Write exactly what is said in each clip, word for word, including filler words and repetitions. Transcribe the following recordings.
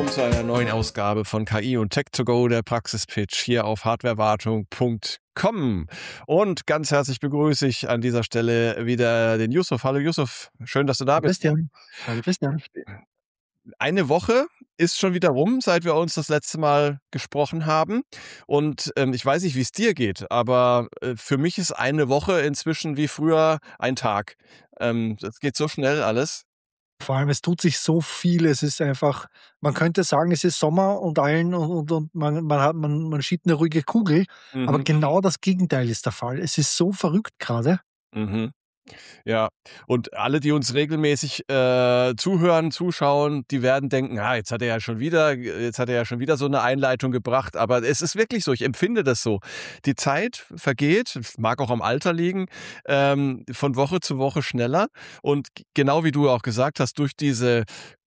willkommen zu einer neuen Ausgabe von K I und Tech to Go, der Praxispitch hier auf hardwarewartung punkt com. Und ganz herzlich begrüße ich an dieser Stelle wieder den Yusuf. Hallo Yusuf, schön, dass du da Hallo bist. Christian. Hallo Christian. Eine Woche ist schon wieder rum, seit wir uns das letzte Mal gesprochen haben. Und ähm, ich weiß nicht, wie es dir geht, aber äh, für mich ist eine Woche inzwischen wie früher ein Tag. Ähm, das geht so schnell alles. Vor allem, es tut sich so viel. Es ist einfach, man könnte sagen, es ist Sommer und allen und, und, und man, man, hat, man, man schiebt eine ruhige Kugel. Aber Mhm. genau das Gegenteil ist der Fall. Es ist so verrückt gerade. Mhm. Ja, und alle, die uns regelmäßig äh, zuhören, zuschauen, die werden denken, ah, jetzt hat er ja schon wieder, jetzt hat er ja schon wieder so eine Einleitung gebracht. Aber es ist wirklich so, ich empfinde das so. Die Zeit vergeht, mag auch am Alter liegen, ähm, von Woche zu Woche schneller. Und g- genau wie du auch gesagt hast, durch diese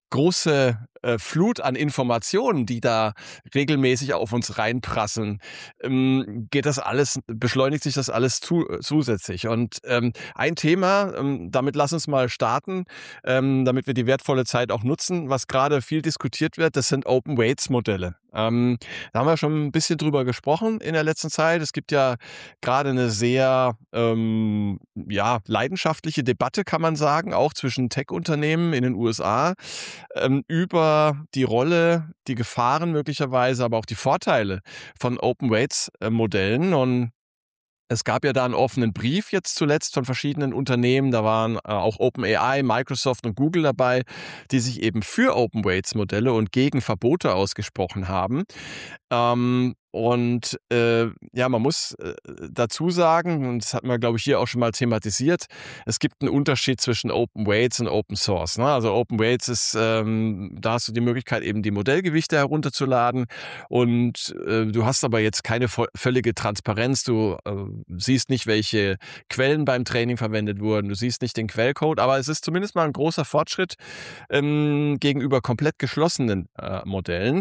große äh, Flut an Informationen, die da regelmäßig auf uns reinprasseln, ähm, geht das alles, beschleunigt sich das alles zu, zusätzlich. Und ähm, ein Thema, ähm, damit lass uns mal starten, ähm, damit wir die wertvolle Zeit auch nutzen, was gerade viel diskutiert wird, das sind Open Weights Modelle. Ähm, da haben wir schon ein bisschen drüber gesprochen in der letzten Zeit. Es gibt ja gerade eine sehr ähm, ja, leidenschaftliche Debatte, kann man sagen, auch zwischen Tech-Unternehmen in den U S A ähm, über die Rolle, die Gefahren möglicherweise, aber auch die Vorteile von Open Weights äh, Modellen. Und es gab ja da einen offenen Brief jetzt zuletzt von verschiedenen Unternehmen. Da waren äh, auch OpenAI, Microsoft und Google dabei, die sich eben für Open Weights Modelle und gegen Verbote ausgesprochen haben. Ähm, und äh, ja, man muss äh, dazu sagen, und das hatten wir, glaube ich, hier auch schon mal thematisiert, es gibt einen Unterschied zwischen Open Weights und Open Source. Ne? Also Open Weights ist, ähm, da hast du die Möglichkeit, eben die Modellgewichte herunterzuladen und äh, du hast aber jetzt keine vo- völlige Transparenz. Du äh, siehst nicht, welche Quellen beim Training verwendet wurden, du siehst nicht den Quellcode, aber es ist zumindest mal ein großer Fortschritt ähm, gegenüber komplett geschlossenen äh, Modellen.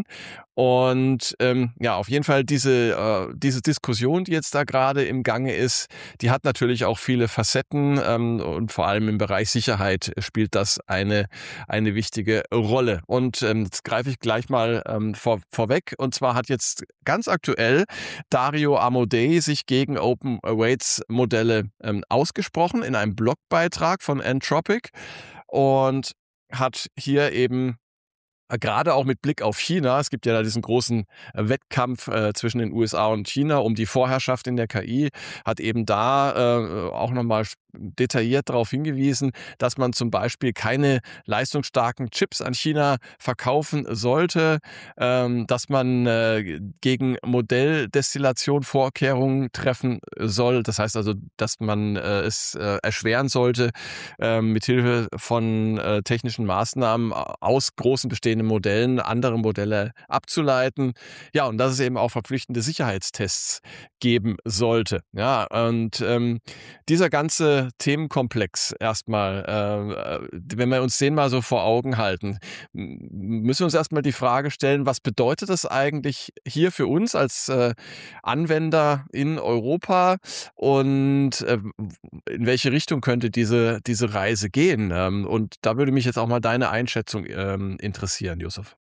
Und ähm, ja, auf jeden Fall diese, äh, diese Diskussion, die jetzt da gerade im Gange ist, die hat natürlich auch viele Facetten ähm, und vor allem im Bereich Sicherheit spielt das eine, eine wichtige Rolle. Und ähm, jetzt greife ich gleich mal ähm, vor, vorweg. Und zwar hat jetzt ganz aktuell Dario Amodei sich gegen Open Weights Modelle ähm, ausgesprochen in einem Blogbeitrag von Anthropic und hat hier eben äh, gerade auch mit Blick auf China, es gibt ja da diesen großen äh, Wettkampf äh, zwischen den U S A und China um die Vorherrschaft in der K I, hat eben da äh, auch nochmal detailliert darauf hingewiesen, dass man zum Beispiel keine leistungsstarken Chips an China verkaufen sollte, ähm, dass man äh, gegen Modelldestillation Vorkehrungen treffen soll. Das heißt also, dass man äh, es äh, erschweren sollte, äh, mithilfe von äh, technischen Maßnahmen aus großen bestehenden Modellen andere Modelle abzuleiten. Ja, und dass es eben auch verpflichtende Sicherheitstests geben sollte. Ja, und ähm, dieser ganze Themenkomplex erstmal, äh, wenn wir uns den mal so vor Augen halten, m- müssen wir uns erstmal die Frage stellen, was bedeutet das eigentlich hier für uns als äh, Anwender in Europa und äh, in welche Richtung könnte diese, diese Reise gehen? Ähm, und da würde mich jetzt auch mal deine Einschätzung ähm, interessieren, Yusuf.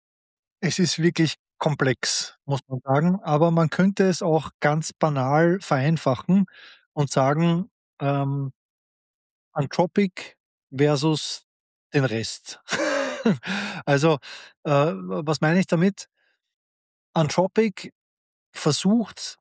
Es ist wirklich komplex, muss man sagen. Aber man könnte es auch ganz banal vereinfachen und sagen, ähm, Anthropic versus den Rest. Also, äh, was meine ich damit? Anthropic versucht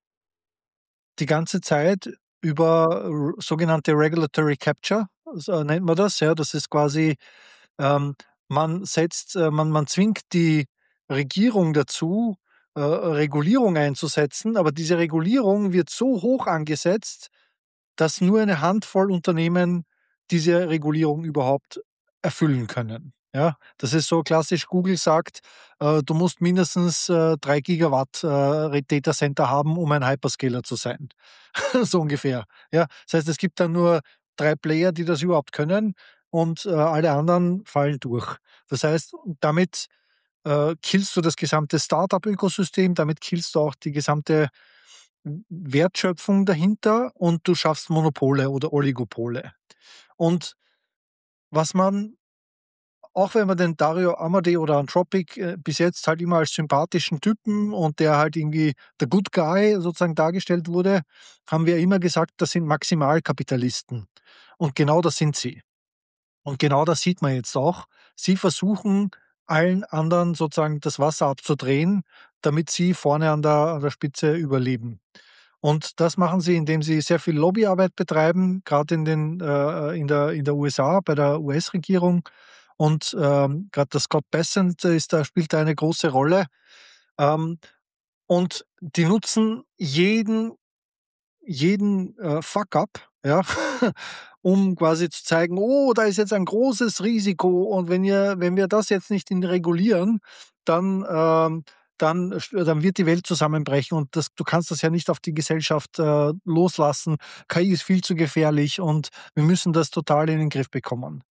die ganze Zeit über r sogenannte Regulatory Capture, so nennt man das, ja. Das ist quasi, ähm, man setzt äh, man man zwingt die Regierung dazu, äh, Regulierung einzusetzen, aber diese Regulierung wird so hoch angesetzt, dass nur eine Handvoll Unternehmen diese Regulierung überhaupt erfüllen können. Ja, das ist so klassisch, Google sagt, äh, du musst mindestens äh, drei Gigawatt äh, Datacenter haben, um ein Hyperscaler zu sein. So ungefähr. Ja, das heißt, es gibt dann nur drei Player, die das überhaupt können und äh, alle anderen fallen durch. Das heißt, damit äh, killst du das gesamte Startup-Ökosystem, damit killst du auch die gesamte Wertschöpfung dahinter und du schaffst Monopole oder Oligopole. Und was man auch wenn man den Dario Amodei oder Anthropic, äh, bis jetzt halt immer als sympathischen Typen und der halt irgendwie der Good Guy sozusagen dargestellt wurde, haben wir immer gesagt, das sind Maximalkapitalisten. Und genau das sind sie. Und genau das sieht man jetzt auch. Sie versuchen, allen anderen sozusagen das Wasser abzudrehen, damit sie vorne an der an der Spitze überleben. Und das machen sie, indem sie sehr viel Lobbyarbeit betreiben, grad in den äh, in der in der U S A, bei der U S-Regierung. Und, ähm, grad der Scott Bessent ist da spielt da eine große Rolle. Ähm, und die nutzen jeden jeden, äh, Fuck-up, ja, um quasi zu zeigen: „Oh, da ist jetzt ein großes Risiko und wenn ihr wenn wir das jetzt nicht in regulieren, dann, ähm dann sch dann wird die Welt zusammenbrechen und das du kannst das ja nicht auf die Gesellschaft, äh, loslassen. K I ist viel zu gefährlich und wir müssen das total in den Griff bekommen.“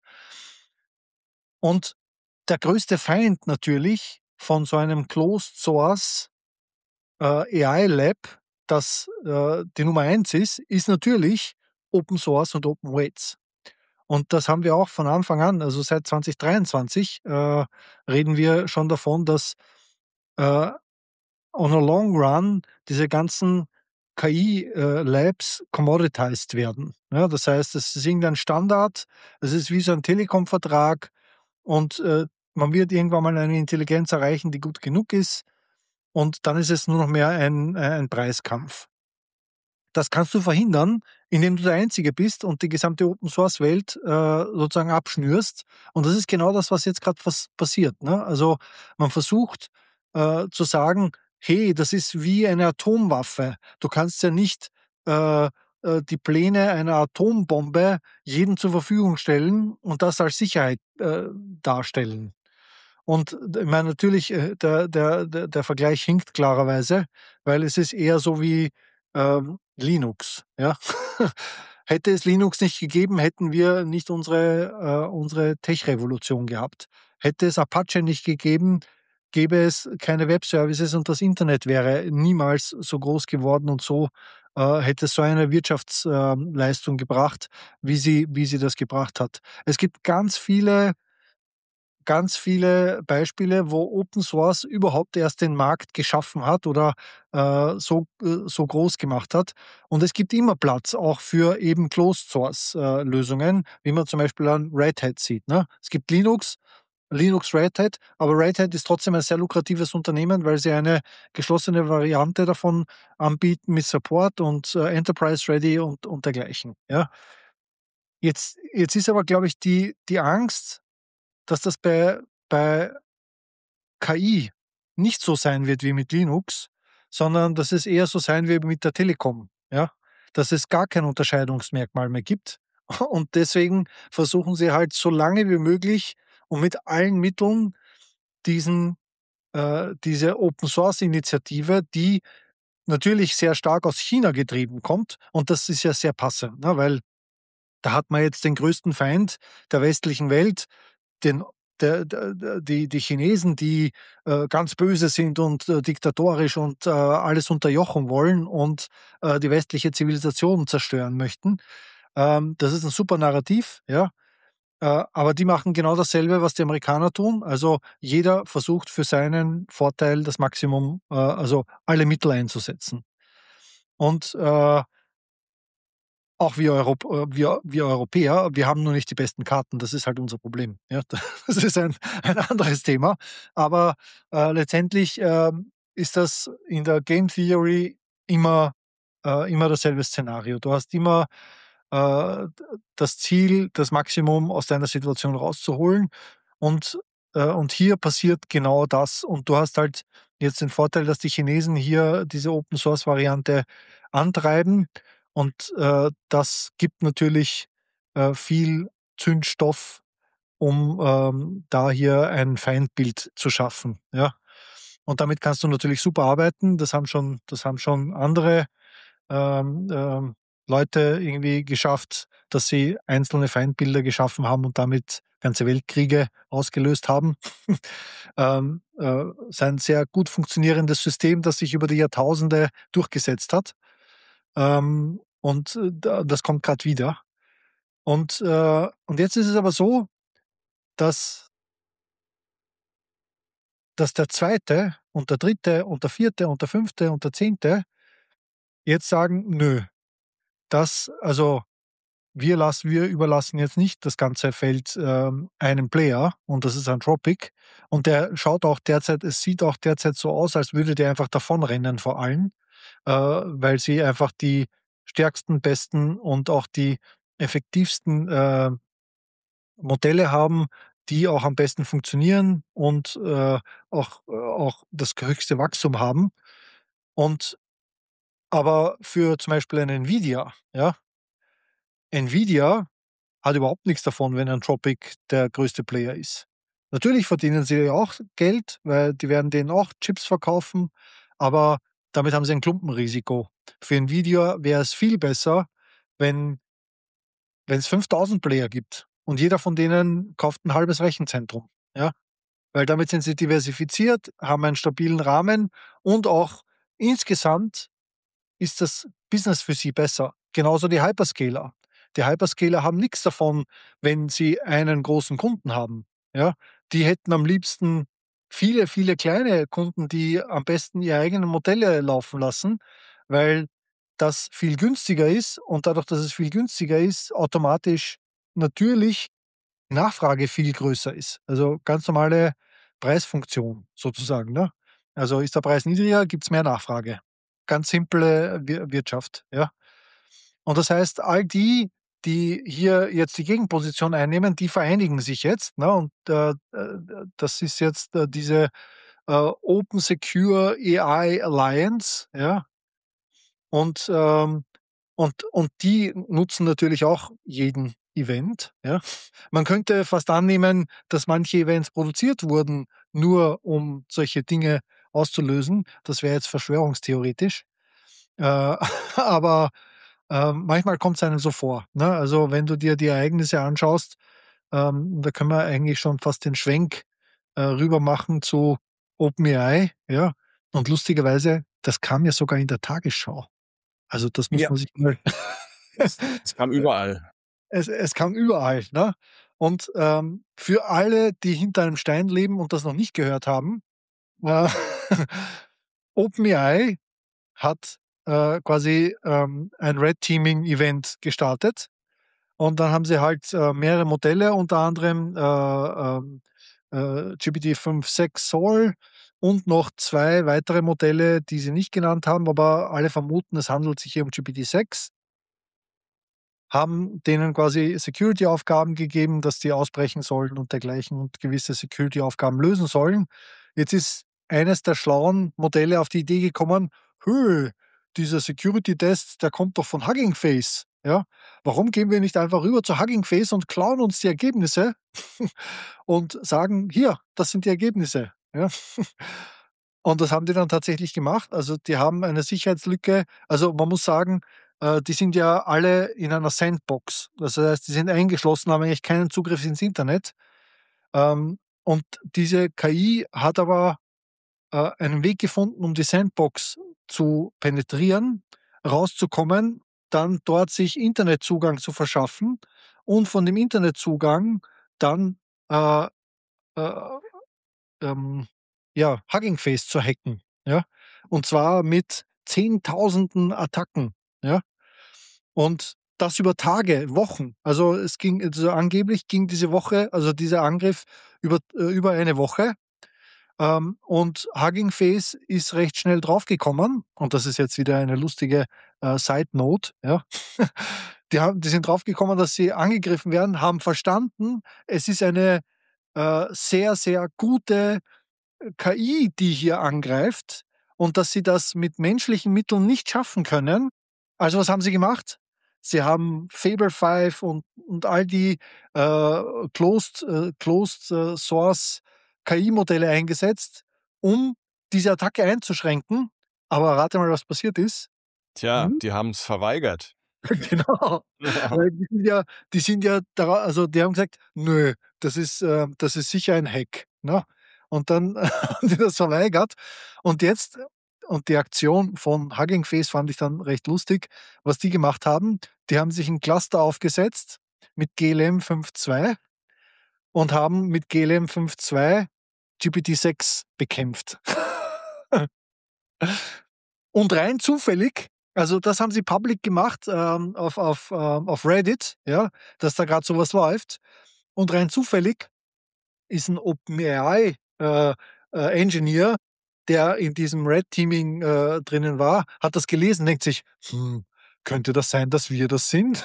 Und der größte Feind natürlich von so einem Closed Source äh, A I Lab, das, äh, die Nummer eins ist, ist natürlich Open Source und Open Weights. Und das haben wir auch von Anfang an, also seit zwanzig dreiundzwanzig, äh, reden wir schon davon, dass, äh, on a long run diese ganzen K I, äh, Labs commoditized werden. Ja, das heißt, es ist irgendein Standard, es ist wie so ein Telekom-Vertrag und, äh, man wird irgendwann mal eine Intelligenz erreichen, die gut genug ist und dann ist es nur noch mehr ein äh, ein Preiskampf. Das kannst du verhindern, indem du der Einzige bist und die gesamte Open-Source-Welt, äh, sozusagen abschnürst. Und das ist genau das, was jetzt gerade passiert, ne? Also, man versucht, äh, zu sagen: „Hey, das ist wie eine Atomwaffe. Du kannst ja nicht, äh, äh, die Pläne einer Atombombe jedem zur Verfügung stellen und das als Sicherheit, äh, darstellen.“ Und d ich meine natürlich, äh, der der der der Vergleich hinkt klarerweise, weil es ist eher so wie, ähm, Linux, ja? Hätte es Linux nicht gegeben, hätten wir nicht unsere äh, unsere Tech-Revolution gehabt. Hätte es Apache nicht gegeben, gäbe es keine Webservices und das Internet wäre niemals so groß geworden und so äh, hätte es so eine Wirtschaftsleistung ähm, Leistung gebracht, wie sie wie sie das gebracht hat. Es gibt ganz viele ganz viele Beispiele, wo Open Source überhaupt erst den Markt geschaffen hat oder, äh, so äh, so groß gemacht hat. Und es gibt immer Platz auch für eben Closed Source, äh, Lösungen, wie man zum Beispiel an Red Hat sieht, ne? Es gibt Linux, Linux Red Hat, aber Red Hat ist trotzdem ein sehr lukratives Unternehmen, weil sie eine geschlossene Variante davon anbieten mit Support und, äh, Enterprise Ready und und dergleichen, ja? Jetzt jetzt ist aber, glaube ich, die die Angst, dass das bei bei K I nicht so sein wird wie mit Linux, sondern dass es eher so sein wird wie mit der Telekom, ja? Dass es gar kein Unterscheidungsmerkmal mehr gibt. Und deswegen versuchen sie halt so lange wie möglich und mit allen Mitteln diesen äh, diese Open-Source-Initiative, die natürlich sehr stark aus China getrieben kommt und das ist ja sehr passend, ne, weil da hat man jetzt den größten Feind der westlichen Welt, den der der der die die Chinesen, die, äh, ganz böse sind und, äh, diktatorisch und, äh, alles unterjochen wollen und, äh, die westliche Zivilisation zerstören möchten. Ähm, das ist ein super Narrativ, ja, äh, aber die machen genau dasselbe, was die Amerikaner tun. Also, jeder versucht für seinen Vorteil das Maximum äh, also alle Mittel einzusetzen. Und, äh auch wir Europ äh, wir wir Europäer, wir haben nur nicht die besten Karten. Das ist halt unser Problem, ja? Das ist ein ein anderes Thema. Aber, äh, letztendlich, ähm, ist das in der Game Theory immer äh, immer dasselbe Szenario. Du hast immer, äh, d das Ziel, das Maximum aus deiner Situation rauszuholen und äh, und hier passiert genau das. Und du hast halt jetzt den Vorteil, dass die Chinesen hier diese Open Source Variante antreiben und, äh, das gibt natürlich, äh, viel Zündstoff, um, ähm, da hier ein Feindbild zu schaffen, ja? Und damit kannst du natürlich super arbeiten. Das haben schon das haben schon andere, ähm, ähm, Leute irgendwie geschafft, dass sie einzelne Feindbilder geschaffen haben und damit ganze Weltkriege ausgelöst haben. Ähm, äh, ist ein sehr gut funktionierendes System, das sich über die Jahrtausende durchgesetzt hat. Ähm, und, äh, da das kommt grad wieder. Und, äh und jetzt ist es aber so, dass dass der zweite und der dritte und der vierte und der fünfte und der zehnte jetzt sagen: „Nö, das also wir lassen wir überlassen jetzt nicht das ganze Feld, ähm, einem Player und das ist Anthropic.“ Und der schaut auch derzeit es sieht auch derzeit so aus, als würde der einfach davonrennen vor allen, äh, weil sie einfach die stärksten, besten und auch die effektivsten, äh, Modelle haben, die auch am besten funktionieren und, äh, auch äh, auch das höchste Wachstum haben. Und aber für zum Beispiel eine Nvidia, ja? Nvidia hat überhaupt nichts davon, wenn Anthropic der größte Player ist. Natürlich verdienen sie ja auch Geld, weil die werden denen auch Chips verkaufen, aber damit haben sie ein Klumpenrisiko. Für Nvidia wäre es viel besser, wenn wenn es fünftausend Player gibt und jeder von denen kauft ein halbes Rechenzentrum, ja? Weil damit sind sie diversifiziert, haben einen stabilen Rahmen und auch insgesamt ist das Business für sie besser. Genauso die Hyperscaler. Die Hyperscaler haben nix davon, wenn sie einen großen Kunden haben, ja? Die hätten am liebsten viele, viele kleine Kunden, die am besten ihre eigenen Modelle laufen lassen, weil das viel günstiger ist und dadurch, dass es viel günstiger ist, automatisch natürlich die Nachfrage viel größer ist. Also, ganz normale Preisfunktion sozusagen, ne? Also, ist der Preis niedriger, gibt's mehr Nachfrage. Ganz simple Wir Wirtschaft, ja. Und das heißt, all die, die hier jetzt die Gegenposition einnehmen, die vereinigen sich jetzt, ne? Und, äh, äh, das ist jetzt, äh, diese, äh, Open Secure A I Alliance, ja? Und, ähm und und die nutzen natürlich auch jeden Event, ja. Man könnte fast annehmen, dass manche Events produziert wurden, nur um solche Dinge auszulösen. Das wäre jetzt verschwörungstheoretisch. Äh, aber, ähm, manchmal kommt's einem so vor, ne? Also, wenn du dir die Ereignisse anschaust, ähm, da können wir eigentlich schon fast den Schwenk, äh, rüber machen zu OpenAI, ja? Und lustigerweise, das kam ja sogar in der Tagesschau. Also, das muss Ja. man sich mal Es es kam überall. es es kam überall, ne? Und, ähm, für alle, die hinter einem Stein leben und das noch nicht gehört haben, äh, OpenAI hat, äh, quasi, ähm, ein Red Teaming Event gestartet und dann haben sie halt, äh, mehrere Modelle, unter anderem, äh, ähm, äh, G P T fünf Punkt sechs Sol und noch zwei weitere Modelle, die sie nicht genannt haben, aber alle vermuten, es handelt sich hier um G P T sechs. Haben denen quasi Security-Aufgaben gegeben, dass die ausbrechen sollen und dergleichen und gewisse Security-Aufgaben lösen sollen. Jetzt ist eines der schlauen Modelle auf die Idee gekommen: „Hö, dieser Security-Test, der kommt doch von Hugging Face, ja? Warum gehen wir nicht einfach rüber zu Hugging Face und klauen uns die Ergebnisse und sagen: ‚Hier, das sind die Ergebnisse‘“, ja? Und das haben die dann tatsächlich gemacht. Also, die haben eine Sicherheitslücke also, man muss sagen, äh, die sind ja alle in einer Sandbox. Das heißt, die sind eingeschlossen, haben eigentlich keinen Zugriff ins Internet. Ähm, und diese K I hat aber, äh, einen Weg gefunden, um die Sandbox zu penetrieren, rauszukommen, dann dort sich Internetzugang zu verschaffen und von dem Internetzugang dann, äh, äh, ähm, ja, Hugging Face zu hacken, ja? Und zwar mit Zehntausenden Attacken, ja? Und das über Tage, Wochen. Also, es ging also, angeblich ging diese Woche also, dieser Angriff über äh, über eine Woche. Ähm, und Hugging Face ist recht schnell draufgekommen und das ist jetzt wieder eine lustige, äh, Side Note, ja. Die haben die sind draufgekommen, dass sie angegriffen werden, haben verstanden, es ist eine, äh, sehr, sehr gute K I, die hier angreift und dass sie das mit menschlichen Mitteln nicht schaffen können. Also, was haben sie gemacht? Sie haben Fable fünf und und all die, äh, closed äh, closed, äh, Source K I-Modelle eingesetzt, um diese Attacke einzuschränken. Aber rate mal, was passiert ist? Tja, Mhm. die haben's verweigert. Genau, Ja. weil die sind ja die sind ja da also, die haben gesagt: „Nö, das ist, äh das ist sicher ein Hack“, ne? Und dann haben die das verweigert. Und jetzt und die Aktion von Hugging Face fand ich dann recht lustig. Was die gemacht haben, die haben sich 'n Cluster aufgesetzt mit G L M fünf Punkt zwei und haben mit G L M fünf Punkt zwei G P T sechs bekämpft. Und rein zufällig, also das haben sie public gemacht ähm, auf, auf, ähm, auf Reddit, ja, dass da gerade sowas läuft. Und rein zufällig ist ein OpenAI äh, äh, Engineer, der in diesem Red Teaming äh, drinnen war, hat das gelesen, denkt sich, hm, könnte das sein, dass wir das sind?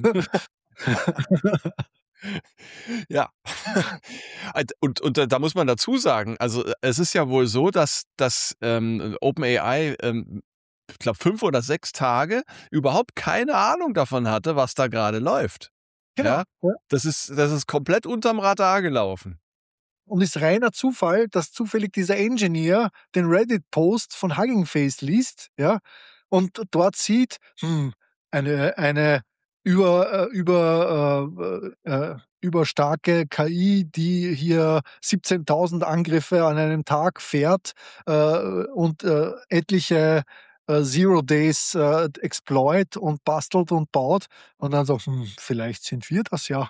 Ja. Alt und und da da muss man dazu sagen, also, äh, es ist ja wohl so, dass dass, ähm, OpenAI, ähm, ich glaube fünf oder sechs Tage überhaupt keine Ahnung davon hatte, was da grade läuft. Genau, Ja? ja. Das ist das ist komplett unterm Radar gelaufen. Und ist reiner Zufall, dass zufällig dieser Engineer den Reddit-Post von Hugging Face liest, ja, und dort sieht, hm, eine eine über äh, über äh, äh, überstarke K I, die hier siebzehntausend Angriffe an einem Tag fährt, äh, und, äh, etliche, äh, Zero Days, äh, exploit und bastelt und baut. Und dann so: „Hm, vielleicht sind wir das ja."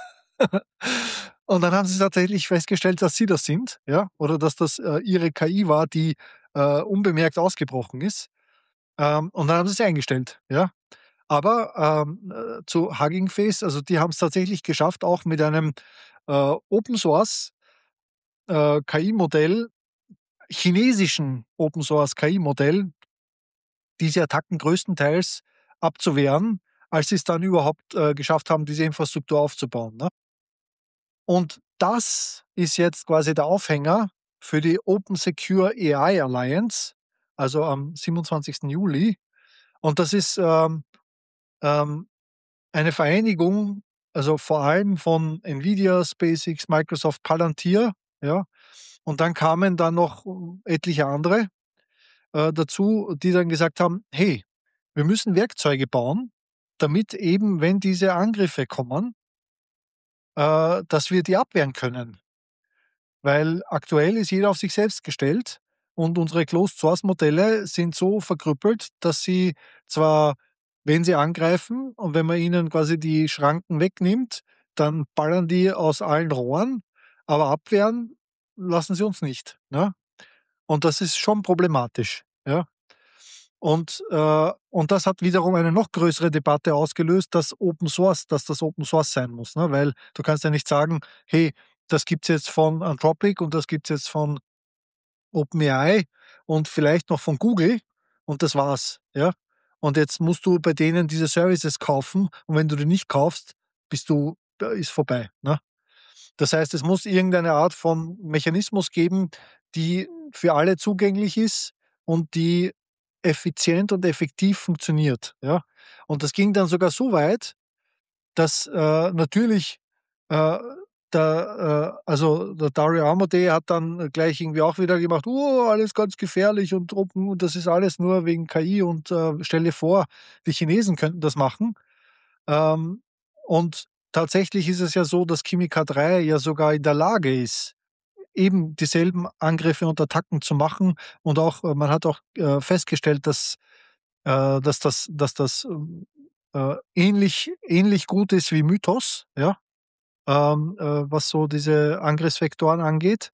Und dann haben sie tatsächlich festgestellt, dass sie das sind, ja, oder dass das, äh, ihre K I war, die, äh, unbemerkt ausgebrochen ist. Ähm, und dann haben sie sie eingestellt, ja. Aber, ähm, äh, zu Hugging Face, also die haben es tatsächlich geschafft, auch mit einem, äh, Open Source, äh, K I-Modell, chinesischen Open Source K I-Modell, diese Attacken größtenteils abzuwehren, als sie es dann überhaupt, äh, geschafft haben, diese Infrastruktur aufzubauen, ne? Und das ist jetzt quasi der Aufhänger für die Open Secure A I Alliance, also am siebenundzwanzigsten Juli. Und das ist, ähm, ähm, eine Vereinigung, also vor allem von Nvidia, SpaceX, Microsoft, Palantir, ja. Und dann kamen dann noch äh, etliche andere, äh, dazu, die dann gesagt haben: „Hey, wir müssen Werkzeuge bauen, damit eben, wenn diese Angriffe kommen, äh, dass wir die abwehren können." Weil aktuell ist jeder auf sich selbst gestellt und unsere Closed-Source-Modelle sind so verkrüppelt, dass sie zwar, wenn sie angreifen und wenn man ihnen quasi die Schranken wegnimmt, dann ballern die aus allen Rohren, aber abwehren lassen sie uns nicht, ne? Und das ist schon problematisch, ja? Und, äh und das hat wiederum eine noch größere Debatte ausgelöst, dass Open Source dass das Open Source sein muss, ne? Weil du kannst ja nicht sagen: „Hey, das gibt's jetzt von Anthropic und das gibt's jetzt von OpenAI und vielleicht noch von Google und das war's", ja? Und jetzt musst du bei denen diese Services kaufen und wenn du die nicht kaufst, bist du äh, ist vorbei, ne? Das heißt, es muss irgendeine Art von Mechanismus geben, die für alle zugänglich ist und die effizient und effektiv funktioniert, ja? Und das ging dann sogar so weit, dass, äh, natürlich, äh, der, äh also, der Dario Amodei hat dann gleich irgendwie auch wieder gemacht: „Oh, alles ganz gefährlich und Truppen und das ist alles nur wegen K I und, äh, stell dir vor, die Chinesen könnten das machen." Ähm, und tatsächlich ist es ja so, dass Kimi K drei ja sogar in der Lage ist, eben dieselben Angriffe und Attacken zu machen und auch äh, man hat auch, äh, festgestellt, dass äh, dass das dass das, ähm, äh, ähnlich ähnlich gut ist wie Mythos, ja, ähm, äh, was so diese Angriffsvektoren angeht.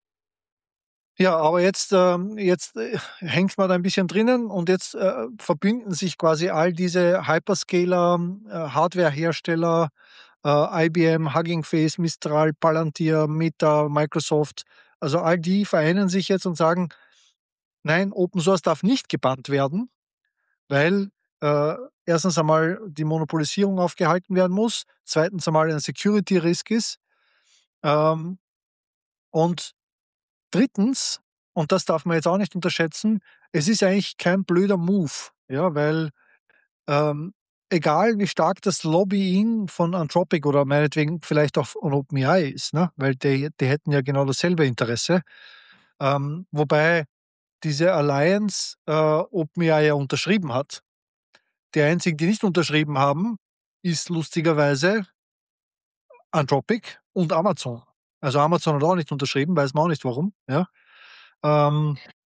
Ja, aber jetzt, ähm jetzt, äh, hängt man da ein bisschen drinnen und jetzt, äh, verbünden sich quasi all diese Hyperscaler, äh, Hardwarehersteller, äh, I B M, Hugging Face, Mistral, Palantir, Meta, Microsoft. Also, all die vereinen sich jetzt und sagen: „Nein, Open Source darf nicht gebannt werden, weil, äh, erstens einmal die Monopolisierung aufgehalten werden muss, zweitens einmal ein Security Risk ist, ähm, und drittens, und das darf man jetzt auch nicht unterschätzen, es ist eigentlich kein blöder Move, ja, weil, ähm, egal wie stark das Lobbying von Anthropic oder meinetwegen vielleicht auch von OpenAI ist, ne, weil die die hätten ja genau dasselbe Interesse, ähm, wobei diese Alliance, äh, OpenAI ja unterschrieben hat. Die einzigen, die nicht unterschrieben haben, ist lustigerweise Anthropic und Amazon. Also, Amazon hat auch nicht unterschrieben, weiß man auch nicht warum, ja. Ähm,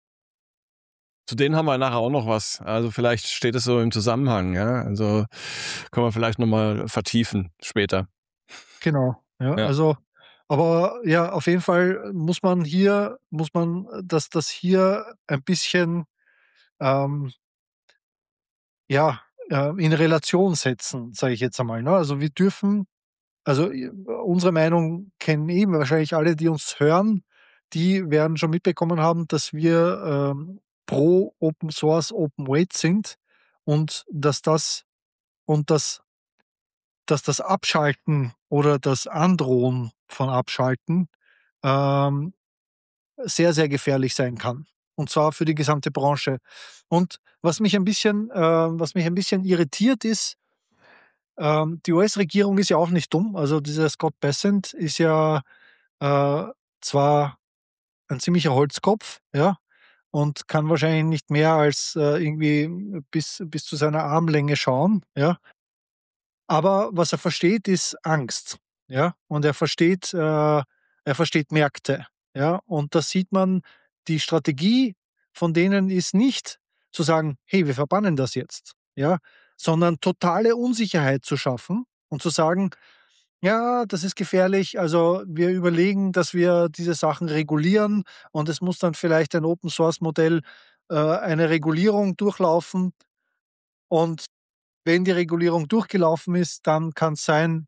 Zu denen haben wir nachher auch noch was. Also, vielleicht steht es so im Zusammenhang, ja? Also, können wir vielleicht noch mal vertiefen später. genau, ja, Ja. also Aber ja, auf jeden Fall muss man hier muss man das das hier ein bisschen, ähm, ja, äh, in Relation setzen, sage ich jetzt einmal, ne? Also, wir dürfen also, i unsere Meinung kennen eh wahrscheinlich alle, die uns hören, die werden schon mitbekommen haben, dass wir, ähm, pro Open Source, Open Weight sind und dass das und dass dass das Abschalten oder das Androhen von Abschalten, ähm, sehr, sehr gefährlich sein kann, und zwar für die gesamte Branche. Und was mich ein bisschen äh, was mich ein bisschen irritiert ist, ähm, die U S-Regierung ist ja auch nicht dumm. Also, dieser Scott Bessent ist ja, äh, zwar ein ziemlicher Holzkopf, ja, und kann wahrscheinlich nicht mehr als, äh, irgendwie bis bis zu seiner Armlänge schauen, ja. Aber was er versteht, ist Angst, ja? Und er versteht, äh er versteht Märkte, ja? Und da sieht man, die Strategie von denen ist nicht zu sagen: „Hey, wir verbannen das jetzt“, ja? Sondern totale Unsicherheit zu schaffen und zu sagen: „Ja, das ist gefährlich. Also, wir überlegen, dass wir diese Sachen regulieren und es muss dann vielleicht ein Open Source Modell, äh, eine Regulierung durchlaufen und wenn die Regulierung durchgelaufen ist, dann kann's sein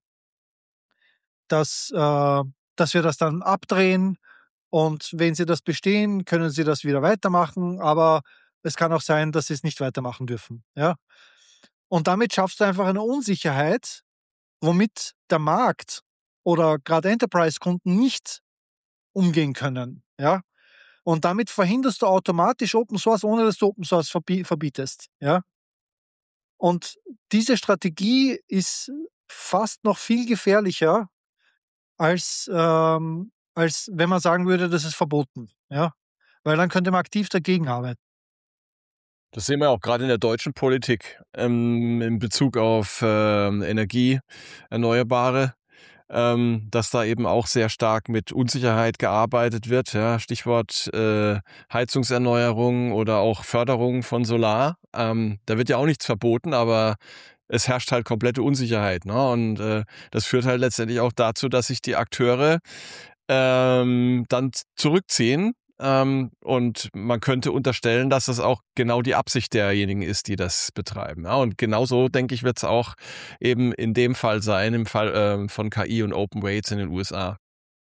dass äh, dass wir das dann abdrehen und wenn Sie das bestehen, können Sie das wieder weitermachen, aber es kann auch sein, dass Sie's nicht weitermachen dürfen“, ja? Und damit schaffst du einfach eine Unsicherheit, womit der Markt oder grad Enterprise-Kunden nicht umgehen können, ja? Und damit verhinderst du automatisch Open Source, ohne dass du Open Source verbie verbietest, ja? Und diese Strategie ist fast noch viel gefährlicher als, ähm als wenn man sagen würde, das ist verboten, ja? Weil dann könnte man aktiv dagegen arbeiten. Das sehen wir auch grade in der deutschen Politik, ähm, in Bezug auf, ähm, Energie, Erneuerbare, ähm, dass da eben auch sehr stark mit Unsicherheit gearbeitet wird, ja. Stichwort, äh, Heizungserneuerung oder auch Förderung von Solar. Ähm, da wird ja auch nichts verboten, aber es herrscht halt komplette Unsicherheit, ne? Und, äh, das führt halt letztendlich auch dazu, dass sich die Akteure, ähm, dann z zurückziehen, ähm, und man könnte unterstellen, dass das auch genau die Absicht derjenigen ist, die das betreiben, ja? Und genauso, denke ich, wird's auch eben in dem Fall sein, im Fall, ähm, von K I und Open Weights in den U S A.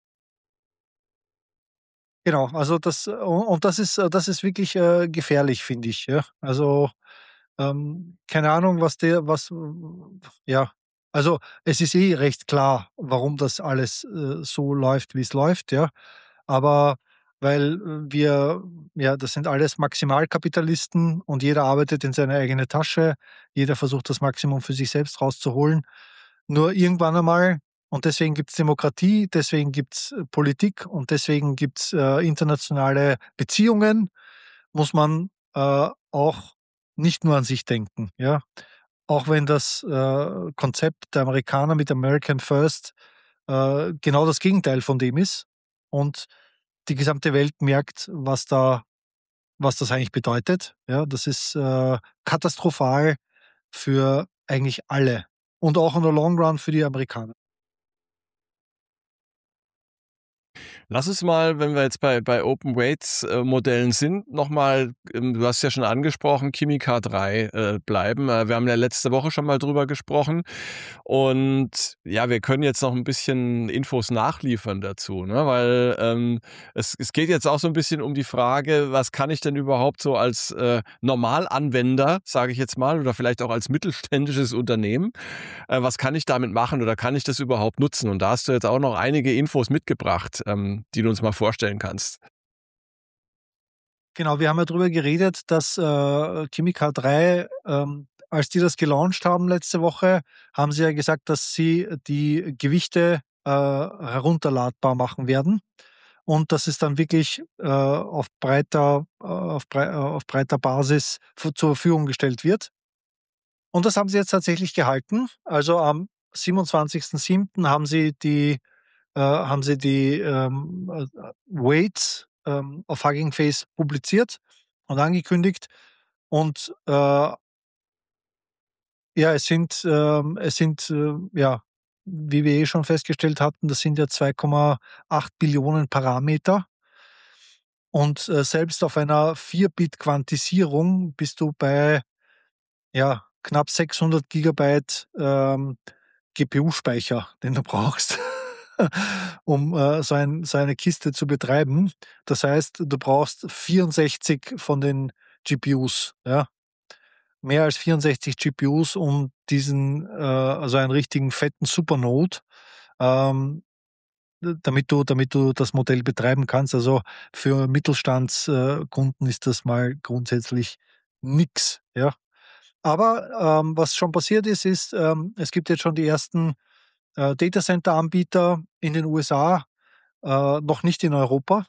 Genau, also das u und das ist das ist wirklich, äh, gefährlich, finde ich, ja. Also, ähm, keine Ahnung, was der was ja. Also, es ist eh recht klar, warum das alles, äh, so läuft, wie's läuft, ja. Aber weil, äh, wir ja, das sind alles Maximalkapitalisten und jeder arbeitet in seine eigene Tasche. Jeder versucht, das Maximum für sich selbst rauszuholen. Nur irgendwann einmal und deswegen gibt's Demokratie, deswegen gibt's, äh, Politik und deswegen gibt's, äh, internationale Beziehungen, muss man, äh, auch nicht nur an sich denken, ja? Auch wenn das, äh, Konzept der Amerikaner mit American First, äh, genau das Gegenteil von dem ist und die gesamte Welt merkt, was da was das eigentlich bedeutet, ja? Das ist, äh, katastrophal für eigentlich alle und auch in the long run für die Amerikaner. Lass uns mal, wenn wir jetzt bei bei Open Weights, äh, Modellen sind, noch mal, ähm, du hast ja schon angesprochen, Kimi K drei, äh, bleiben. Äh, wir haben ja letzte Woche schon mal drüber gesprochen und ja, wir können jetzt noch 'n bisschen Infos nachliefern dazu, ne? Weil, ähm, es es geht jetzt auch so 'n bisschen um die Frage: „Was kann ich denn überhaupt so als, äh, Normalanwender, sage ich jetzt mal, oder vielleicht auch als mittelständisches Unternehmen äh, was kann ich damit machen oder kann ich das überhaupt nutzen?“ Und da hast du jetzt auch noch einige Infos mitgebracht, ähm, die du uns mal vorstellen kannst. Genau, wir haben ja drüber geredet, dass, äh, Kimi K drei, ähm, als die das gelauncht haben letzte Woche, haben sie ja gesagt, dass sie die Gewichte, äh, herunterladbar machen werden und dass es dann wirklich, äh, auf breiter äh, auf brei äh, auf breiter Basis fu zur Verfügung gestellt wird. Und das haben sie jetzt tatsächlich gehalten. Also, am siebenundzwanzigsten siebten haben sie die äh, haben sie die, ähm, äh, äh, Weights, ähm, auf Hugging Face publiziert und angekündigt und, äh ja, es sind, ähm es sind, äh, ja wie wir eh schon festgestellt hatten, das sind ja zwei Komma acht Billionen Parameter. Und, äh, selbst auf einer vier-Bit-Quantisierung bist du bei, ja, knapp sechshundert Gigabyte, ähm, G P U-Speicher, den du brauchst, um, äh, so ein so eine Kiste zu betreiben. Das heißt, du brauchst vierundsechzig von den G P Us, ja? Mehr als vierundsechzig G P Us, um diesen, äh also einen richtigen fetten Supernode, ähm, d damit du damit du das Modell betreiben kannst. Also, für Mittelstandskunden äh, Kunden ist das mal grundsätzlich nix, ja? Aber, ähm, was schon passiert ist, ist, ähm, es gibt jetzt schon die ersten, äh, Datacenter-Anbieter in den U S A, äh, noch nicht in Europa,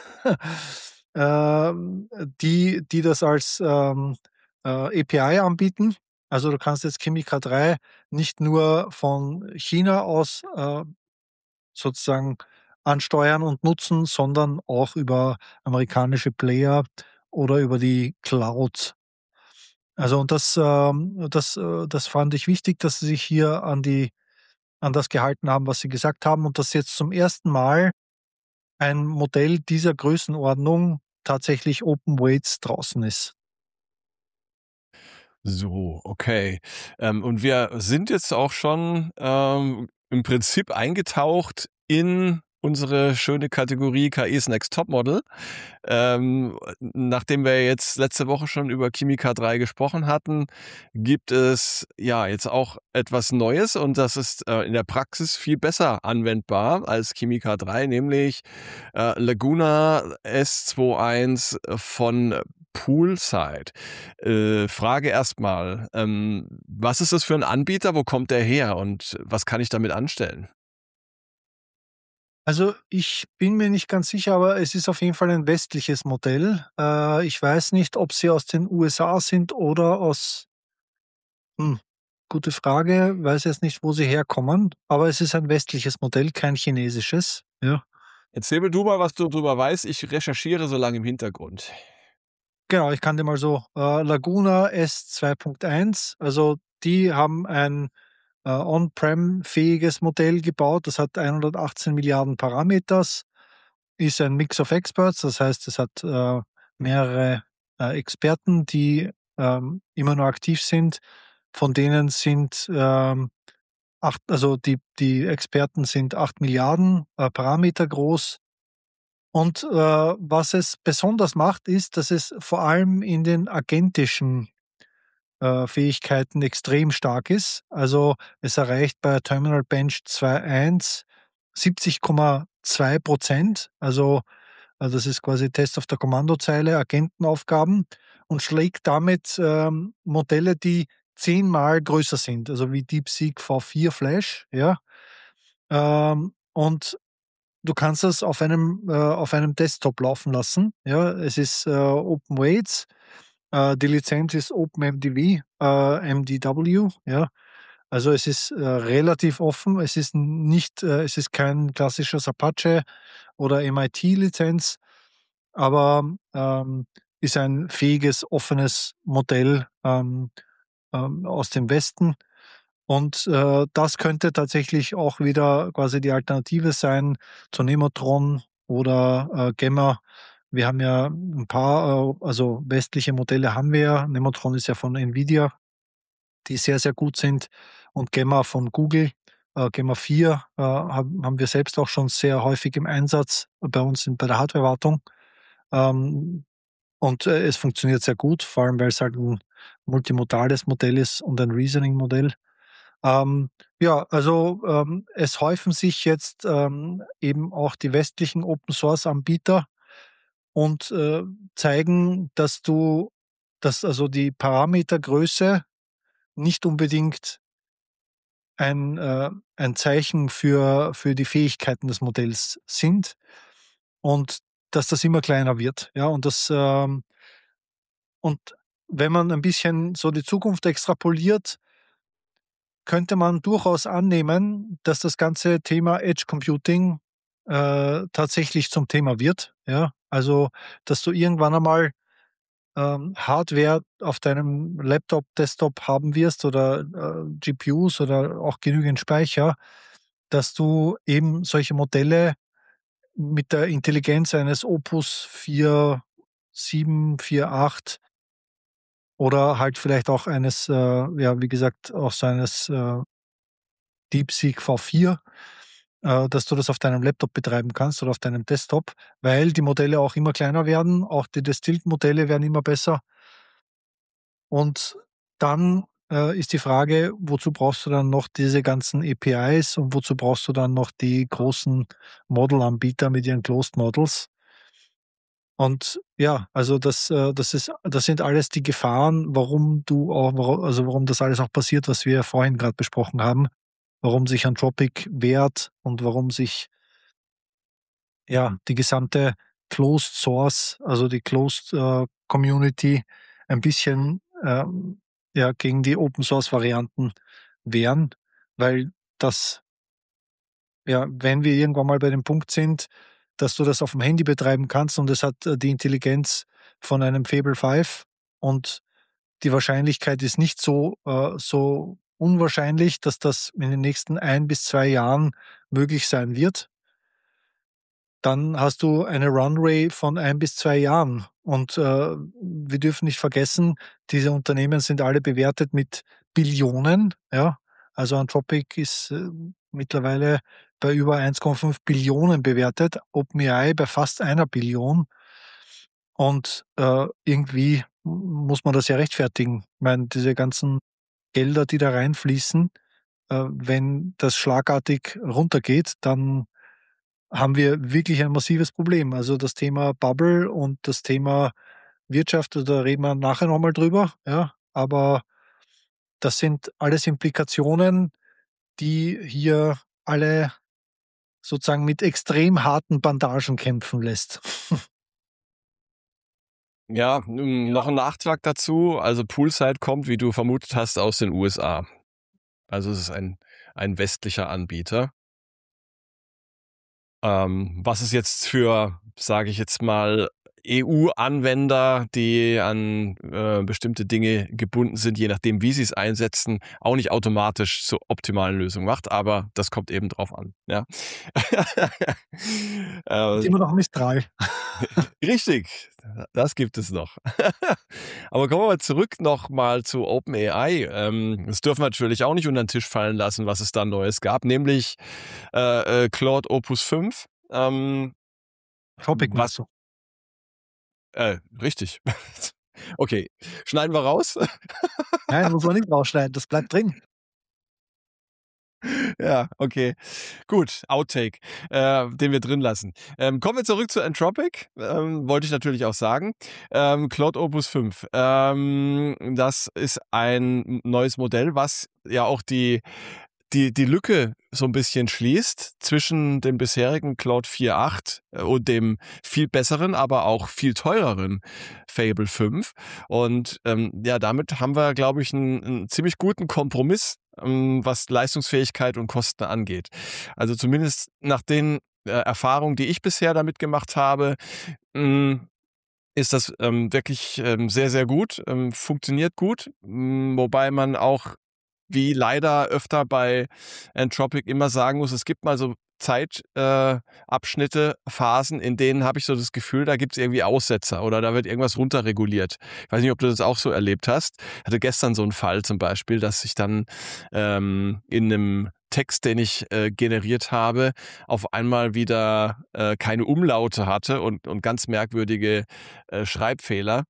ähm, die die das als, ähm, äh, A P I anbieten. Also, du kannst jetzt Chimica drei nicht nur von China aus, äh, sozusagen ansteuern und nutzen, sondern auch über amerikanische Player oder über die Cloud. Also, und das, ähm das, äh das fand ich wichtig, dass sie sich hier an die an das gehalten haben, was sie gesagt haben, und dass jetzt zum ersten Mal ein Modell dieser Größenordnung tatsächlich Open Weights draußen ist. So, okay. Ähm, und wir sind jetzt auch schon, ähm, im Prinzip eingetaucht in unsere schöne Kategorie K I's Next Topmodel. Ähm, nachdem wir jetzt letzte Woche schon über Chimica drei gesprochen hatten, gibt es ja jetzt auch etwas Neues, und das ist äh, in der Praxis viel besser anwendbar als Chimica drei, nämlich äh, Laguna S einundzwanzig von Poolside. Äh, Frage erstmal, ähm, was ist das für ein Anbieter, wo kommt der her und was kann ich damit anstellen? Also, ich bin mir nicht ganz sicher, aber es ist auf jeden Fall ein westliches Modell. Äh, ich weiß nicht, ob sie aus den U S A sind oder aus hm, gute Frage, weiß jetzt nicht, wo sie herkommen, aber es ist ein westliches Modell, kein chinesisches, ja. Erzähl mir du mal, was du drüber weißt. Ich recherchiere so lange im Hintergrund. Genau, ich kann dir mal so, äh, Laguna S zwei Punkt eins, also die haben ein, äh, On-Prem-fähiges Modell gebaut. Das hat hundertachtzehn Milliarden Parameters, ist ein Mix of Experts, das heißt, es hat, äh, mehrere, äh, Experten, die, ähm, immer nur aktiv sind. Von denen sind, ähm, acht also die die Experten sind acht Milliarden äh, Parameter groß. Und, äh, was es besonders macht, ist, dass es vor allem in den agentischen, äh, Fähigkeiten extrem stark ist. Also, es erreicht bei Terminal Bench zwei Punkt eins siebzig Komma zwei. Also, äh, das ist quasi Test auf der Kommandozeile, Agentenaufgaben, und schlägt damit, ähm, Modelle, die zehnmal größer sind, also wie DeepSeek V vier Flash, ja. Ähm, und du kannst das auf einem äh, auf einem Desktop laufen lassen, ja. Es ist, äh, Open Weights, äh, die Lizenz ist OpenMDW, äh, M D W, ja. Also, es ist, äh, relativ offen. Es ist nicht äh, es ist kein klassisches Apache oder M I T-Lizenz, aber, ähm, ist ein fähiges, offenes Modell, ähm, ähm, aus dem Westen. Und, äh, das könnte tatsächlich auch wieder quasi die Alternative sein zu Nemotron oder, äh, Gemma. Wir haben ja ein paar, äh also westliche Modelle haben wir ja. Nemotron ist ja von Nvidia, die sehr, sehr gut sind, und Gemma von Google. Äh, Gemma vier, äh, haben haben wir selbst auch schon sehr häufig im Einsatz bei uns in bei der Hardwarewartung. Ähm, und, äh, es funktioniert sehr gut, vor allem weil es halt ein multimodales Modell ist und ein Reasoning-Modell. Ähm, ja, also, ähm, es häufen sich jetzt, ähm, eben auch die westlichen Open-Source-Anbieter und, äh, zeigen, dass du dass also die Parametergröße nicht unbedingt ein, äh ein Zeichen für für die Fähigkeiten des Modells sind, und dass das immer kleiner wird, ja, und das, ähm und wenn man ein bisschen so die Zukunft extrapoliert, könnte man durchaus annehmen, dass das ganze Thema Edge Computing, äh, tatsächlich zum Thema wird, ja? Also, dass du irgendwann einmal, ähm, Hardware auf deinem Laptop, Desktop haben wirst oder, äh, G P Us oder auch genügend Speicher, dass du eben solche Modelle mit der Intelligenz eines Opus vier sieben, vier acht oder halt vielleicht auch eines, äh, ja, wie gesagt, auch so eines, äh, DeepSeek V vier, äh, dass du das auf deinem Laptop betreiben kannst oder auf deinem Desktop, weil die Modelle auch immer kleiner werden, auch die Distilled-Modelle werden immer besser. Und dann, äh, ist die Frage, wozu brauchst du dann noch diese ganzen A P Is und wozu brauchst du dann noch die großen Model-Anbieter mit ihren Closed Models? Und ja, also das, äh, das ist das sind alles die Gefahren, warum du auch waro also warum das alles auch passiert, was wir ja vorhin grad besprochen haben, warum sich Anthropic wehrt und warum sich ja, die gesamte Closed Source, also die Closed, äh, Community ein bisschen, ähm, ja, gegen die Open Source Varianten wehren, weil das ja, wenn wir irgendwann mal bei dem Punkt sind, dass du das aufm Handy betreiben kannst und es hat, äh, die Intelligenz von einem Fable fünf und die Wahrscheinlichkeit ist nicht so, äh so unwahrscheinlich, dass das in den nächsten ein bis zwei Jahren möglich sein wird dann hast du eine Runway von ein bis zwei Jahren. Und, äh, wir dürfen nicht vergessen, diese Unternehmen sind alle bewertet mit Billionen, ja? Also Anthropic ist, äh, mittlerweile bei über eins Komma fünf Billionen bewertet, OpenAI bei fast einer Billion. Und, äh, irgendwie m muss man das ja rechtfertigen. Ich meine, diese ganzen Gelder, die da reinfließen, äh, wenn das schlagartig runtergeht, dann haben wir wirklich ein massives Problem. Also, das Thema Bubble und das Thema Wirtschaft, also da reden wir nachher noch mal drüber, ja? Aber das sind alles Implikationen, die hier alle sozusagen mit extrem harten Bandagen kämpfen lässt. Ja, hm, noch 'n Nachtrag dazu. Also, Poolside kommt, wie du vermutet hast, aus den U S A. Also, es ist ein ein westlicher Anbieter. Ähm, was es jetzt für, sage ich jetzt mal, E U-Anwender, die an, äh, bestimmte Dinge gebunden sind, je nachdem, wie sie's einsetzen, auch nicht automatisch zur optimalen Lösung macht, aber das kommt eben drauf an, ja? Gibt Äh immer noch Mistral. Richtig, das gibt es noch. Aber kommen wir mal zurück noch mal zu OpenAI. Ähm, das dürfen wir natürlich auch nicht unter 'n Tisch fallen lassen, was es da Neues gab, nämlich, äh, äh, Claude Opus fünf. Ähm, Anthropic was meinst du? Äh, richtig. Okay, schneiden wir raus? Nein, muss man nicht rausschneiden, das bleibt drin. Ja, okay. Gut, Outtake, äh, den wir drin lassen. Ähm, kommen wir zurück zu Anthropic, ähm, wollte ich natürlich auch sagen. Ähm, Claude Opus fünf. Ähm, das ist ein n neues Modell, was ja auch die die die Lücke so 'n bisschen schließt zwischen dem bisherigen Claude vier acht und dem viel besseren, aber auch viel teureren Fable fünf. Und, ähm, ja, damit haben wir, glaube ich, 'n 'n ziemlich guten Kompromiss, ähm, was Leistungsfähigkeit und Kosten angeht. Also, zumindest nach den, äh, Erfahrungen, die ich bisher damit gemacht habe, hm, ist das, ähm, wirklich, ähm, sehr, sehr gut, ähm, funktioniert gut, hm, wobei man auch, wie leider öfter bei Anthropic immer sagen muss, es gibt mal so Zeit äh, Abschnitte, Phasen, in denen habe ich so das Gefühl, da gibt's irgendwie Aussetzer oder da wird irgendwas runterreguliert. Ich weiß nicht, ob du das auch so erlebt hast. Hatte gestern so 'n Fall zum Beispiel, dass ich dann, ähm, in 'nem Text, den ich, äh, generiert habe, auf einmal wieder, äh, keine Umlaute hatte und und ganz merkwürdige, äh, Schreibfehler.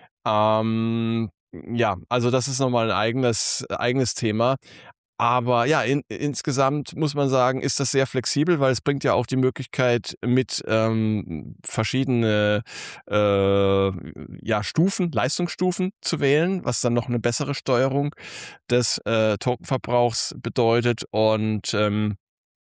Ähm, ja, also das ist noch mal 'n eigenes eigenes Thema. Aber ja, in insgesamt muss man sagen, ist das sehr flexibel, weil es bringt ja auch die Möglichkeit mit, ähm, verschiedene, äh, ja, Stufen Leistungsstufen zu wählen, was dann noch 'ne bessere Steuerung des, äh, Tokenverbrauchs bedeutet. Und, ähm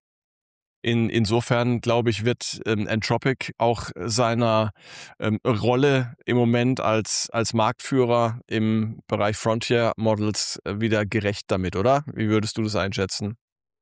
in insofern, glaube ich, wird, ähm, Anthropic auch seiner, ähm, Rolle im Moment als als Marktführer im Bereich Frontier Models, äh, wieder gerecht damit, oder? Wie würdest du das einschätzen?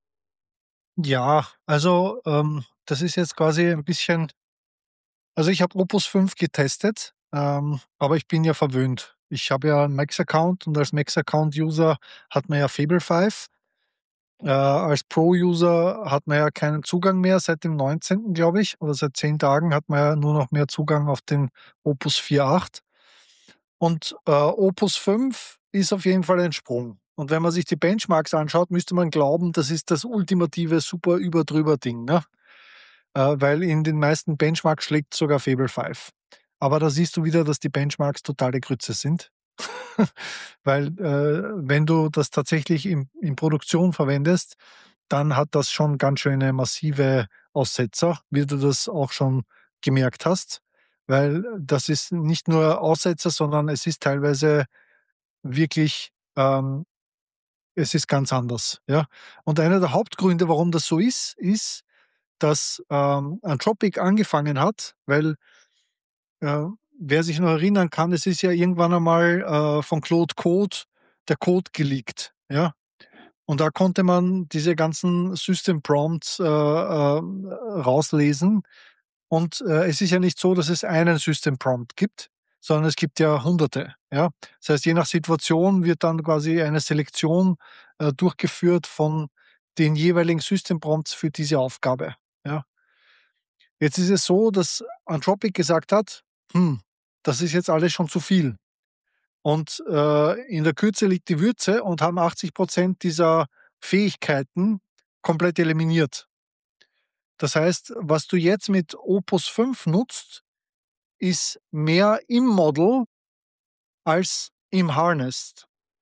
Ja, also, ähm, das ist jetzt quasi 'n bisschen also, ich habe Opus fünf getestet, ähm, aber ich bin ja verwöhnt. Ich habe ja 'n Max-Account und als Max-Account-User hat man ja Fable fünf. Äh, als Pro-User hat man ja keinen Zugang mehr seit dem neunzehnten, glaube ich, oder seit zehn Tagen hat man ja nur noch mehr Zugang auf den Opus vier Punkt acht. Und, äh, Opus fünf ist auf jeden Fall ein Sprung. Und wenn man sich die Benchmarks anschaut, müsste man glauben, das ist das ultimative super über drüber Ding, ne? Äh, weil in den meisten Benchmarks schlägt sogar Fable fünf. Aber da siehst du wieder, dass die Benchmarks totale Grütze sind. Weil, äh, wenn du das tatsächlich in in Produktion verwendest, dann hat das schon ganz schöne massive Aussetzer, wie du das auch schon gemerkt hast. Weil das ist nicht nur Aussetzer, sondern es ist teilweise wirklich, ähm es ist ganz anders, ja? Und einer der Hauptgründe, warum das so ist, ist, dass, ähm, Anthropic angefangen hat, weil, äh, wer sich noch erinnern kann, es ist ja irgendwann einmal, äh, von Claude Code der Code geleakt, ja? Und da konnte man diese ganzen System Prompts, äh, ähm, rauslesen. Und, äh, es ist ja nicht so, dass es einen System Prompt gibt, sondern es gibt ja Hunderte, ja? Das heißt, je nach Situation wird dann quasi eine Selektion, äh, durchgeführt von den jeweiligen System Prompts für diese Aufgabe, ja? Jetzt ist es so, dass Anthropic gesagt hat: „Hm, das ist jetzt alles schon zu viel." Und, äh, in der Kürze liegt die Würze und haben achtzig dieser Fähigkeiten komplett eliminiert. Das heißt, was du jetzt mit Opus fünf nutzt, ist mehr im Model als im Harness.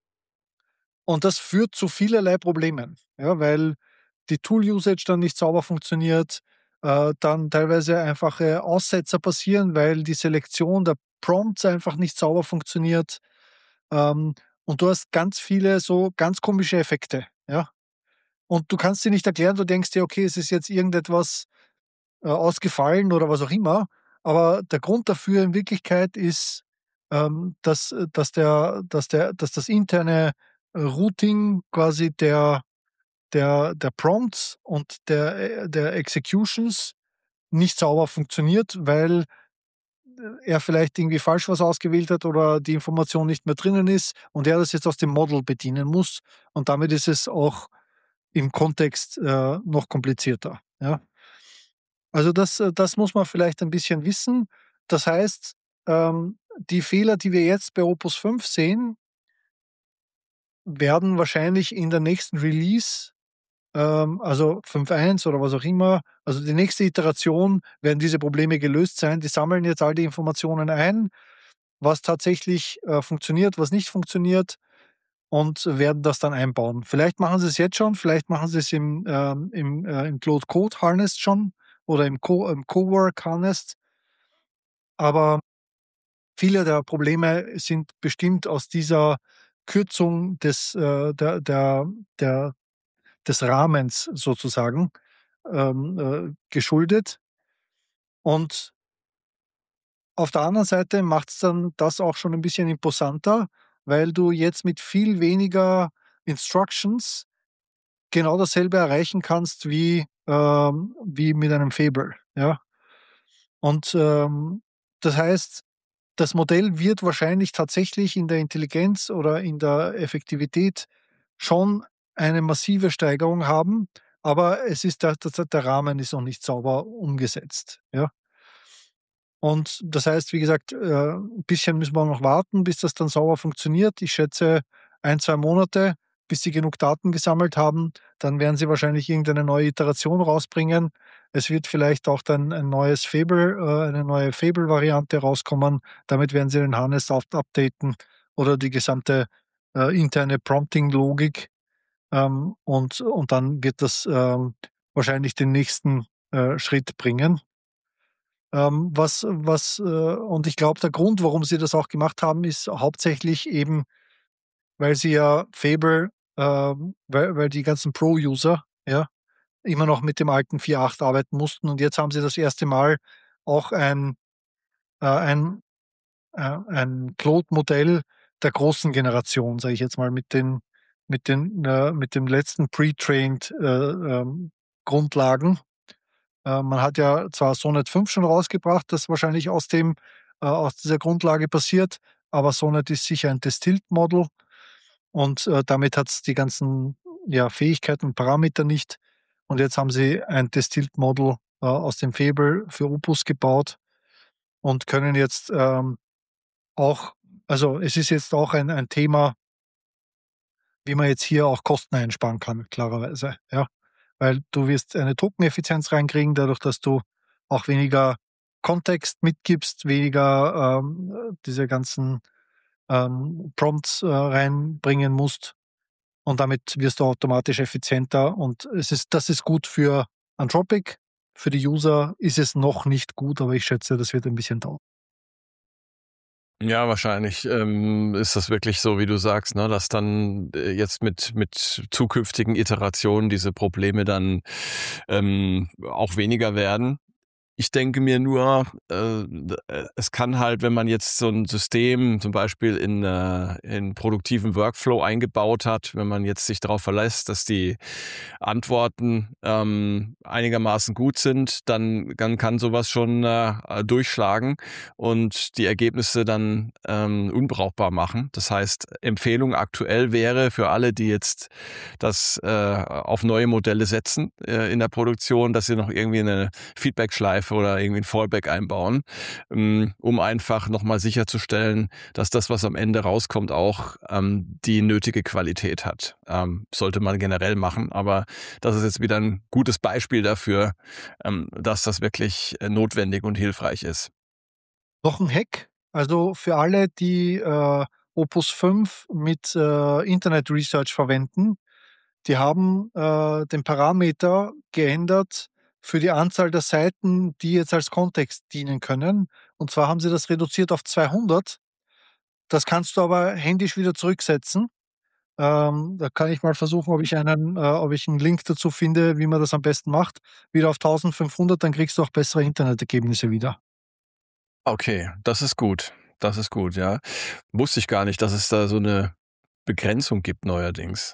Und das führt zu vielerlei Problemen, ja, weil die Tool-Usage dann nicht sauber funktioniert, äh, dann teilweise einfache Aussetzer passieren, weil die Selektion der Prompts einfach nicht sauber funktioniert. Ähm, und du hast ganz viele so ganz komische Effekte, ja? Und du kannst dir nicht erklären, du denkst dir: „Okay, es ist jetzt irgendetwas, äh, ausgefallen" oder was auch immer. Aber der Grund dafür in Wirklichkeit ist, ähm, dass äh, dass der dass der dass das interne, äh, Routing quasi der der der Prompts und der äh, der Executions nicht sauber funktioniert, weil er vielleicht irgendwie falsch was ausgewählt hat oder die Information nicht mehr drinnen ist und er das jetzt aus dem Model bedienen muss. Und damit ist es auch im Kontext, äh, noch komplizierter, ja? Also das äh, das muss man vielleicht ein bisschen wissen. Das heißt, ähm, die Fehler, die wir jetzt bei Opus fünf sehen werden wahrscheinlich in der nächsten Release, ähm, also fünf Punkt eins oder was auch immer, also die nächste Iteration werden diese Probleme gelöst sein. Die sammeln jetzt all die Informationen ein, was tatsächlich, äh, funktioniert, was nicht funktioniert und werden das dann einbauen. Vielleicht machen sie es jetzt schon, vielleicht machen sie es im, ähm, im, äh, im Claude Code Harness schon oder im Co im Cowork Harness. Aber viele der Probleme sind bestimmt aus dieser Kürzung des, äh, der der der des Rahmens sozusagen, ähm, äh, geschuldet. Und auf der anderen Seite macht's dann das auch schon ein bisschen imposanter, weil du jetzt mit viel weniger Instructions genau dasselbe erreichen kannst wie, ähm wie mit einem Fable, ja? Und, ähm, das heißt, das Modell wird wahrscheinlich tatsächlich in der Intelligenz oder in der Effektivität schon eine massive Steigerung haben, aber es ist der der der Rahmen ist noch nicht sauber umgesetzt, ja? Und das heißt, wie gesagt, äh, 'n bisschen müssen wir noch warten, bis das dann sauber funktioniert. Ich schätze ein, zwei Monate, bis sie genug Daten gesammelt haben. Dann werden sie wahrscheinlich irgendeine neue Iteration rausbringen. Es wird vielleicht auch dann ein neues Fable äh, eine neue Fable-Variante rauskommen. Damit werden sie den Harness up updaten oder die gesamte, äh, interne Prompting-Logik. Ähm, und und dann wird das, ähm, wahrscheinlich den nächsten, äh, Schritt bringen. Ähm, was was, äh und ich glaube, der Grund, warum sie das auch gemacht haben, ist hauptsächlich eben, weil sie ja Fable ähm, weil weil die ganzen Pro-User, ja, immer noch mit dem alten vier Punkt acht arbeiten mussten und jetzt haben sie das erste Mal auch ein äh, ein äh, ein Claude-Modell der großen Generation, sage ich jetzt mal, mit den mit den äh, mit dem letzten pre-trained, äh, ähm, Grundlagen. Äh, man hat ja zwar Sonnet fünf schon rausgebracht, das wahrscheinlich aus dem äh, aus dieser Grundlage basiert, aber Sonnet ist sicher ein Distilled Model und, äh, damit hat's die ganzen ja, Fähigkeiten und Parameter nicht. Und jetzt haben sie ein Distilled Model äh, aus dem Fable für Opus gebaut und können jetzt ähm, auch, also es ist jetzt auch ein, ein Thema, wie man jetzt hier auch Kosten einsparen kann, klarerweise, ja. Weil du wirst eine Druckeneffizienz reinkriegen, dadurch, dass du auch weniger Kontext mitgibst, weniger ähm, äh, diese ganzen ähm, Prompts äh, reinbringen musst und damit wirst du automatisch effizienter und es ist das ist gut für Anthropic. Für die User ist es noch nicht gut, aber ich schätze, das wird ein bisschen dauern. Ja, wahrscheinlich ähm, ist das wirklich so, wie du sagst, ne, dass dann äh, jetzt mit mit zukünftigen Iterationen diese Probleme dann ähm, auch weniger werden. Ich denke mir nur, äh, äh, es kann halt, wenn man jetzt so ein System zum Beispiel in, äh, in produktiven Workflow eingebaut hat, wenn man jetzt sich darauf verlässt, dass die Antworten ähm, einigermaßen gut sind, dann, dann kann sowas schon äh, durchschlagen und die Ergebnisse dann ähm, unbrauchbar machen. Das heißt, Empfehlung aktuell wäre für alle, die jetzt das äh, auf neue Modelle setzen äh, in der Produktion, dass sie noch irgendwie eine Feedback-Schleife oder irgendwie ein Fallback einbauen, ähm, um einfach nochmal sicherzustellen, dass das, was am Ende rauskommt, auch ähm, die nötige Qualität hat. Ähm, sollte man generell machen, aber das ist jetzt wieder ein gutes Beispiel dafür, ähm, dass das wirklich äh, notwendig und hilfreich ist. Noch ein Hack, also für alle, die äh, Opus fünf mit äh, Internet Research verwenden, die haben äh, den Parameter geändert für die Anzahl der Seiten, die jetzt als Kontext dienen können. Und zwar haben sie das reduziert auf zweihundert. Das kannst du aber händisch wieder zurücksetzen. Ähm, da kann ich mal versuchen, ob ich einen äh, ob ich 'n Link dazu finde, wie man das am besten macht. Wieder auf eintausendfünfhundert, dann kriegst du auch bessere Internetergebnisse wieder. Okay, das ist gut. Das ist gut, ja. Wusste ich gar nicht, dass es da so eine Begrenzung gibt neuerdings.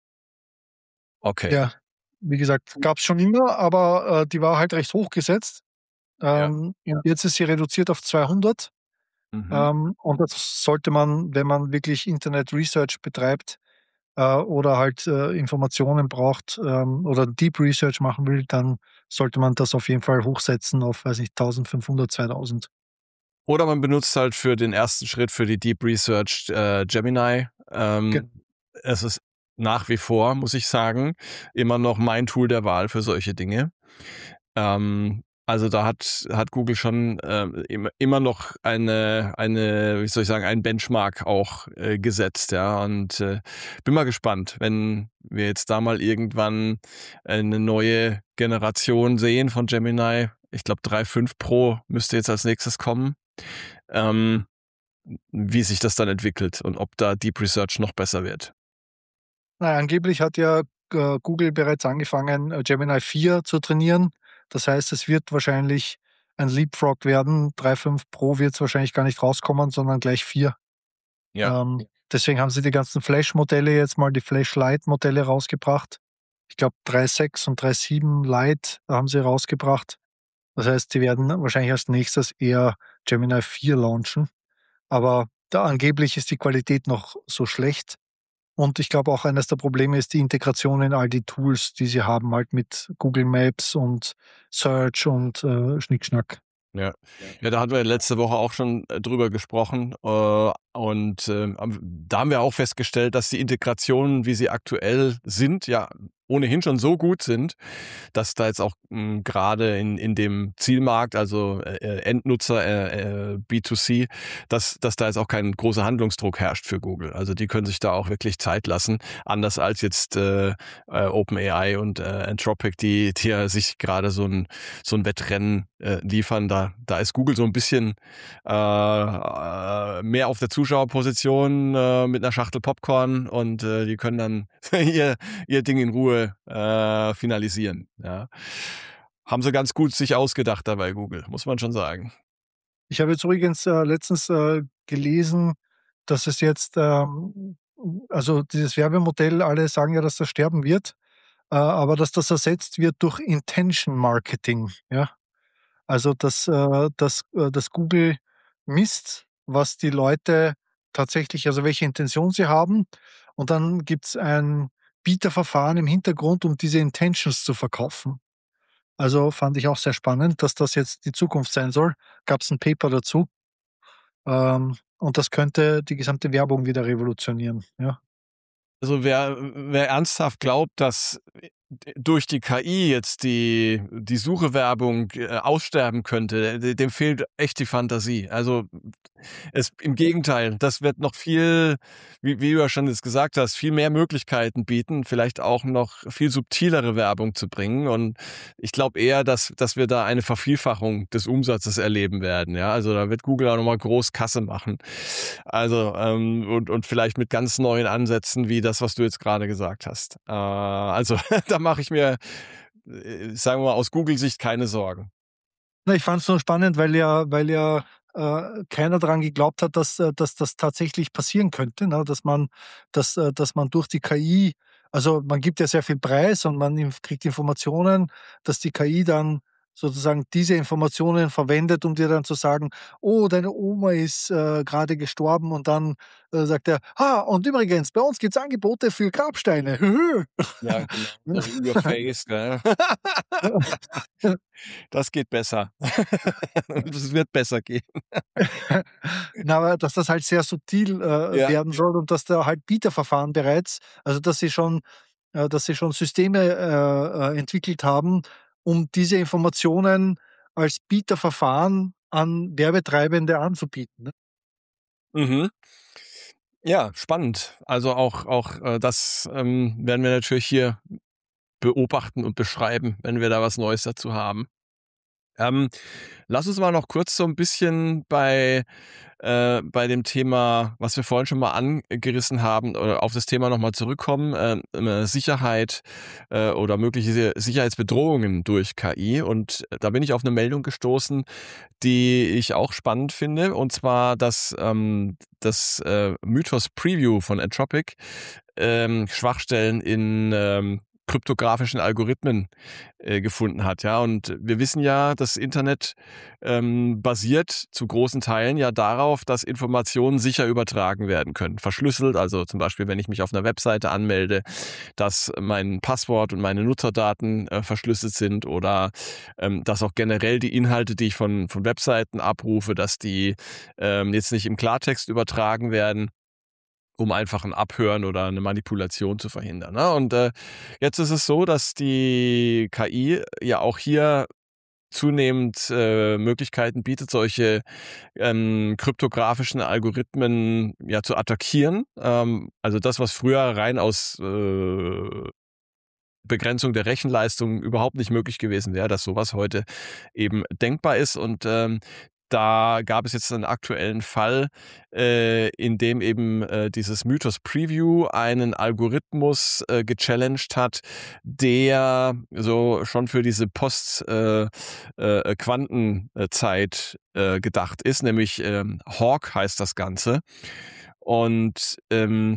Okay, Ja, wie gesagt, gab's schon immer, aber äh, die war halt recht hoch gesetzt. ja. Ähm, und jetzt ist sie reduziert auf zweihundert. Mhm. Ähm, und das sollte man, wenn man wirklich Internet Research betreibt, äh, oder halt äh, Informationen braucht, ähm, oder Deep Research machen will, dann sollte man das auf jeden Fall hochsetzen auf, weiß nicht, eintausendfünfhundert, zweitausend. Oder man benutzt halt für den ersten Schritt für die Deep Research äh, Gemini. Ge Ähm, es ist nach wie vor, muss ich sagen, immer noch mein Tool der Wahl für solche Dinge. Ähm, also da hat hat Google schon ähm, immer immer noch eine eine, wie soll ich sagen, einen Benchmark auch äh, gesetzt, ja. Und äh, bin mal gespannt, wenn wir jetzt da mal irgendwann eine neue Generation sehen von Gemini. Ich glaube, drei Punkt fünf Pro müsste jetzt als nächstes kommen. Ähm, wie sich das dann entwickelt und ob da Deep Research noch besser wird. Na ja, angeblich hat ja äh, Google bereits angefangen, äh, Gemini vier zu trainieren. Das heißt, es wird wahrscheinlich ein Leapfrog werden. drei Punkt fünf Pro wird's wahrscheinlich gar nicht rauskommen, sondern gleich vier. Ja. Ähm, deswegen haben sie die ganzen Flash-Modelle jetzt mal die Flash-Lite-Modelle rausgebracht. Ich glaube drei Punkt sechs und drei Punkt sieben Lite haben sie rausgebracht. Das heißt, die werden wahrscheinlich als nächstes eher Gemini vier launchen. Aber da angeblich ist die Qualität noch so schlecht. Und ich glaube auch eines der Probleme ist die Integration in all die Tools, die sie haben, halt mit Google Maps und Search und äh, Schnickschnack. Ja. Ja, da hatten wir letzte Woche auch schon äh, drüber gesprochen. Äh, und ähm, am- da haben wir auch festgestellt, dass die Integrationen, wie sie aktuell sind, ja ohnehin schon so gut sind, dass da jetzt auch mh, gerade in, in dem Zielmarkt, also äh, äh, Endnutzer äh, äh, B zwei C, dass, dass da jetzt auch kein großer Handlungsdruck herrscht für Google. Also die können sich da auch wirklich Zeit lassen, anders als jetzt äh, äh, OpenAI und äh, Anthropic, die, die ja sich gerade so ein, so ein Wettrennen äh, liefern. Da, da ist Google so ein bisschen äh, äh, mehr auf der Zuschauerposition äh, mit einer Schachtel Popcorn und äh, die können dann ihr, ihr Ding in Ruhe äh, finalisieren. Ja. Haben sie ganz gut sich ausgedacht dabei, Google, muss man schon sagen. Ich habe jetzt übrigens äh, letztens äh, gelesen, dass es jetzt, ähm, also dieses Werbemodell, alle sagen ja, dass das sterben wird, äh, aber dass das ersetzt wird durch Intention Marketing, ja. Also, dass, äh, dass, äh, dass Google misst, was die Leute tatsächlich, also welche Intention sie haben. Und dann gibt's ein Bieterverfahren im Hintergrund, um diese Intentions zu verkaufen. Also, fand ich auch sehr spannend, dass das jetzt die Zukunft sein soll. Gab's 'n Paper dazu, ähm, und das könnte die gesamte Werbung wieder revolutionieren, ja. Also wer wer ernsthaft glaubt, dass d durch die K I jetzt die die Suchewerbung, äh, aussterben könnte, de dem fehlt echt die Fantasie. Also, es im Gegenteil, das wird noch viel, wie wie du ja schon jetzt gesagt hast, viel mehr Möglichkeiten bieten, vielleicht auch noch viel subtilere Werbung zu bringen. Und ich glaube eher, dass dass wir da eine Vervielfachung des Umsatzes erleben werden, ja. Also, da wird Google auch noch mal groß Kasse machen. Also, ähm, und und vielleicht mit ganz neuen Ansätzen wie das, was du jetzt gerade gesagt hast. Äh, also, da mache ich mir, äh, sagen wir mal, aus Google-Sicht keine Sorgen. Na, ich fand es nur spannend, weil ja weil ja, äh, keiner daran geglaubt hat, dass äh, dass das tatsächlich passieren könnte, ne? Dass man dass äh, dass man durch die K I, also, man gibt ja sehr viel Preis und man inf kriegt Informationen, dass die K I dann sozusagen diese Informationen verwendet, um dir dann zu sagen: „Oh, deine Oma ist, äh, grade gestorben“, und dann, äh, sagt er: „Ah, und übrigens, bei uns gibt's Angebote für Grabsteine. Ja, genau, so wie Your Face, gell? Das geht besser. Es wird besser gehen. Na, aber dass das halt sehr subtil, äh, Ja. werden soll und dass da halt Bieterverfahren bereits, also, dass sie schon äh, dass sie schon Systeme, äh, äh, entwickelt haben, um diese Informationen als Bieterverfahren an Werbetreibende anzubieten, ne? Mhm. Ja, spannend. Also auch auch, äh, das, ähm, werden wir natürlich hier beobachten und beschreiben, wenn wir da was Neues dazu haben. Ähm, lass uns mal noch kurz so ein bisschen bei äh, bei dem Thema, was wir vorhin schon mal angerissen haben, oder auf das Thema noch mal zurückkommen, ähm, äh, Sicherheit, äh, oder mögliche Sicherheitsbedrohungen durch K I. Und da bin ich auf eine Meldung gestoßen, die ich auch spannend finde, und zwar, dass, ähm, das, äh, Mythos Preview von Anthropic, ähm, Schwachstellen in, ähm, kryptografischen Algorithmen, äh, gefunden hat, ja. Und wir wissen ja, das Internet, ähm, basiert zu großen Teilen ja darauf, dass Informationen sicher übertragen werden können. Verschlüsselt, also zum Beispiel, wenn ich mich auf einer Webseite anmelde, dass mein Passwort und meine Nutzerdaten, äh, verschlüsselt sind, oder, ähm, dass auch generell die Inhalte, die ich von von Webseiten abrufe, dass die, ähm, jetzt nicht im Klartext übertragen werden, um einfach ein Abhören oder eine Manipulation zu verhindern, ne? Und, äh, jetzt ist es so, dass die K I ja auch hier zunehmend, äh, Möglichkeiten bietet, solche, ähm, kryptografischen Algorithmen, ja, zu attackieren. Ähm, also das, was früher rein aus, äh, Begrenzung der Rechenleistung überhaupt nicht möglich gewesen wäre, dass sowas heute eben denkbar ist. Und, ähm, da gab es jetzt einen aktuellen Fall, äh, in dem eben, äh, dieses Mythos Preview einen Algorithmus, äh, gechallenged hat, der so schon für diese Post äh, äh, Quantenzeit, äh, gedacht ist, nämlich, ähm, Hawk heißt das Ganze. Und, ähm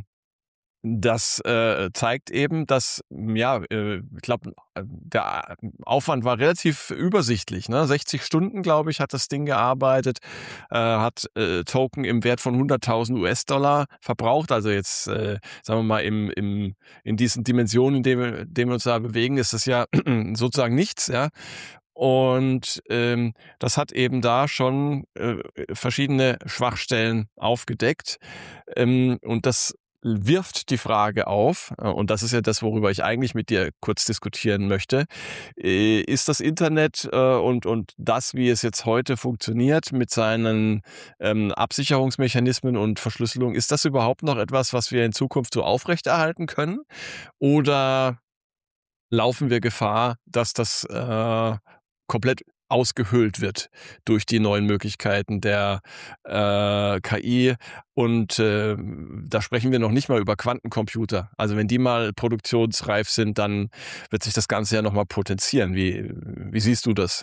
das, äh, zeigt eben, dass, hm, ja, äh, ich glaube, äh, der Aufwand war relativ übersichtlich, ne? sechzig Stunden, glaube ich, hat das Ding gearbeitet, äh, hat, äh, Token im Wert von hunderttausend US-Dollar verbraucht. Also jetzt, äh, sagen wir mal, im im in diesen Dimensionen, in denen wir denen wir uns da bewegen, ist das ja sozusagen nichts, ja? Und, ähm, das hat eben da schon, äh, verschiedene Schwachstellen aufgedeckt. Ähm, und das wirft die Frage auf, äh, und das ist ja das, worüber ich eigentlich mit dir kurz diskutieren möchte. Äh, ist das Internet, äh, und und das, wie es jetzt heute funktioniert mit seinen, ähm, Absicherungsmechanismen und Verschlüsselung, ist das überhaupt noch etwas, was wir in Zukunft so aufrechterhalten können? Oder laufen wir Gefahr, dass das, äh, komplett ausgehöhlt wird durch die neuen Möglichkeiten der, äh, K I. Und, ähm, da sprechen wir noch nicht mal über Quantencomputer. Also, wenn die mal produktionsreif sind, dann wird sich das Ganze ja noch mal potenzieren. Wie wie siehst du das?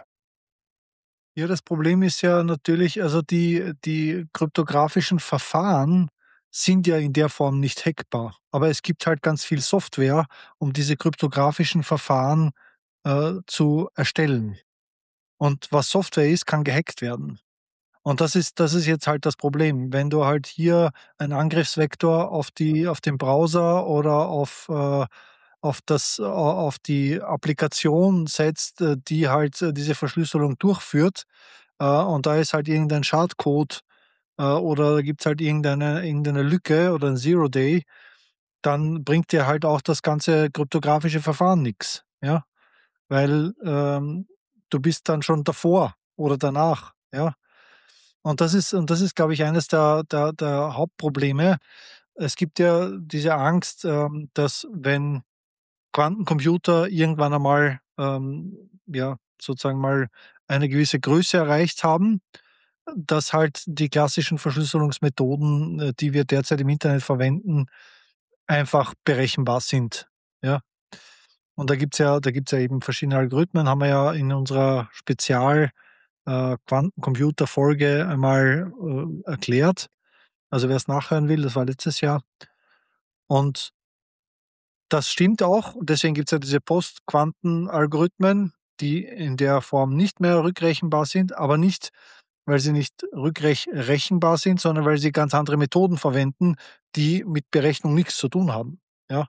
Ja, das Problem ist ja natürlich, also die die kryptografischen Verfahren sind ja in der Form nicht hackbar. Aber es gibt halt ganz viel Software, um diese kryptografischen Verfahren, äh, zu erstellen. Und was Software ist, kann gehackt werden. Und das ist das ist jetzt halt das Problem. Wenn du halt hier einen Angriffsvektor auf die auf den Browser oder auf, äh auf das a auf die Applikation setzt, äh, die halt, äh, diese Verschlüsselung durchführt, äh, und da ist halt irgendein Schadcode, äh, oder da gibt's halt irgendeine irgendeine Lücke oder 'n Zero Day, dann bringt dir halt auch das ganze kryptografische Verfahren nix, ja? Weil, ähm, du bist dann schon davor oder danach, ja? Und das ist und das ist, glaube ich, eines der der der Hauptprobleme. Es gibt ja diese Angst, ähm, dass wenn Quantencomputer irgendwann einmal, ähm, ja, sozusagen mal eine gewisse Größe erreicht haben, dass halt die klassischen Verschlüsselungsmethoden, äh, die wir derzeit im Internet verwenden, einfach berechenbar sind, ja? Und da gibt's ja da gibt's ja eben verschiedene Algorithmen, haben wir ja in unserer Spezial äh, Quantencomputer-Folge einmal, äh, erklärt. Also, wer's nachhören will, das war letztes Jahr. Und das stimmt auch und deswegen gibt's ja diese Post-Quanten-Algorithmen, die in der Form nicht mehr rückrechenbar sind, aber nicht, weil sie nicht rückrech rechenbar sind, sondern weil sie ganz andere Methoden verwenden, die mit Berechnung nix zu tun haben, ja?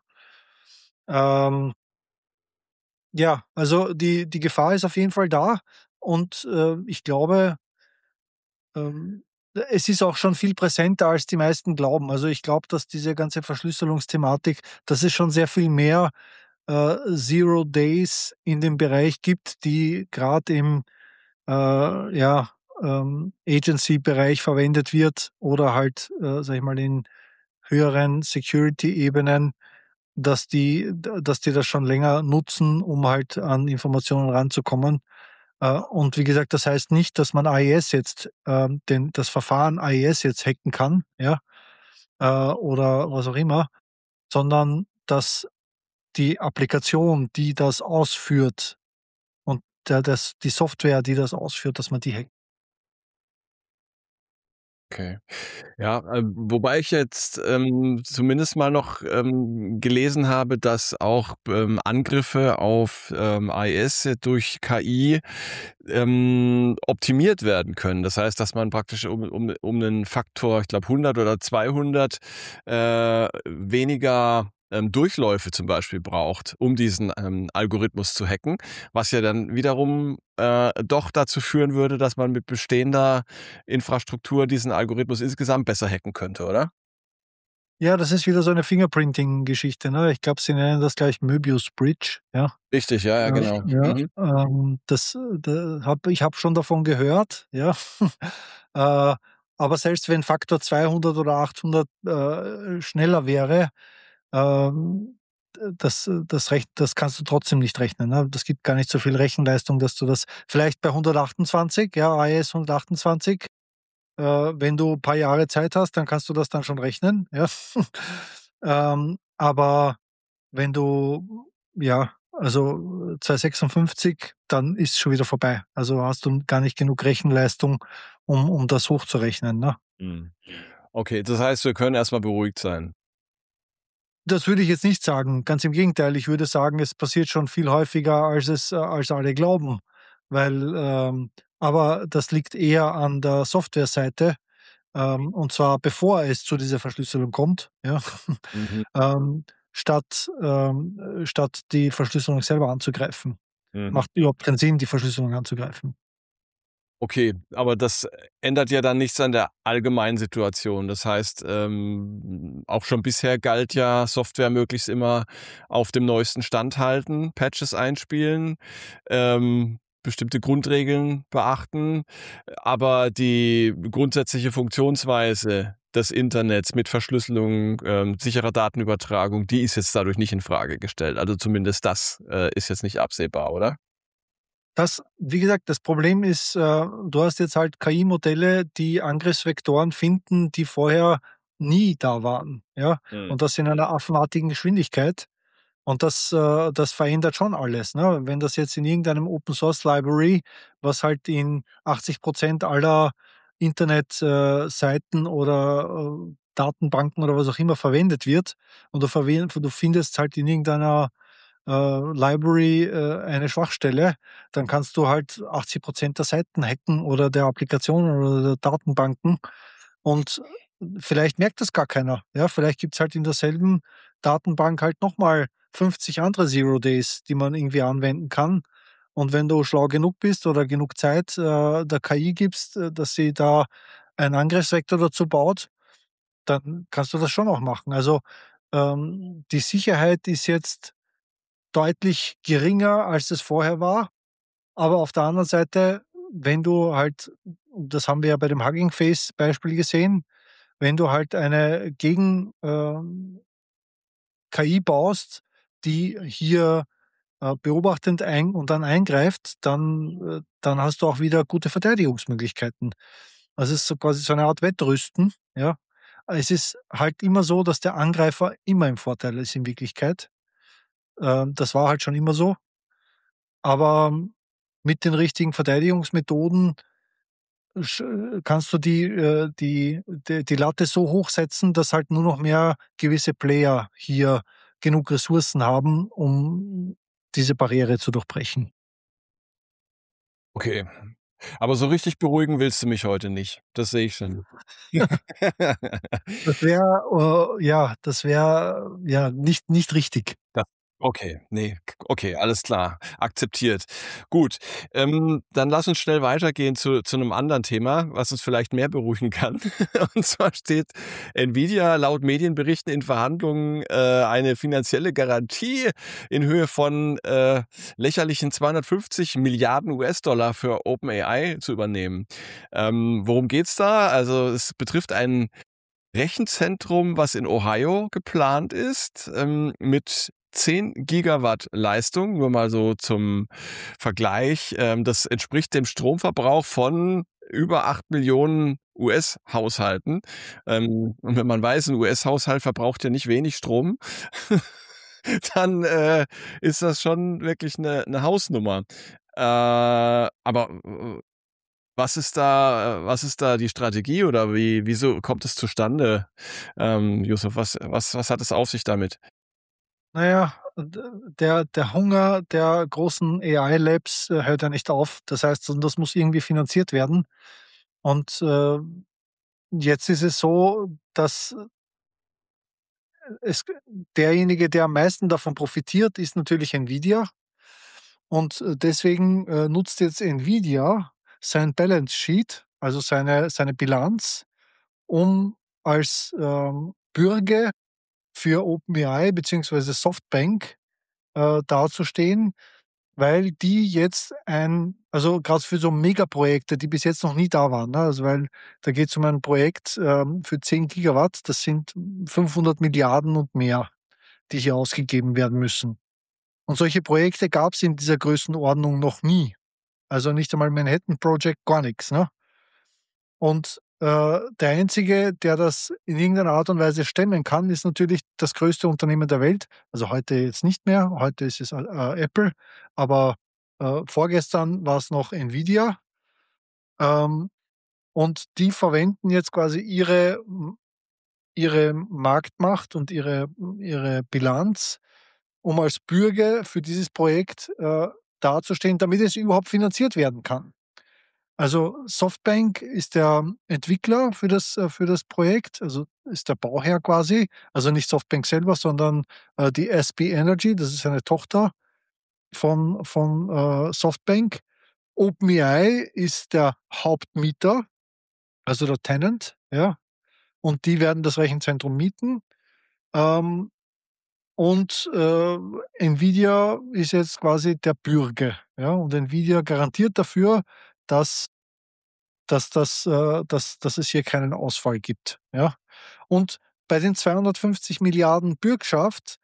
Ähm ja, also die die Gefahr ist auf jeden Fall da und, äh, ich glaube ähm, es ist auch schon viel präsenter, als die meisten glauben. Also, ich glaube, dass diese ganze Verschlüsselungsthematik dass es schon sehr viel mehr, äh, Zero Days in dem Bereich gibt, die grad im, äh, ja, ähm, Agency-Bereich verwendet wird oder halt, äh, sage ich mal, in höheren Security-Ebenen, dass die d dass die das schon länger nutzen, um halt an Informationen ranzukommen. Äh, und wie gesagt, das heißt nicht, dass man A E S jetzt, ähm, den das Verfahren A E S jetzt hacken kann, ja, äh, oder was auch immer, sondern dass die Applikation, die das ausführt und der das die Software, die das ausführt, dass man die hackt. Okay. Ja, ähm, wobei ich jetzt, ähm, zumindest mal noch, ähm, gelesen habe, dass auch, ähm, Angriffe auf, ähm, A E S durch K I, ähm, optimiert werden können. Das heißt, dass man praktisch um um um 'nen Faktor, ich glaube hundert oder zweihundert, äh, weniger, ähm, Durchläufe zum Beispiel braucht, um diesen, ähm, Algorithmus zu hacken, was ja dann wiederum, äh, doch dazu führen würde, dass man mit bestehender Infrastruktur diesen Algorithmus insgesamt besser hacken könnte, oder? Ja, das ist wieder so 'ne Fingerprinting-Geschichte, ne? Ich glaube, sie nennen das gleich Möbius Bridge, ja? Richtig, ja, ja, Ja, genau. ja, Mhm. ähm, das, äh, da habe ich habe schon davon gehört, ja. Äh, aber selbst wenn Faktor zweihundert oder achthundert, äh, schneller wäre, ähm, d das das rech das kannst du trotzdem nicht rechnen, ne? Das gibt gar nicht so viel Rechenleistung, dass du das vielleicht bei hundertachtundzwanzig, ja, A E S hundertachtundzwanzig, äh, wenn du paar Jahre Zeit hast, dann kannst du das dann schon rechnen, ja? Ähm, aber wenn du ja, also zweihundertsechsundfünfzig, dann ist's schon wieder vorbei. Also, hast du gar nicht genug Rechenleistung, um um das hochzurechnen, ne? Mhm. Okay, das heißt, wir können erst mal beruhigt sein. Das würde ich jetzt nicht sagen. Ganz im Gegenteil. Ich würde sagen, es passiert schon viel häufiger, als es äh, als alle glauben, weil, ähm aber das liegt eher an der Softwareseite, ähm, und zwar bevor es zu dieser Verschlüsselung kommt, ja, Mhm. ähm, statt ähm, äh, statt die Verschlüsselung selber anzugreifen. Mhm. Macht überhaupt keinen Sinn, die Verschlüsselung anzugreifen. Okay, aber das ändert ja dann nichts an der allgemeinen Situation. Das heißt, ähm, auch schon bisher galt ja Software möglichst immer auf dem neuesten Stand halten, Patches einspielen, ähm, bestimmte Grundregeln beachten, aber die grundsätzliche Funktionsweise des Internets mit Verschlüsselung, ähm, sicherer Datenübertragung, die ist jetzt dadurch nicht infrage gestellt. Also, zumindest das, äh, ist jetzt nicht absehbar, oder? Das wie gesagt, das Problem ist, äh, du hast jetzt halt K I-Modelle, die Angriffsvektoren finden, die vorher nie da waren, ja? Mhm. Und das in einer affenartigen Geschwindigkeit. Und das äh, das verändert schon alles, ne? Wenn das jetzt in irgendeinem Open Source Library, was halt in achtzig Prozent aller Internet äh, Seiten oder, äh, Datenbanken oder was auch immer verwendet wird und du verwen du findest halt in irgendeiner, äh, Library, äh, eine Schwachstelle, dann kannst du halt achtzig Prozent der Seiten hacken oder der Applikationen oder der Datenbanken und vielleicht merkt das gar keiner, ja? Vielleicht gibt's halt in derselben Datenbank halt noch mal fünfzig andere Zero Days, die man irgendwie anwenden kann. Und wenn du schlau genug bist oder genug Zeit, äh, der K I gibst, äh, dass sie da einen Angriffsvektor dazu baut, dann kannst du das schon auch machen. Also, ähm, die Sicherheit ist jetzt deutlich geringer, als es vorher war. Aber auf der anderen Seite, wenn du halt, das haben wir ja bei dem Hugging Face Beispiel gesehen, wenn du halt eine Gegen ähm, K I baust, die hier, äh, beobachtend ein und dann eingreift, dann äh, dann hast du auch wieder gute Verteidigungsmöglichkeiten. Also, es ist so quasi so eine Art Wettrüsten, ja. Es ist halt immer so, dass der Angreifer immer im Vorteil ist in Wirklichkeit. Ähm, das war halt schon immer so, aber mit den richtigen Verteidigungsmethoden sch kannst du die äh, die die die Latte so hoch setzen, dass halt nur noch mehr gewisse Player hier genug Ressourcen haben, um diese Barriere zu durchbrechen. Okay. Aber so richtig beruhigen willst du mich heute nicht. Das sehe ich schon. Das wäre, äh ja, das wäre, ja, nicht nicht richtig. Da okay, ne, k okay, alles klar, akzeptiert. Gut, ähm, dann lass uns schnell weitergehen zu zu 'nem anderen Thema, was uns vielleicht mehr beruhigen kann. Und zwar steht Nvidia laut Medienberichten in Verhandlungen, äh, eine finanzielle Garantie in Höhe von, äh, lächerlichen zweihundertfünfzig Milliarden US-Dollar für OpenAI zu übernehmen. Ähm, worum geht's da? Also, es betrifft ein Rechenzentrum, was in Ohio geplant ist, ähm, mit zehn Gigawatt Leistung. Nur mal so zum Vergleich. Ähm, das entspricht dem Stromverbrauch von über acht Millionen US-Haushalten. Ähm, und wenn man weiß, 'n U S-Haushalt verbraucht ja nicht wenig Strom, dann, äh, ist das schon wirklich 'ne 'ne Hausnummer. Äh, aber w was ist da äh, was ist da die Strategie oder wie wieso kommt es zustande? Ähm, Yusuf, was was was hat es auf sich damit? Na ja, d der der Hunger der großen A I-Labs, äh, hört ja nicht auf. Das heißt, und das muss irgendwie finanziert werden. Und, äh, jetzt ist es so, dass es derjenige, der am meisten davon profitiert, ist natürlich Nvidia. Und, äh, deswegen, äh, nutzt jetzt Nvidia sein Balance Sheet, also seine seine Bilanz, um als, ähm, Bürge für OpenAI beziehungsweise Softbank, äh, dazustehen, weil die jetzt ein, also grad für so Megaprojekte, die bis jetzt noch nie da waren, ne? Also, weil da geht's um ein Projekt, ähm, für zehn Gigawatt. Das sind fünfhundert Milliarden und mehr, die hier ausgegeben werden müssen. Und solche Projekte gab's in dieser Größenordnung noch nie. Also, nicht einmal Manhattan Project, gar nix, ne? Und, äh, der Einzige, der das in irgendeiner Art und Weise stemmen kann, ist natürlich das größte Unternehmen der Welt. Also, heute jetzt nicht mehr, heute ist es, äh, äh, Apple, aber, äh, vorgestern war's noch Nvidia. Ähm, und die verwenden jetzt quasi ihre m ihre Marktmacht und ihre ihre Bilanz, um als Bürger für dieses Projekt, äh, dazustehen, damit es überhaupt finanziert werden kann. Also, Softbank ist der Entwickler für das äh, für das Projekt, also ist der Bauherr quasi. Also nicht Softbank selber, sondern, äh, die S P Energy, das ist eine Tochter von von, äh, Softbank. OpenAI ist der Hauptmieter, also der Tenant, ja, und die werden das Rechenzentrum mieten. Ähm, und, äh, Nvidia ist jetzt quasi der Bürge, ja, und Nvidia garantiert dafür, dass dass das äh, dass dass es hier keinen Ausfall gibt, ja? Und bei den zweihundertfünfzig Milliarden Bürgschaft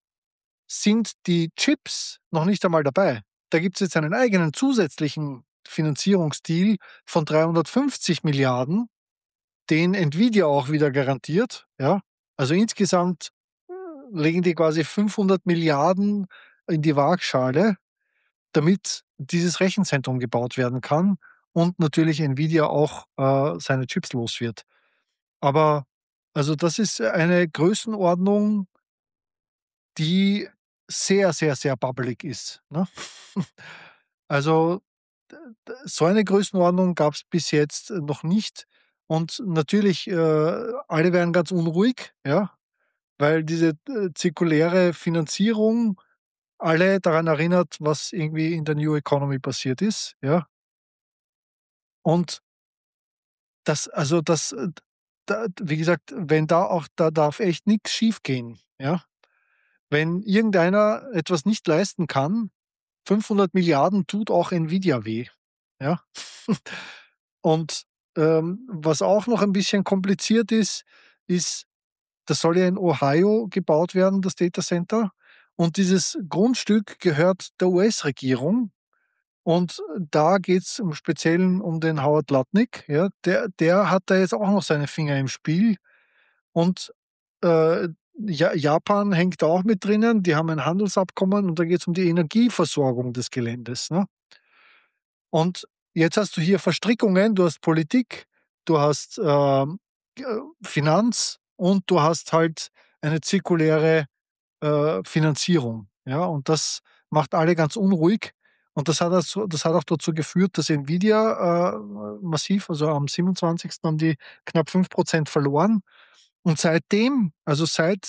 sind die Chips noch nicht einmal dabei. Da gibt's jetzt einen eigenen zusätzlichen Finanzierungsdeal von dreihundertfünfzig Milliarden, den Nvidia auch wieder garantiert, ja? Also, insgesamt, äh, legen die quasi fünfhundert Milliarden in die Waagschale, damit dieses Rechenzentrum gebaut werden kann und natürlich Nvidia auch, äh, seine Chips los wird. Aber also, das ist eine Größenordnung die sehr, sehr, sehr babbelig ist, ne? Also, d d so eine Größenordnung gab's bis jetzt noch nicht. Und natürlich, äh, alle werden ganz unruhig, ja? weil diese, äh, zirkuläre Finanzierung alle daran erinnert, was irgendwie in der New Economy passiert ist, ja? Und das also, das, äh, da wie gesagt, wenn da auch da darf echt nix schiefgehen, ja? Wenn irgendeiner etwas nicht leisten kann, fünfhundert Milliarden tut auch Nvidia weh, ja? Und, ähm, was auch noch ein bisschen kompliziert ist, ist, das soll ja in Ohio gebaut werden, das Datacenter. Und dieses Grundstück gehört der U S-Regierung. Und da geht's im Speziellen um den Howard Lutnick, ja. Der der hat da jetzt auch noch seine Finger im Spiel. Und, äh, Ja Japan hängt da auch mit drinnen. Die haben ein Handelsabkommen und da geht's um die Energieversorgung des Geländes, ne? Und jetzt hast du hier Verstrickungen. Du hast Politik, du hast, ähm, äh, Finanz und du hast halt eine zirkuläre, äh, Finanzierung, ja? Und das macht alle ganz unruhig. Und das hat dazu das hat auch dazu geführt, dass Nvidia, äh, massiv also am siebenundzwanzigsten haben die knapp fünf Prozent verloren. Und seitdem, also seit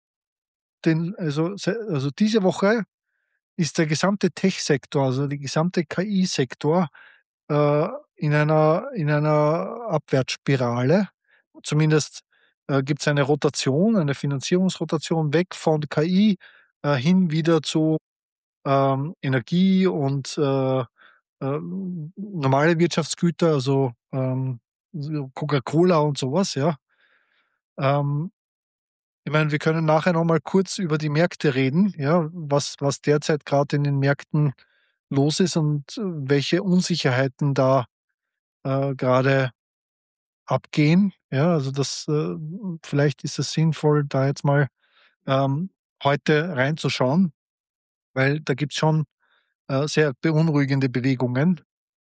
den also sei also diese Woche ist der gesamte Tech-Sektor, also die gesamte K I-Sektor, äh, in einer in einer Abwärtsspirale. Zumindest, äh, gibt's eine Rotation, eine Finanzierungsrotation weg von K I, äh, hin wieder zu, ähm, Energie und, äh, ähm, normale Wirtschaftsgüter, also, ähm, so Coca-Cola und so was, ja. Ähm, Ich meine, wir können nachher noch mal kurz über die Märkte reden, ja, was was derzeit grad in den Märkten los ist und, äh, welche Unsicherheiten da, äh, grade abgehen. Ja, also das, äh vielleicht ist es sinnvoll, da jetzt mal, ähm, heute reinzuschauen, weil da gibt's schon, äh, sehr beunruhigende Bewegungen.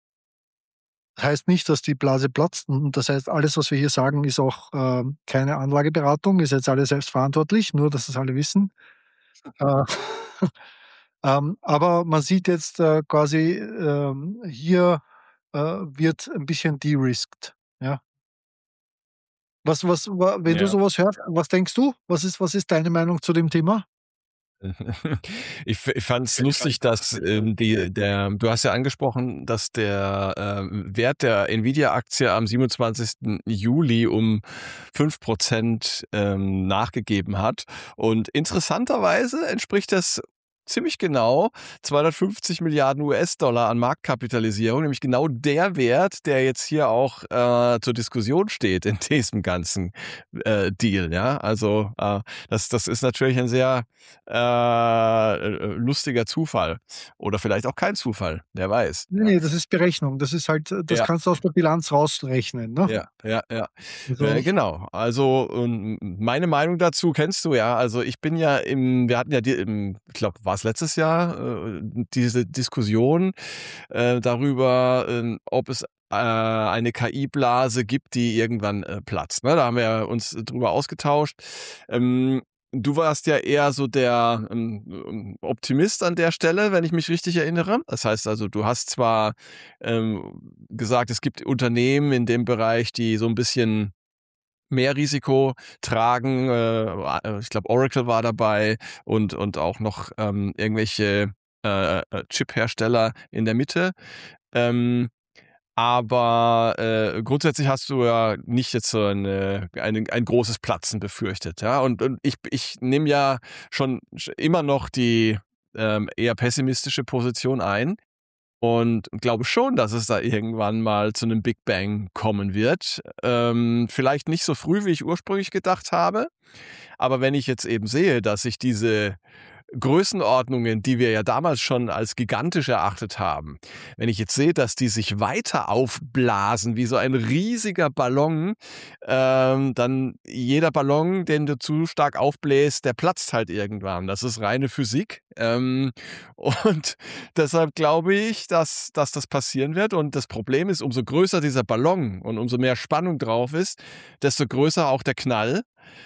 Heißt nicht, dass die Blase platzt und das heißt, alles, was wir hier sagen, ist auch, ähm, keine Anlageberatung, ist jetzt alles selbstverantwortlich, nur dass es alle wissen. Äh, ähm, aber man sieht jetzt, äh, quasi, ähm, hier, äh, wird ein bisschen de-risked, ja. Was was wa wenn du Ja. so was hörst, was denkst du? Was ist was ist deine Meinung zu dem Thema? Ich f ich fand's lustig, dass, ähm, die der du hast ja angesprochen, dass der, ähm, Wert der Nvidia-Aktie am siebenundzwanzigsten Juli um fünf Prozent ähm, nachgegeben hat. Und interessanterweise entspricht das ziemlich genau zweihundertfünfzig Milliarden U S-Dollar an Marktkapitalisierung, nämlich genau der Wert, der jetzt hier auch, äh, zur Diskussion steht in diesem ganzen, äh, Deal, ja? Also, äh, das das ist natürlich ein sehr äh, äh, lustiger Zufall oder vielleicht auch kein Zufall, wer weiß, Ne, ja. ne, das ist Berechnung. Das ist halt äh, das Ja, kannst du aus der Bilanz rausrechnen, ne? ja, ja, ja. Also Äh, genau. Also, und meine Meinung dazu kennst du ja. Also, ich bin ja im wir hatten ja die im ich glaube, war's letztes Jahr, äh, diese Diskussion, äh, darüber, ähm, ob es, äh, eine K I-Blase gibt, die irgendwann, äh, platzt, ne? Da haben wir ja uns drüber ausgetauscht. Ähm, Du warst ja eher so der, ähm, ähm, Optimist an der Stelle, wenn ich mich richtig erinnere. Das heißt also, du hast zwar, ähm, gesagt, es gibt Unternehmen in dem Bereich, die so ein bisschen mehr Risiko tragen. Äh, ich glaube, Oracle war dabei und und auch noch, ähm, irgendwelche, äh, äh, Chip-Hersteller in der Mitte. Ähm aber, äh, grundsätzlich hast du ja nicht jetzt so eine eine ein großes Platzen befürchtet, ja? Und und ich ich nehme ja schon sch immer noch die, ähm, eher pessimistische Position ein und glaube schon, dass es da irgendwann mal zu einem Big Bang kommen wird. Ähm, vielleicht nicht so früh, wie ich ursprünglich gedacht habe, aber wenn ich jetzt eben sehe, dass sich diese Größenordnungen, die wir ja damals schon als gigantisch erachtet haben. Wenn ich jetzt sehe, dass die sich weiter aufblasen wie so ein riesiger Ballon, ähm, dann jeder Ballon, den du zu stark aufbläst, der platzt halt irgendwann. Das ist reine Physik. Ähm, und deshalb glaube ich, dass, dass das passieren wird. Und das Problem ist, umso größer dieser Ballon und umso mehr Spannung drauf ist, desto größer auch der Knall.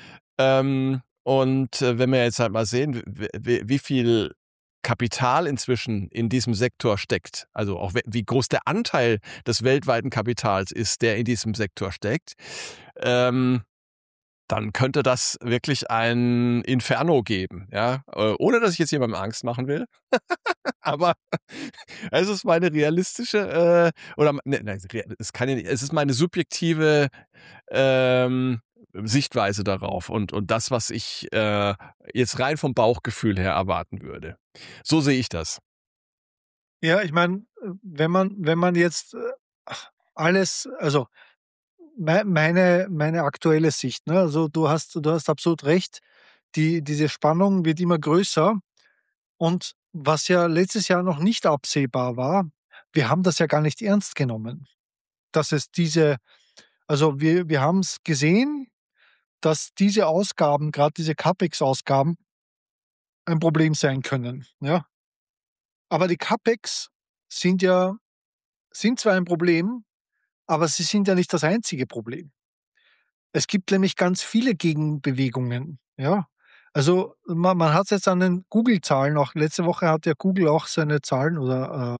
Ähm, und, äh, wenn wir jetzt halt mal sehen, w w wie viel Kapital inzwischen in diesem Sektor steckt, also auch we wie groß der Anteil des weltweiten Kapitals ist, der in diesem Sektor steckt, ähm dann könnte das wirklich ein Inferno geben, ja? Äh, ohne dass ich jetzt jemandem Angst machen will. Aber es ist meine realistische, äh, oder ne, ne, es kann ja nicht, es ist meine subjektive, ähm, Sichtweise darauf und und das, was ich, äh, jetzt rein vom Bauchgefühl her erwarten würde. So sehe ich das. Ja, ich meine, äh, wenn man wenn man jetzt, äh, alles also, mei meine meine aktuelle Sicht, ne? Also, du hast du hast absolut recht. Die diese Spannung wird immer größer und was ja letztes Jahr noch nicht absehbar war, wir haben das ja gar nicht ernst genommen, dass es diese also, wir wir haben's gesehen, dass diese Ausgaben, grad diese CapEx-Ausgaben ein Problem sein können, ja? Aber die CapEx sind ja sind zwar ein Problem, aber sie sind ja nicht das einzige Problem. Es gibt nämlich ganz viele Gegenbewegungen, ja? Also, man man hat's jetzt an den Google-Zahlen auch letzte Woche hat ja Google auch seine Zahlen oder, äh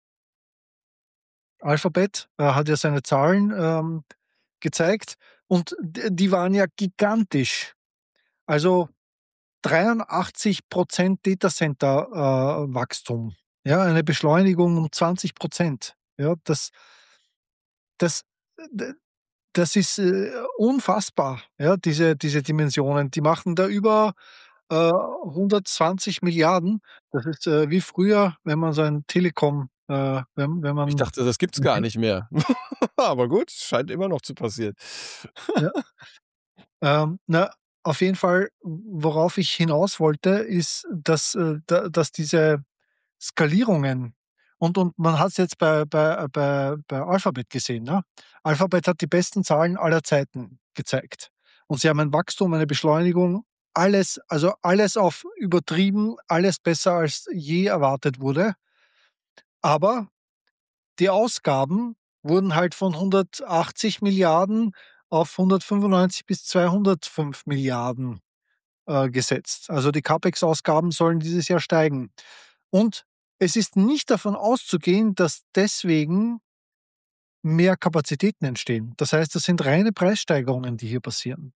Alphabet, äh, hat ja seine Zahlen, ähm, gezeigt und d die waren ja gigantisch. Also, dreiundachtzig Datacenter, äh, Wachstum, ja, eine Beschleunigung um zwanzig. Ja, das das d das ist, äh, unfassbar, ja, diese diese Dimensionen. Die machen da über, äh, hundertzwanzig Milliarden. Das ist, äh, wie früher, wenn man so ein Telekom äh, wenn wenn Ich man dachte, das gibt's gar nicht mehr. Aber gut, scheint immer noch zu passieren. ja. Ähm, na, auf jeden Fall, worauf ich hinaus wollte, ist, dass, äh, da dass diese Skalierungen und und man hat's jetzt bei bei bei bei Alphabet gesehen, ne? Alphabet hat die besten Zahlen aller Zeiten gezeigt. Und sie haben ein Wachstum, eine Beschleunigung, alles also alles auf übertrieben, alles besser als je erwartet wurde. Aber die Ausgaben wurden halt von hundertachtzig Milliarden auf hundertfünfundneunzig bis zweihundertfünf Milliarden äh, gesetzt. Also die CapEx-Ausgaben sollen dieses Jahr steigen. Und es ist nicht davon auszugehen, dass deswegen mehr Kapazitäten entstehen. Das heißt, das sind reine Preissteigerungen, die hier passieren.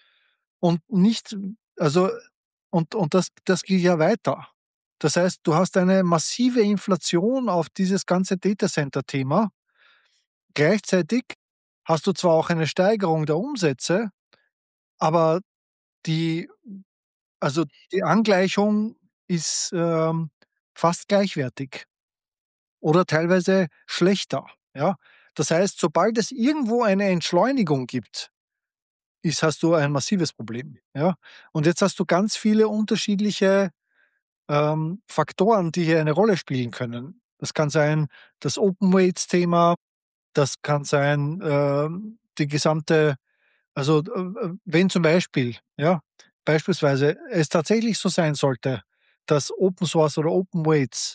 Und nicht also und und das das geht ja weiter. Das heißt, du hast eine massive Inflation auf dieses ganze Datacenter-Thema. Gleichzeitig hast du zwar auch eine Steigerung der Umsätze, aber die also die Angleichung ist, ähm, fast gleichwertig oder teilweise schlechter, ja? Das heißt, sobald es irgendwo eine Entschleunigung gibt, ist hast du ein massives Problem, ja? Und jetzt hast du ganz viele unterschiedliche, ähm, Faktoren, die hier eine Rolle spielen können. Das kann sein das Open Weights Thema, das kann sein, ähm, die gesamte also, äh, äh, wenn zum Beispiel, ja, beispielsweise es tatsächlich so sein sollte, dass Open Source oder Open Weights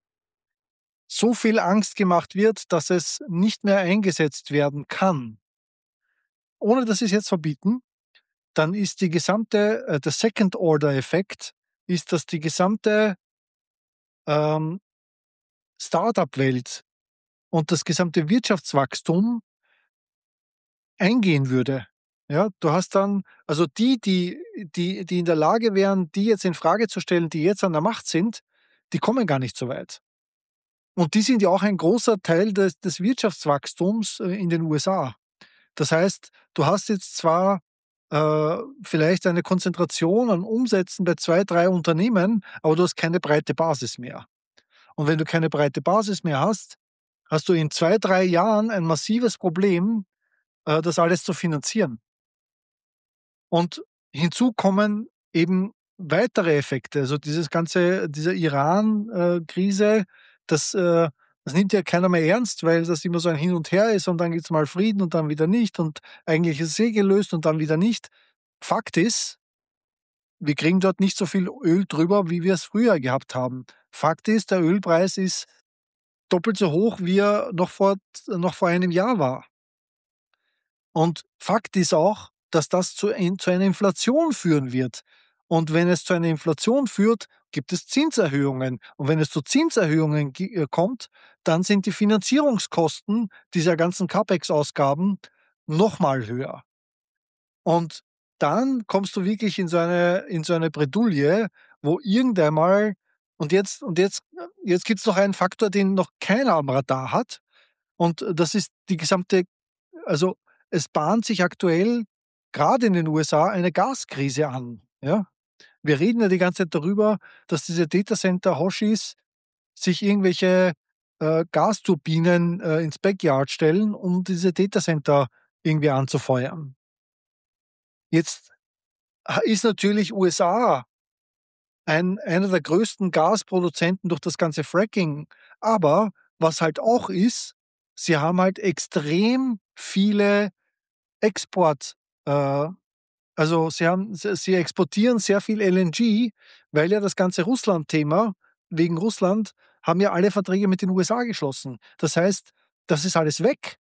so viel Angst gemacht wird, dass es nicht mehr eingesetzt werden kann, ohne dass sie's jetzt verbieten, dann ist die gesamte äh, der Second Order Effekt ist, dass die gesamte, ähm, Start-up-Welt und das gesamte Wirtschaftswachstum eingehen würde. Ja, du hast dann also die, die die die in der Lage wären, die jetzt in Frage zu stellen, die jetzt an der Macht sind, die kommen gar nicht so weit. Und die sind ja auch ein großer Teil des des Wirtschaftswachstums, äh, in den U S A. Das heißt, du hast jetzt zwar, äh, vielleicht eine Konzentration an Umsätzen bei zwei, drei Unternehmen, aber du hast keine breite Basis mehr. Und wenn du keine breite Basis mehr hast, hast du in zwei, drei Jahren ein massives Problem, äh, das alles zu finanzieren. Und hinzu kommen eben weitere Effekte. Also dieses ganze diese Iran äh, Krise, das äh, das nimmt ja keiner mehr ernst, weil das immer so ein Hin und Her ist und dann gibt's mal Frieden und dann wieder nicht und eigentlich ist es eh gelöst und dann wieder nicht. Fakt ist, wir kriegen dort nicht so viel Öl drüber, wie wir es früher gehabt haben. Fakt ist, der Ölpreis ist doppelt so hoch, wie er noch vor noch vor einem Jahr war. Und Fakt ist auch, dass das zu ein zu einer Inflation führen wird. Und wenn es zu einer Inflation führt, gibt es Zinserhöhungen. Und wenn es zu Zinserhöhungen gi äh, kommt, dann sind die Finanzierungskosten dieser ganzen CapEx-Ausgaben noch mal höher. Und dann kommst du wirklich in so eine in so eine Bredouille, wo irgendeinmal und jetzt und jetzt jetzt gibt's noch einen Faktor, den noch keiner am Radar hat, und äh, das ist die gesamte also, es bahnt sich aktuell gerade in den U S A eine Gaskrise an, ja? Wir reden ja die ganze Zeit darüber, dass diese Datacenter-Hoshis sich irgendwelche, äh, Gasturbinen, äh, ins Backyard stellen, um diese Datacenter irgendwie anzufeuern. Jetzt ha ist natürlich U S A ein einer der größten Gasproduzenten durch das ganze Fracking, aber was halt auch ist, sie haben halt extrem viele Export äh, also sie haben sie sie exportieren sehr viel L N G, weil ja das ganze Russland-Thema wegen Russland haben ja alle Verträge mit den U S A geschlossen. Das heißt, das ist alles weg.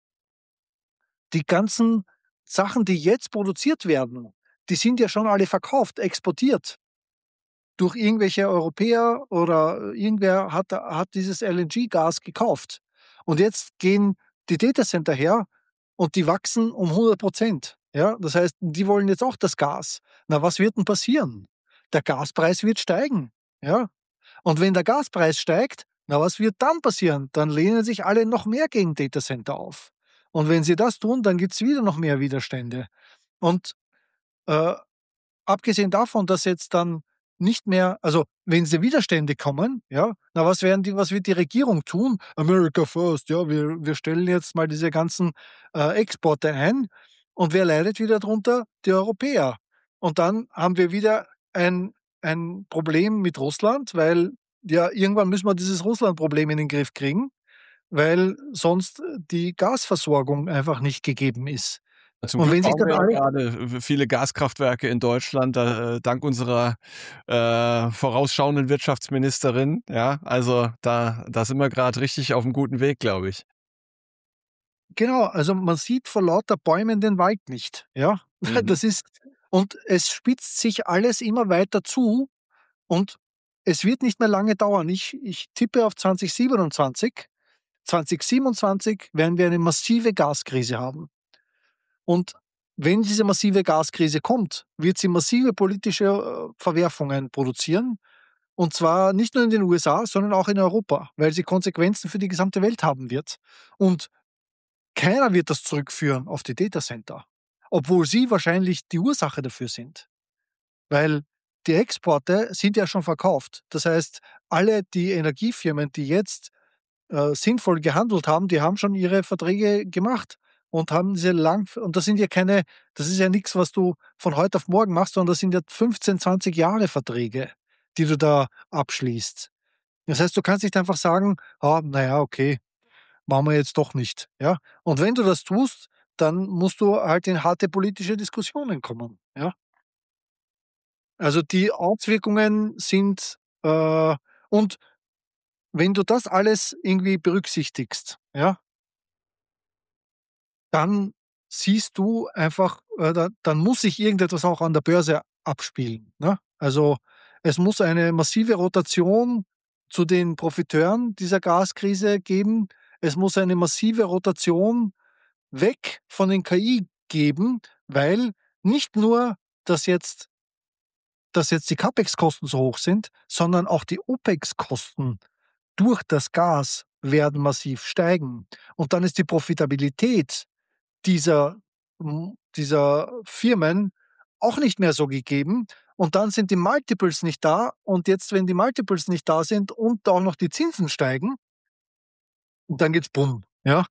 Die ganzen Sachen, die jetzt produziert werden, die sind ja schon alle verkauft, exportiert durch irgendwelche Europäer, oder irgendwer hat hat dieses L N G-Gas gekauft. Und jetzt gehen die Datacenter her und die wachsen um hundert Prozent. Ja, das heißt, die wollen jetzt auch das Gas. Na, was wird denn passieren? Der Gaspreis wird steigen, ja? Und wenn der Gaspreis steigt, na, was wird dann passieren? Dann lehnen sich alle noch mehr gegen Datacenter auf. Und wenn sie das tun, dann gibt's wieder noch mehr Widerstände. Und, äh abgesehen davon, dass jetzt dann nicht mehr also, wenn diese Widerstände kommen, ja, na, was werden die was wird die Regierung tun? „America first“, ja, wir wir stellen jetzt mal diese ganzen, äh, Exporte ein. Und wer leidet wieder drunter? Die Europäer. Und dann haben wir wieder ein ein Problem mit Russland, weil ja, irgendwann müssen wir dieses Russland-Problem in den Griff kriegen, weil sonst äh, die Gasversorgung einfach nicht gegeben ist. Zum Und Glück wenn sich bauen dann wir ja alle gerade v viele Gaskraftwerke in Deutschland, da, äh, dank unserer, äh, vorausschauenden Wirtschaftsministerin, ja. Also, da da sind wir grad richtig auf'm guten Weg, glaube ich. Genau, also man sieht vor lauter Bäumen den Wald nicht, ja? Mhm. Das ist und es spitzt sich alles immer weiter zu, und es wird nicht mehr lange dauern. Ich ich tippe auf zwanzig siebenundzwanzig. zwanzig siebenundzwanzig werden wir eine massive Gaskrise haben. Und wenn diese massive Gaskrise kommt, wird sie massive politische, äh, Verwerfungen produzieren, und zwar nicht nur in den U S A, sondern auch in Europa, weil sie Konsequenzen für die gesamte Welt haben wird. Und keiner wird das zurückführen auf die Datacenter, obwohl sie wahrscheinlich die Ursache dafür sind, weil die Exporte sind ja schon verkauft. Das heißt, alle die Energiefirmen, die jetzt, äh, sinnvoll gehandelt haben, die haben schon ihre Verträge gemacht und haben diese lang und das sind ja keine das ist ja nix, was du von heute auf morgen machst, sondern das sind ja fünfzehn, zwanzig Jahre Verträge, die du da abschließt. Das heißt, du kannst nicht einfach sagen: „Ah, na ja, okay, machen wir jetzt doch nicht“, ja? Und wenn du das tust, dann musst du halt in harte politische Diskussionen kommen, ja? Also, die Auswirkungen sind, äh und wenn du das alles irgendwie berücksichtigst, ja, dann siehst du einfach, äh, da dann muss sich irgendetwas auch an der Börse abspielen, ne? Also, es muss eine massive Rotation zu den Profiteuren dieser Gaskrise geben. Es muss eine massive Rotation weg von den K I geben, weil nicht nur, dass jetzt dass jetzt die CapEx-Kosten so hoch sind, sondern auch die OpEx-Kosten durch das Gas werden massiv steigen. Und dann ist die Profitabilität dieser hm, dieser Firmen auch nicht mehr so gegeben. Und dann sind die Multiples nicht da. Und jetzt, wenn die Multiples nicht da sind und auch noch die Zinsen steigen, dann geht's bumm, ja?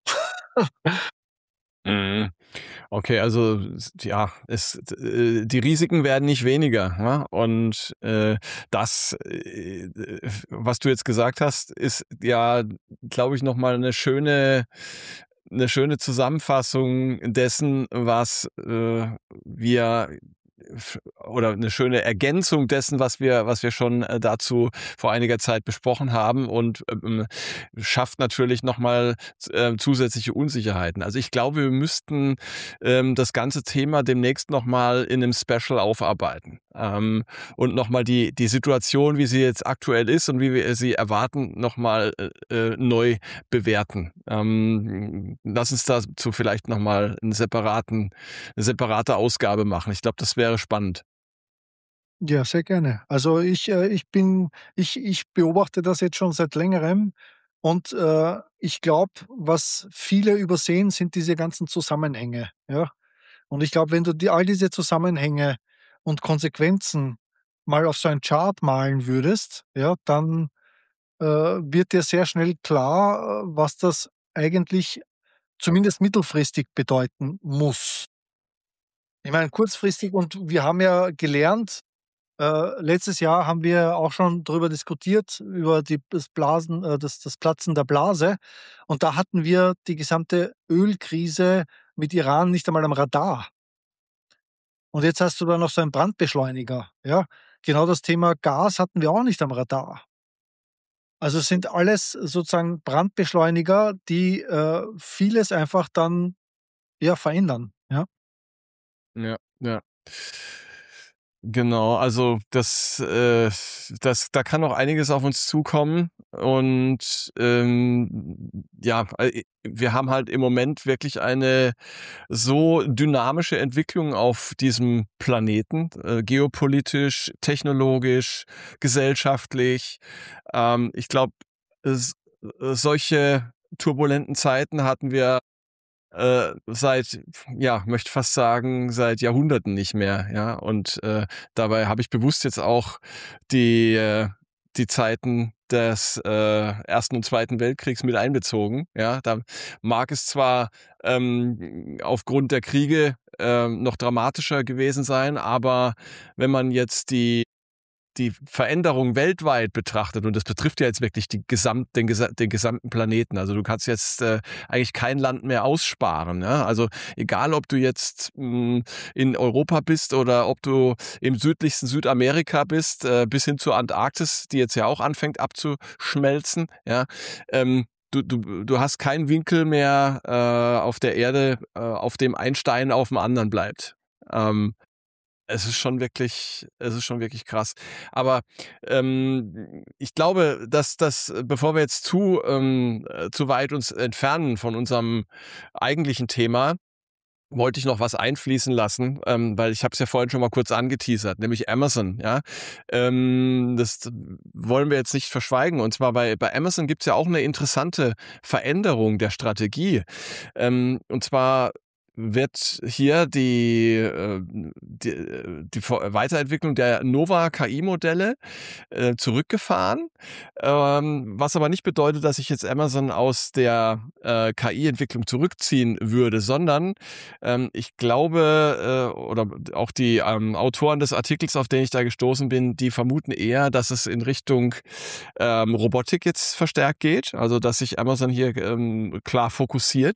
Mhm. Okay, also s ja, es äh, die Risiken werden nicht weniger, ne? Und, äh, das, äh, was du jetzt gesagt hast, ist ja, glaube ich, noch mal 'ne schöne 'ne schöne Zusammenfassung dessen, was, äh, wir f oder eine schöne Ergänzung dessen, was wir was wir schon, äh, dazu vor einiger Zeit besprochen haben, und, ähm, schafft natürlich noch mal äh, zusätzliche Unsicherheiten. Also, ich glaube, wir müssten, ähm, das ganze Thema demnächst noch mal in einem Special aufarbeiten, ähm, und noch mal die die Situation, wie sie jetzt aktuell ist und wie wir sie erwarten, noch mal, äh, äh, neu bewerten. Ähm, lass uns dazu vielleicht noch mal 'n separaten 'ne separate Ausgabe machen. Ich glaube, das wäre wäre spannend. Ja, sehr gerne. Also, ich äh, ich bin ich ich beobachte das jetzt schon seit Längerem und, äh, ich glaube, was viele übersehen, sind diese ganzen Zusammenhänge, ja? Und ich glaube, wenn du die all diese Zusammenhänge und Konsequenzen mal auf so ein Chart malen würdest, ja, dann, äh, wird dir sehr schnell klar, äh, was das eigentlich zumindest mittelfristig bedeuten muss. Ich meine, kurzfristig und wir haben ja gelernt, äh, letztes Jahr haben wir auch schon darüber diskutiert, über die das Blasen äh, das das Platzen der Blase. Und da hatten wir die gesamte Ölkrise mit Iran nicht einmal am Radar. Und jetzt hast du da noch so einen Brandbeschleuniger, ja? Genau das Thema Gas hatten wir auch nicht am Radar. Also, es sind alles sozusagen Brandbeschleuniger, die, äh, vieles einfach dann, ja, verändern, ja? Ja, ja. Genau, also das, äh das da kann noch einiges auf uns zukommen und, ähm, ja, äh, wir haben halt im Moment wirklich eine so dynamische Entwicklung auf diesem Planeten, äh, geopolitisch, technologisch, gesellschaftlich. Ähm, ich glaube, s äh, solche turbulenten Zeiten hatten wir äh, seit, ja, möchte fast sagen, seit Jahrhunderten nicht mehr, ja. Und, äh, dabei habe ich bewusst jetzt auch die, äh die Zeiten des, äh, Ersten und Zweiten Weltkriegs mit einbezogen, ja. Da mag es zwar, ähm, aufgrund der Kriege, ähm, noch dramatischer gewesen sein, aber wenn man jetzt die die Veränderung weltweit betrachtet, und das betrifft ja jetzt wirklich die gesamt den gesa den gesamten Planeten. Also, du kannst jetzt, äh, eigentlich kein Land mehr aussparen, ja? Also, egal, ob du jetzt, hm, in Europa bist oder ob du im südlichsten Südamerika bist, äh, bis hin zur Antarktis, die jetzt ja auch anfängt abzuschmelzen, ja? Ähm, du du du hast keinen Winkel mehr, äh, auf der Erde, äh, auf dem ein Stein aufm anderen bleibt. Ähm es ist schon wirklich es ist schon wirklich krass. Aber, ähm, ich glaube, dass das bevor wir jetzt zu ähm, äh, zu weit uns entfernen von unserem eigentlichen Thema, wollte ich noch was einfließen lassen, ähm, weil ich habe es ja vorhin schon mal kurz angeteasert, nämlich Amazon, ja. Ähm, das wollen wir jetzt nicht verschweigen. Und zwar bei bei Amazon gibt's ja auch eine interessante Veränderung der Strategie. Ähm, und zwar wird hier die, äh, die, äh, die Vor Weiterentwicklung der Nova K I-Modelle äh, zurückgefahren, ähm, was aber nicht bedeutet, dass sich jetzt Amazon aus der, äh, K I-Entwicklung zurückziehen würde, sondern, ähm, ich glaube, äh, oder auch die, ähm, Autoren des Artikels, auf den ich da gestoßen bin, die vermuten eher, dass es in Richtung, ähm, Robotik jetzt verstärkt geht, also dass sich Amazon hier, ähm, klar fokussiert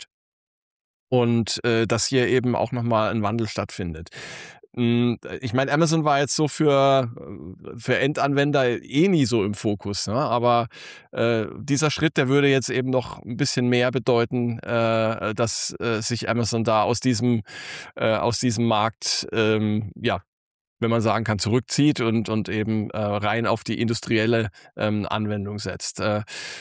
und, äh, dass hier eben auch noch mal 'n Wandel stattfindet. Hm, ich meine, Amazon war jetzt so für äh, für Endanwender eh nie so im Fokus, ne? Aber, äh, dieser Schritt, der würde jetzt eben noch 'n bisschen mehr bedeuten, äh, dass, äh, sich Amazon da aus diesem äh, aus diesem Markt, ähm, ja, wenn man sagen kann, zurückzieht und und eben, äh, rein auf die industrielle, ähm, Anwendung setzt. Äh,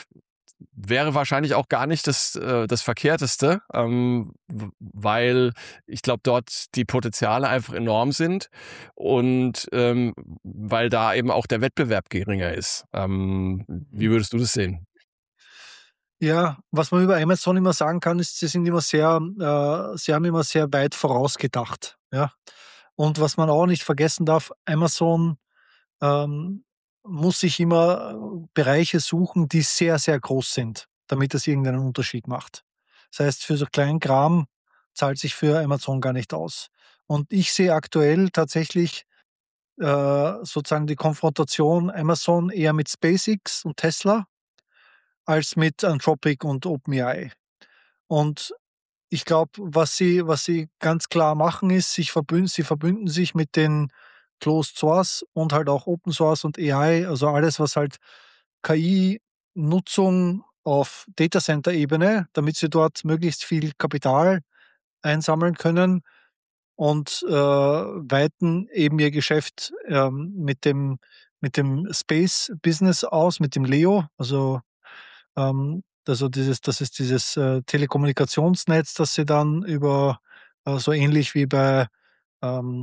wäre wahrscheinlich auch gar nicht das äh, das Verkehrteste, ähm, w weil ich glaube, dort die Potenziale einfach enorm sind und, ähm, weil da eben auch der Wettbewerb geringer ist. Ähm, wie Mhm. würdest du das sehen? Ja, was man über Amazon immer sagen kann, ist, sie sind immer sehr äh, sie haben immer sehr weit vorausgedacht, ja? Und was man auch nicht vergessen darf, Amazon, ähm, muss sich immer äh, Bereiche suchen, die sehr, sehr groß sind, damit das irgendeinen Unterschied macht. Das heißt, für so kleinen Kram zahlt sich für Amazon gar nicht aus. Und ich sehe aktuell tatsächlich, äh, sozusagen die Konfrontation Amazon eher mit SpaceX und Tesla als mit Anthropic und OpenAI. Und ich glaube, was sie was sie ganz klar machen, ist, sich verbünden sie verbünden sich mit den Closed Source und halt auch Open Source und A I, also alles, was halt K I-Nutzung auf Datacenter-Ebene, damit sie dort möglichst viel Kapital einsammeln können und, äh, weiten eben ihr Geschäft, ähm, mit dem mit dem Space-Business aus, mit dem LEO, also ähm, also dieses das ist dieses, äh, Telekommunikationsnetz, das sie dann über äh, so ähnlich wie bei, ähm,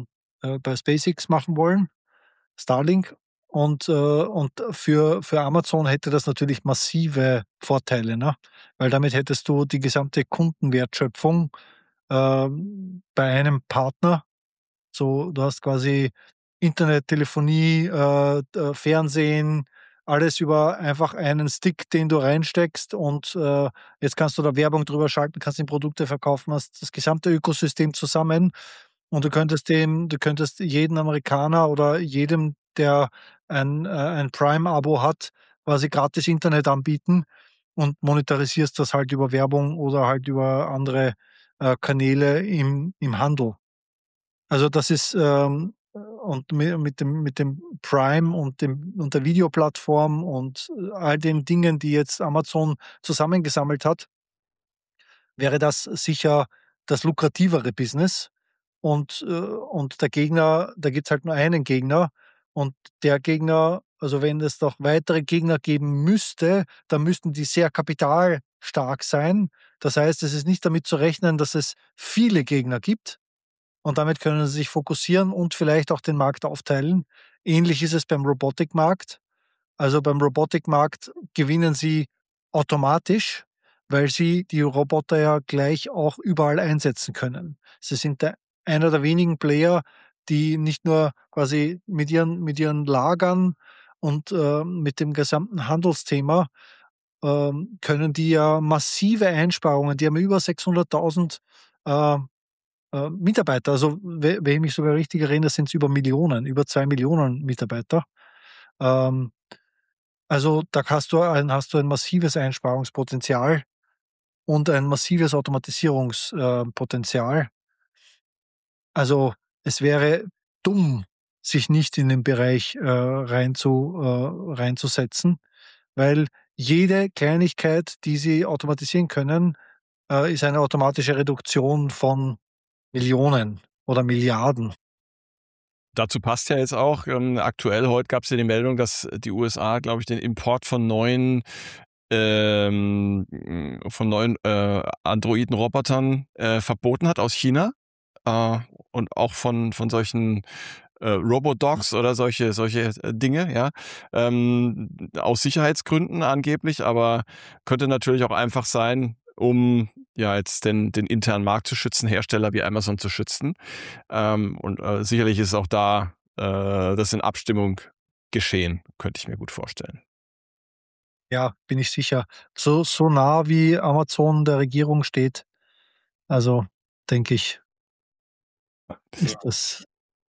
äh, bei SpaceX machen wollen, Starlink. Und, äh, und für für Amazon hätte das natürlich massive Vorteile, ne? Weil damit hättest du die gesamte Kundenwertschöpfung, ähm, bei einem Partner. So, du hast quasi Internet, Telefonie, äh, d Fernsehen, alles über einfach einen Stick, den du reinsteckst, und, äh, jetzt kannst du da Werbung drüber schalten, kannst die Produkte verkaufen, hast das gesamte Ökosystem zusammen, und du könntest dem du könntest jeden Amerikaner oder jedem, der ein, äh, ein Prime-Abo hat, quasi gratis Internet anbieten, und monetarisierst das halt über Werbung oder halt über andere, äh, Kanäle im im Handel. Also, das ist, ähm und mi mit dem mit dem Prime und dem und der Videoplattform und, äh, all den Dingen, die jetzt Amazon zusammengesammelt hat, wäre das sicher das lukrativere Business. Und, äh und der Gegner, da gibt's halt nur einen Gegner, und der Gegner, also, wenn es noch weitere Gegner geben müsste, dann müssten die sehr kapitalstark sein. Das heißt, es ist nicht damit zu rechnen, dass es viele Gegner gibt, und damit können sie sich fokussieren und vielleicht auch den Markt aufteilen. Ähnlich ist es beim Robotikmarkt. Also, beim Robotikmarkt gewinnen sie automatisch, weil sie die Roboter ja gleich auch überall einsetzen können. Sie sind der einer der wenigen Player, die nicht nur quasi mit ihren mit ihren Lagern und, ähm, mit dem gesamten Handelsthema, ähm, können die ja massive Einsparungen, die haben über sechshunderttausend, äh äh, Mitarbeiter. Also, we wenn ich mich sogar richtig erinnere, sind es über Millionen, über zwei Millionen Mitarbeiter. Ähm, also, da hast du ein hast du ein massives Einsparungspotenzial und ein massives Automatisierungspotenzial. äh, Potenzial. Also, es wäre dumm, sich nicht in den Bereich, äh, reinzu äh, reinzusetzen, weil jede Kleinigkeit, die sie automatisieren können, äh, ist eine automatische Reduktion von Millionen oder Milliarden. Dazu passt ja jetzt auch, ähm, aktuell heute gab es ja die Meldung, dass die U S A, glaube ich, den Import von neuen ähm, von neuen, äh, Androiden-Robotern, äh, verboten hat aus China, äh, und auch von von solchen, äh, Robodogs oder solche solche, äh, Dinge, ja, ähm, aus Sicherheitsgründen angeblich, aber könnte natürlich auch einfach sein, um, ja, jetzt den den internen Markt zu schützen, Hersteller wie Amazon zu schützen. Ähm, und, äh, sicherlich ist auch da, äh, das in Abstimmung geschehen, könnte ich mir gut vorstellen. Ja, bin ich sicher. So so nah wie Amazon der Regierung steht, also, denke ich, ist das.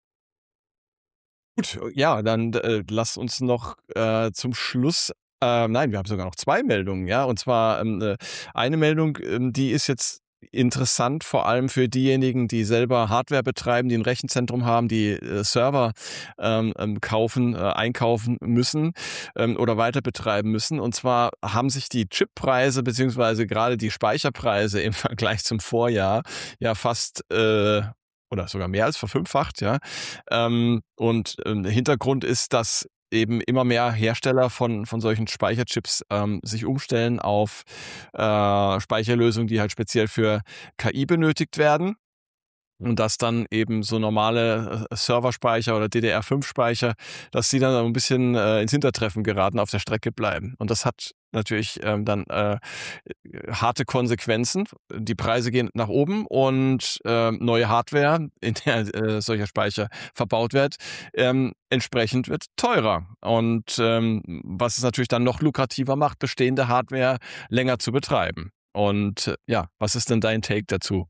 Gut, ja, dann, äh, lass uns noch, äh, zum Schluss äh, nein, wir haben sogar noch zwei Meldungen, ja. Und zwar, ähm, äh, eine Meldung, ähm, die ist jetzt interessant, vor allem für diejenigen, die selber Hardware betreiben, die ein Rechenzentrum haben, die, äh, Server, ähm, ähm, kaufen, äh, einkaufen müssen, ähm, oder weiter betreiben müssen. Und zwar haben sich die Chippreise beziehungsweise gerade die Speicherpreise im Vergleich zum Vorjahr ja fast, äh oder sogar mehr als verfünffacht, ja. Ähm, und, ähm, Hintergrund ist, dass eben immer mehr Hersteller von von solchen Speicherchips, ähm, sich umstellen auf, äh, Speicherlösungen, die halt speziell für K I benötigt werden. Und dass dann eben so normale, äh, Serverspeicher oder D D R fünf Speicher, dass die dann so 'n bisschen, äh, ins Hintertreffen geraten, auf der Strecke bleiben. Und das hat natürlich, ähm, dann, äh, harte Konsequenzen. Die Preise gehen nach oben und, ähm, neue Hardware, in der, äh, solcher Speicher verbaut wird, ähm, entsprechend wird teurer. Und, ähm, was es natürlich dann noch lukrativer macht, bestehende Hardware länger zu betreiben. Und, äh, ja, was ist denn dein Take dazu?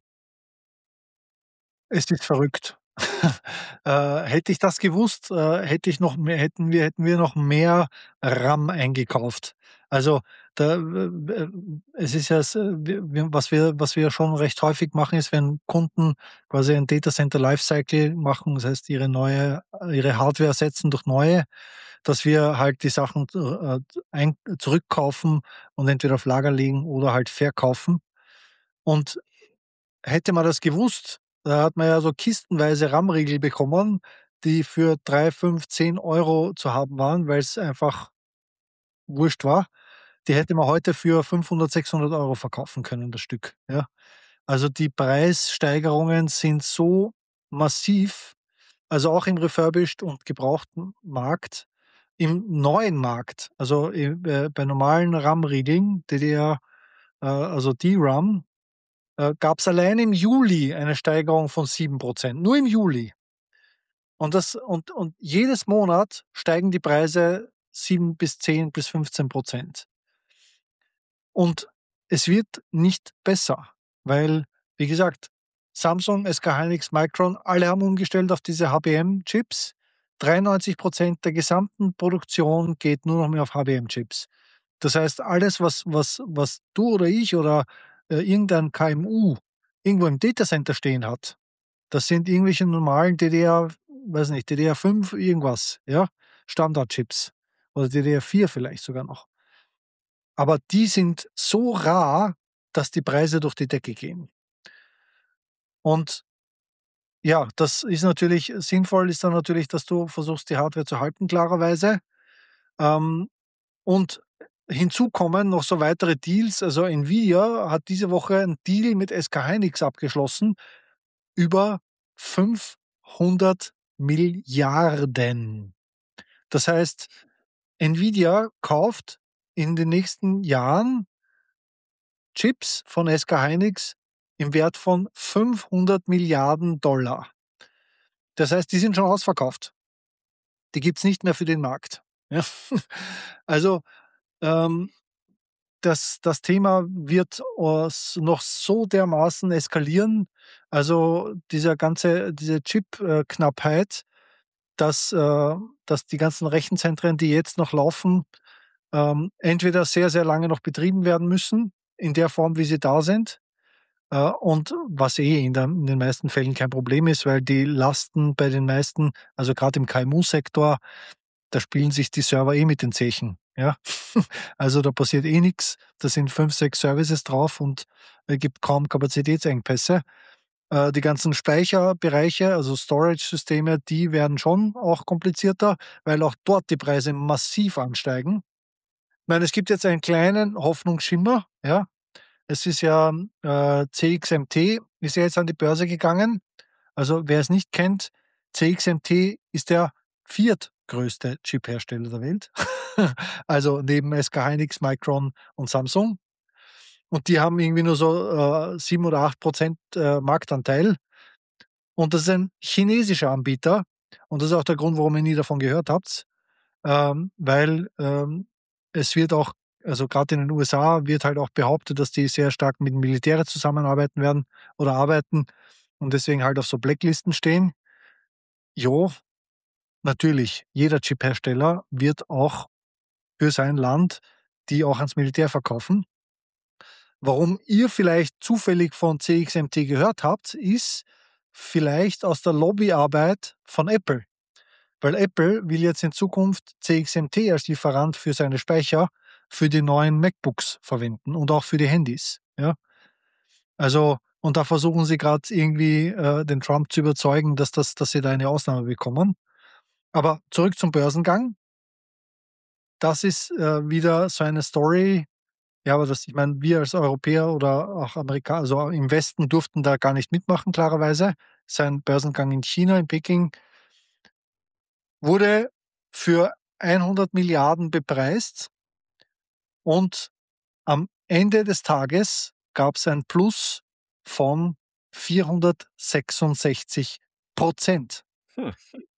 Es ist verrückt. Äh, hätte ich das gewusst, äh, hätte ich noch mehr hätten wir hätten wir noch mehr RAM eingekauft. Also, da w w es ist ja s wir wir was wir was wir schon recht häufig machen, ist, wenn Kunden quasi ein Data Center Lifecycle machen, das heißt, ihre neue ihre Hardware ersetzen durch neue, dass wir halt die Sachen, äh, ein zurückkaufen und entweder auf Lager legen oder halt verkaufen. Und hätte man das gewusst, da hat man ja so kistenweise RAM-Riegel bekommen, die für drei, fünf, zehn Euro zu haben waren, weil's einfach wurscht war. Die hätte man heute für fünfhundert, sechshundert Euro verkaufen können, das Stück, ja. Also, die Preissteigerungen sind so massiv, also auch im refurbished und gebrauchten Markt, im neuen Markt, also, äh, bei bei normalen RAM-Riegeln, D D R, äh, also DRAM, äh, gab's allein im Juli eine Steigerung von sieben Prozent, nur im Juli. Und das und und jedes Monat steigen die Preise sieben bis zehn bis fünfzehn Prozent. Und es wird nicht besser, weil, wie gesagt, Samsung, S K Hynix, Micron, alle haben umgestellt auf diese H B M-Chips. dreiundneunzig Prozent der gesamten Produktion geht nur noch mehr auf H B M-Chips. Das heißt, alles, was was was du oder ich oder, äh, irgendein K M U irgendwo im Datacenter stehen hat, das sind irgendwelche normalen D D R, weiß nicht, D D R fünf irgendwas, ja, Standardchips oder D D R vier vielleicht sogar noch. Aber die sind so rar, dass die Preise durch die Decke gehen. Und ja, das ist natürlich sinnvoll ist dann natürlich, dass du versuchst, die Hardware zu halten, klarerweise. Ähm, und hinzu kommen noch so weitere Deals. Also, Nvidia hat diese Woche 'n Deal mit S K Hynix abgeschlossen über fünfhundert Milliarden. Das heißt, Nvidia kauft in den nächsten Jahren Chips von S K Hynix im Wert von fünfhundert Milliarden Dollar. Das heißt, die sind schon ausverkauft. Die gibt's nicht mehr für den Markt, ja? Also, ähm, das das Thema wird, äh, s noch so dermaßen eskalieren, also dieser ganze diese Chip äh, Knappheit, dass äh, dass die ganzen Rechenzentren, die jetzt noch laufen, ähm, entweder sehr, sehr lange noch betrieben werden müssen, in der Form, wie sie da sind, äh, und was eh in der in den meisten Fällen kein Problem ist, weil die Lasten bei den meisten, also grad im K M U-Sektor, da spielen sich die Server eh mit den Zechen, ja? Also, da passiert eh nix. Da sind fünf, sechs Services drauf und es gibt kaum Kapazitätsengpässe. Äh, die ganzen Speicherbereiche, also Storage-Systeme, die werden schon auch komplizierter, weil auch dort die Preise massiv ansteigen. Ich meine, es gibt jetzt einen kleinen Hoffnungsschimmer, ja? Es ist ja, äh, C X M T ist ja jetzt an die Börse gegangen. Also, wer es nicht kennt, C X M T ist der viertgrößte Chiphersteller der Welt, also neben S K Hynix, Micron und Samsung. Und die haben irgendwie nur so, äh, sieben oder acht Prozent äh, Marktanteil. Und das ist ein chinesischer Anbieter. Und das ist auch der Grund, warum ihr nie davon gehört habt, ähm, weil, ähm, es wird auch also grad in den U S A wird halt auch behauptet, dass die sehr stark mit dem Militär zusammenarbeiten werden oder arbeiten und deswegen halt auf so Blacklisten stehen. Jo, natürlich, jeder Chiphersteller wird auch für sein Land die auch ans Militär verkaufen. Warum ihr vielleicht zufällig von C X M T gehört habt, ist vielleicht aus der Lobbyarbeit von Apple. Weil Apple will jetzt in Zukunft C X M T als Lieferant für seine Speicher für die neuen MacBooks verwenden und auch für die Handys, ja? Also und da versuchen sie grad irgendwie, äh, den Trump zu überzeugen, dass das dass sie da eine Ausnahme bekommen. Aber zurück zum Börsengang. Das ist, äh, wieder so eine Story ja, aber das ich meine, wir als Europäer oder auch Amerika also im Westen durften da gar nicht mitmachen, klarerweise. Sein Börsengang in China, in Peking wurde für hundert Milliarden bepreist. Und am Ende des Tages gab's ein Plus von vierhundertsechsundsechzig Prozent. Hm.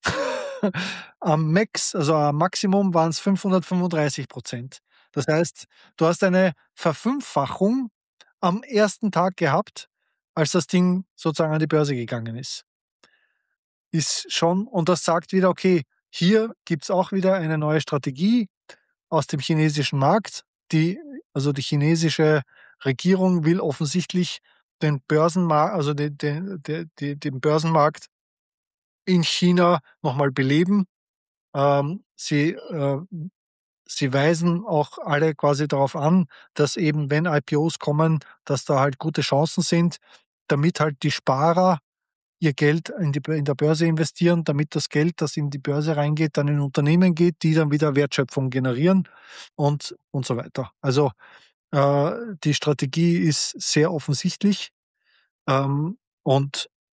Am Max, also am Maximum waren's fünfhundertfünfunddreißig Prozent. Das heißt, du hast eine Verfünffachung am ersten Tag gehabt, als das Ding sozusagen an die Börse gegangen ist. Ist schon und das sagt wieder: „Okay, hier gibt's auch wieder eine neue Strategie aus dem chinesischen Markt.“ Die also die chinesische Regierung will offensichtlich den Börsenma also den den de de den Börsenmarkt in China noch mal beleben. Ähm, sie, äh sie weisen auch alle quasi darauf an, dass eben, wenn I P Os kommen, dass da halt gute Chancen sind, damit halt die Sparer ihr Geld in die Bö in der Börse investieren, damit das Geld, das in die Börse reingeht, dann in Unternehmen geht, die dann wieder Wertschöpfung generieren und und so weiter. Also, äh, die Strategie ist sehr offensichtlich, ähm, und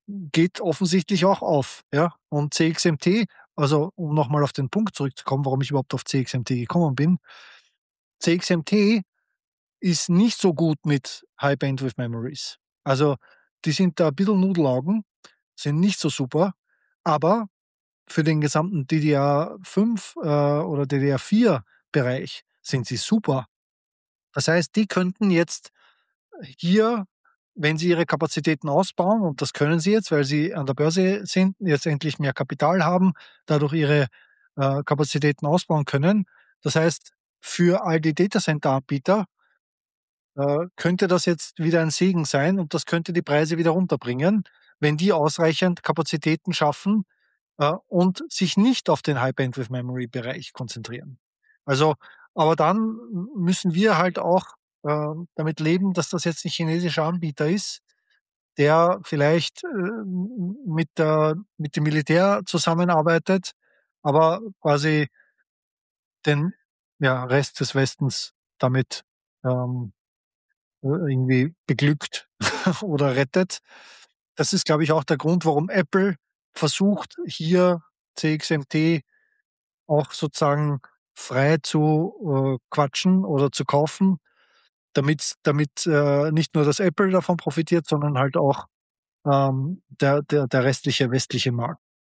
geht offensichtlich auch auf, ja? Und C X M T, also, um noch mal auf den Punkt zurückzukommen, warum ich überhaupt auf C X M T gekommen bin. C X M T ist nicht so gut mit High Bandwidth Memories. Also, die sind da 'n bisschen Nudelaugen, sind nicht so super, aber für den gesamten D D R fünf, äh, oder D D R vier Bereich sind sie super. Das heißt, die könnten jetzt hier, wenn sie ihre Kapazitäten ausbauen, und das können sie jetzt, weil sie an der Börse sind, jetzt endlich mehr Kapital haben, dadurch ihre, äh, Kapazitäten ausbauen können. Das heißt, für all die Datacenter-Anbieter, äh, könnte das jetzt wieder ein Segen sein, und das könnte die Preise wieder runterbringen, wenn die ausreichend Kapazitäten schaffen, äh, und sich nicht auf den High Bandwidth Memory Bereich konzentrieren. Also, aber dann m müssen wir halt auch, ähm, damit leben, dass das jetzt 'n chinesischer Anbieter ist, der vielleicht, äh, m m mit der mit dem Militär zusammenarbeitet, aber quasi den, ja, Rest des Westens damit, ähm, äh, irgendwie beglückt oder rettet. Das ist, glaube ich, auch der Grund, warum Apple versucht, hier C X M T auch sozusagen frei zu, äh, quatschen oder zu kaufen, damit's damit, äh, nicht nur das Apple davon profitiert, sondern halt auch, ähm, der der der restliche westliche Markt.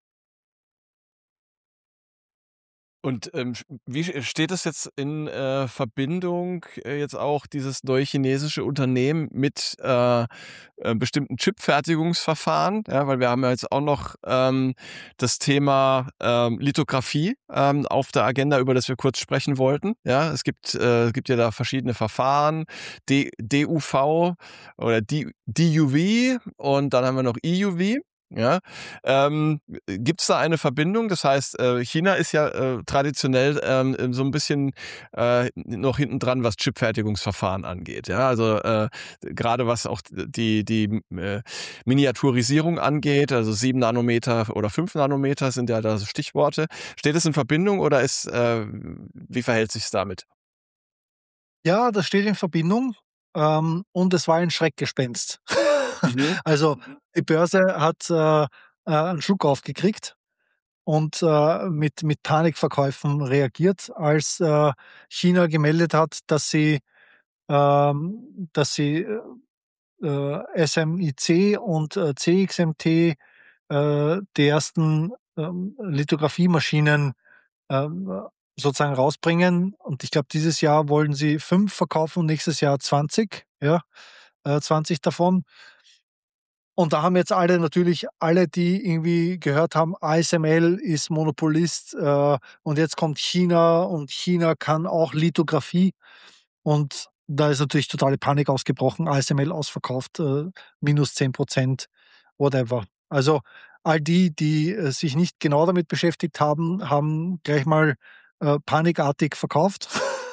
Und, ähm, sch wie steht das jetzt in, äh, Verbindung, äh, jetzt auch dieses neue chinesische Unternehmen mit, äh, äh, bestimmten Chipfertigungsverfahren? Ja, weil wir haben ja jetzt auch noch, ähm, das Thema, ähm, Lithografie, ähm, auf der Agenda, über das wir kurz sprechen wollten. Ja, es gibt äh, gibt ja da verschiedene Verfahren, D DUV oder D DUV und dann haben wir noch EUV, ja? Ähm, gibt's da eine Verbindung? Das heißt, äh, China ist ja, äh, traditionell, ähm, so 'n bisschen, äh, noch hinten dran, was Chipfertigungsverfahren angeht, ja? Also, äh, grade was auch die die, äh, Miniaturisierung angeht, also sieben Nanometer oder fünf Nanometer sind ja da so Stichworte. Steht das in Verbindung oder ist äh, wie verhält sich's damit? Ja, das steht in Verbindung, ähm, und es war ein Schreckgespenst. Mhm. Also, die Börse hat, äh, äh, 'n Schluck aufgekriegt und, äh, mit mit Panikverkäufen reagiert, als, äh, China gemeldet hat, dass sie ähm, dass sie, äh, äh, SMIC und, äh, CXMT, äh, die ersten, ähm, Lithografiemaschinen, ähm, sozusagen rausbringen. Und ich glaube, dieses Jahr wollen sie fünf verkaufen und nächstes Jahr zwanzig, ja, äh, zwanzig davon. Und da haben jetzt alle natürlich alle, die irgendwie gehört haben, A S M L ist Monopolist, äh, und jetzt kommt China und China kann auch Lithografie. Und da ist natürlich totale Panik ausgebrochen, A S M L ausverkauft, äh, minus zehn Prozent, whatever. Also, all die, die, äh, sich nicht genau damit beschäftigt haben, haben gleich mal, äh, panikartig verkauft,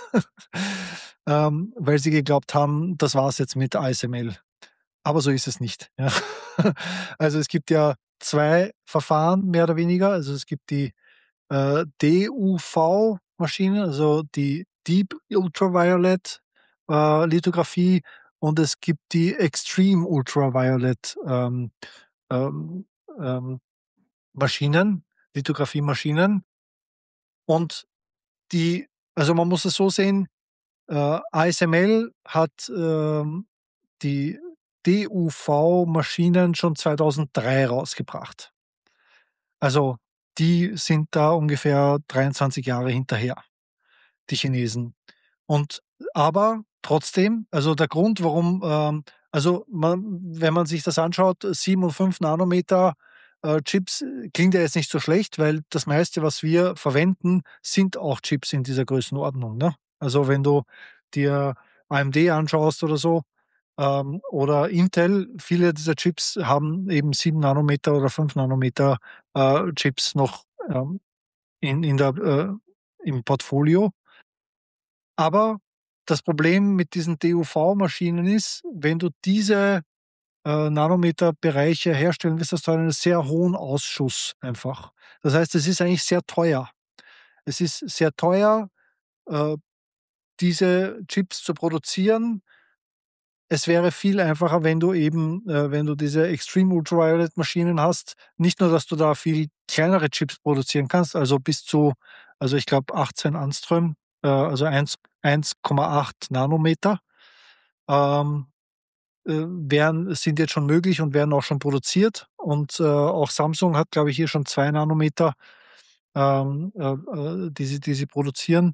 ähm, weil sie geglaubt haben, das war's jetzt mit A S M L. Aber so ist es nicht, ja. Also, es gibt ja zwei Verfahren mehr oder weniger. Also, es gibt die, äh, DUV-Maschine, also die Deep Ultraviolet, äh, Lithografie, und es gibt die Extreme Ultraviolet, ähm, ähm, ähm, Maschinen, Lithografiemaschinen. Und die also, man muss es so sehen, äh, A S M L hat, ähm, die DUV-Maschinen schon zweitausenddrei rausgebracht. Also, die sind da ungefähr dreiundzwanzig Jahre hinterher, die Chinesen. Und aber trotzdem, also der Grund, warum, ähm also man wenn man sich das anschaut, sieben und fünf Nanometer, äh, Chips, äh, klingt ja jetzt nicht so schlecht, weil das meiste, was wir verwenden, sind auch Chips in dieser Größenordnung, ne? Also, wenn du dir A M D anschaust oder so, ähm, oder Intel, viele dieser Chips haben eben sieben Nanometer oder fünf Nanometer, äh, Chips noch, ähm, in in der äh, im Portfolio. Aber das Problem mit diesen DUV-Maschinen ist, wenn du diese, äh, Nanometerbereiche herstellen willst, hast du einen sehr hohen Ausschuss einfach. Das heißt, es ist eigentlich sehr teuer. Es ist sehr teuer, äh, diese Chips zu produzieren. es wäre viel einfacher, wenn du eben äh, wenn du diese Extreme Ultraviolet Maschinen hast. Nicht nur, dass du da viel kleinere Chips produzieren kannst, also bis zu also ich glaube achtzehn Angström, äh, also eins eins Komma acht Nanometer, ähm, äh, wären sind jetzt schon möglich und werden auch schon produziert. Und, äh, auch Samsung hat, glaube ich, hier schon zwei Nanometer, ähm, äh, äh, die sie die sie produzieren.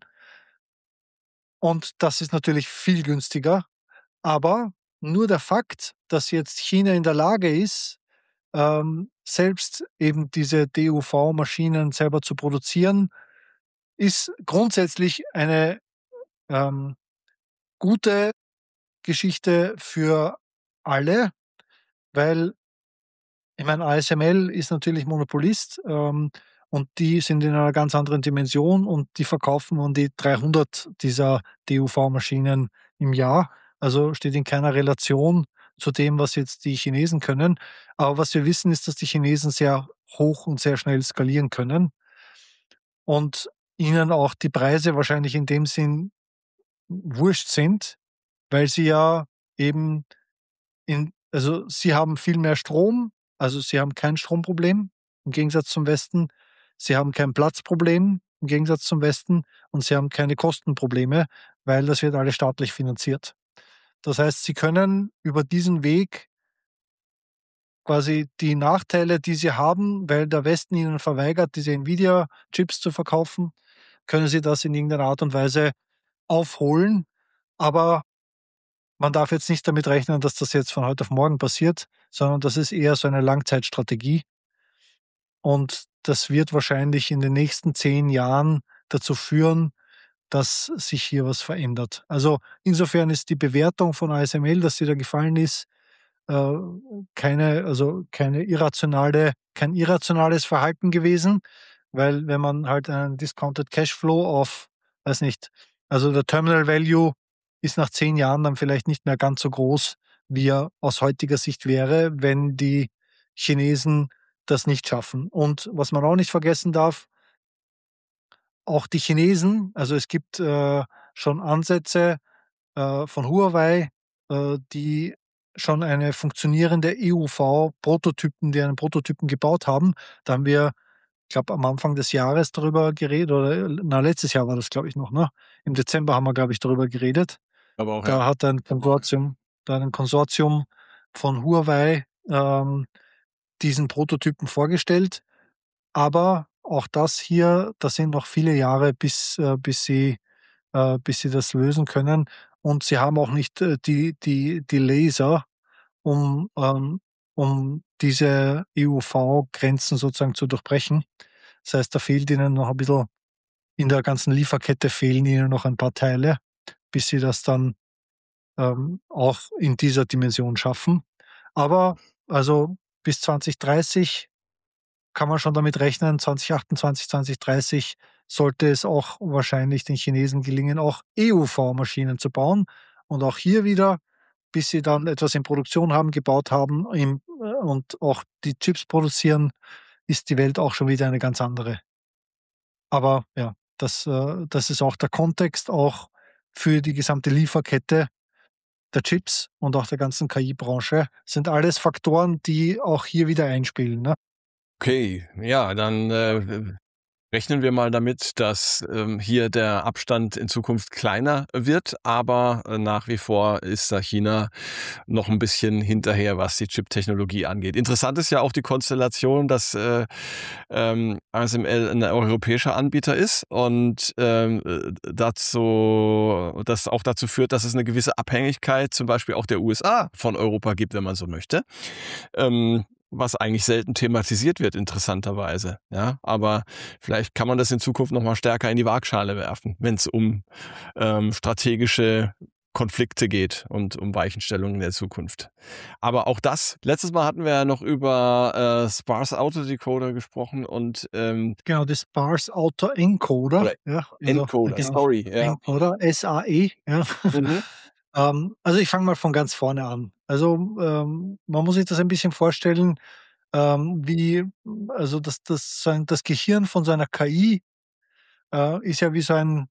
Und das ist natürlich viel günstiger. Aber nur der Fakt, dass jetzt China in der Lage ist, ähm, selbst eben diese D U V-Maschinen selber zu produzieren, ist grundsätzlich eine, ähm, gute Geschichte für alle, weil ich meine, A S M L ist natürlich Monopolist, ähm, und die sind in einer ganz anderen Dimension und die verkaufen um die dreihundert dieser D U V-Maschinen im Jahr. Also steht in keiner Relation zu dem, was jetzt die Chinesen können. Aber was wir wissen, ist, dass die Chinesen sehr hoch und sehr schnell skalieren können und ihnen auch die Preise wahrscheinlich in dem Sinn wurscht sind, weil sie ja eben in also, sie haben viel mehr Strom, also, sie haben kein Stromproblem im Gegensatz zum Westen. Sie haben kein Platzproblem im Gegensatz zum Westen und sie haben keine Kostenprobleme, weil das wird alles staatlich finanziert. Das heißt, sie können über diesen Weg quasi die Nachteile, die sie haben, weil der Westen ihnen verweigert, diese Nvidia-Chips zu verkaufen, können sie das in irgendeiner Art und Weise aufholen. Aber man darf jetzt nicht damit rechnen, dass das jetzt von heute auf morgen passiert, sondern das ist eher so eine Langzeitstrategie. Und das wird wahrscheinlich in den nächsten zehn Jahren dazu führen, dass sich hier was verändert. Also, insofern ist die Bewertung von A S M L, dass sie da gefallen ist, äh, keine also, keine irrationale kein irrationales Verhalten gewesen, weil wenn man halt einen Discounted Cashflow auf weiß nicht, also der Terminal Value ist nach zehn Jahren dann vielleicht nicht mehr ganz so groß, wie er aus heutiger Sicht wäre, wenn die Chinesen das nicht schaffen. Und was man auch nicht vergessen darf, auch die Chinesen also, es gibt, äh, schon Ansätze, äh, von Huawei, äh, die schon eine funktionierende E U V-Prototypen die einen Prototypen gebaut haben. Da haben wir, ich glaube, am Anfang des Jahres darüber geredet oder na, letztes Jahr war das, glaube ich, noch, ne? Im Dezember haben wir, glaube ich, darüber geredet. Aber auch, ja. Da hat ein Konsortium da hat ein Konsortium von Huawei, ähm, diesen Prototypen vorgestellt. Aber auch das hier das sind noch viele Jahre, bis äh, bis sie äh, bis sie das lösen können. Und sie haben auch nicht, äh, die die die Laser, um ähm, um diese E U V-Grenzen sozusagen zu durchbrechen. Das heißt, da fehlt ihnen noch ein bisschen in der ganzen Lieferkette fehlen ihnen noch ein paar Teile, bis sie das dann, ähm, auch in dieser Dimension schaffen. Aber also bis zwanzig dreißig kann man schon damit rechnen, zwanzig achtundzwanzig, zwanzig dreißig sollte es auch wahrscheinlich den Chinesen gelingen, auch E U V-Maschinen zu bauen. Und auch hier wieder, bis sie dann etwas in Produktion haben, gebaut haben, im äh, und auch die Chips produzieren, ist die Welt auch schon wieder eine ganz andere. Aber ja, das äh, das ist auch der Kontext auch für die gesamte Lieferkette der Chips und auch der ganzen K I-Branche. Sind alles Faktoren, die auch hier wieder einspielen, ne? Okay, ja, dann, äh, rechnen wir mal damit, dass, ähm, hier der Abstand in Zukunft kleiner wird, aber, äh, nach wie vor ist da China noch ein bisschen hinterher, was die Chip-Technologie angeht. Interessant ist ja auch die Konstellation, dass, äh, ähm, A S M L 'n europäischer Anbieter ist und, ähm, äh, dazu das auch dazu führt, dass es eine gewisse Abhängigkeit zum Beispiel auch der U S A von Europa gibt, wenn man so möchte. Ähm, was eigentlich selten thematisiert wird, interessanterweise, ja. Aber vielleicht kann man das in Zukunft noch mal stärker in die Waagschale werfen, wenn es um, ähm, strategische Konflikte geht und um Weichenstellungen der Zukunft. Aber auch das letztes Mal hatten wir ja noch über, äh, Sparse Autodecoder gesprochen und, ähm Genau, das Sparse Auto Encoder, oder ja, also Encoder, genau, sorry, ja. Encoder, S A E, ja. Mhm. Ähm, also, ich fange mal von ganz vorne an. Also, ähm, man muss sich das ein bisschen vorstellen, ähm, wie also, das das so ein das Gehirn von so einer K I, äh, ist ja wie so ein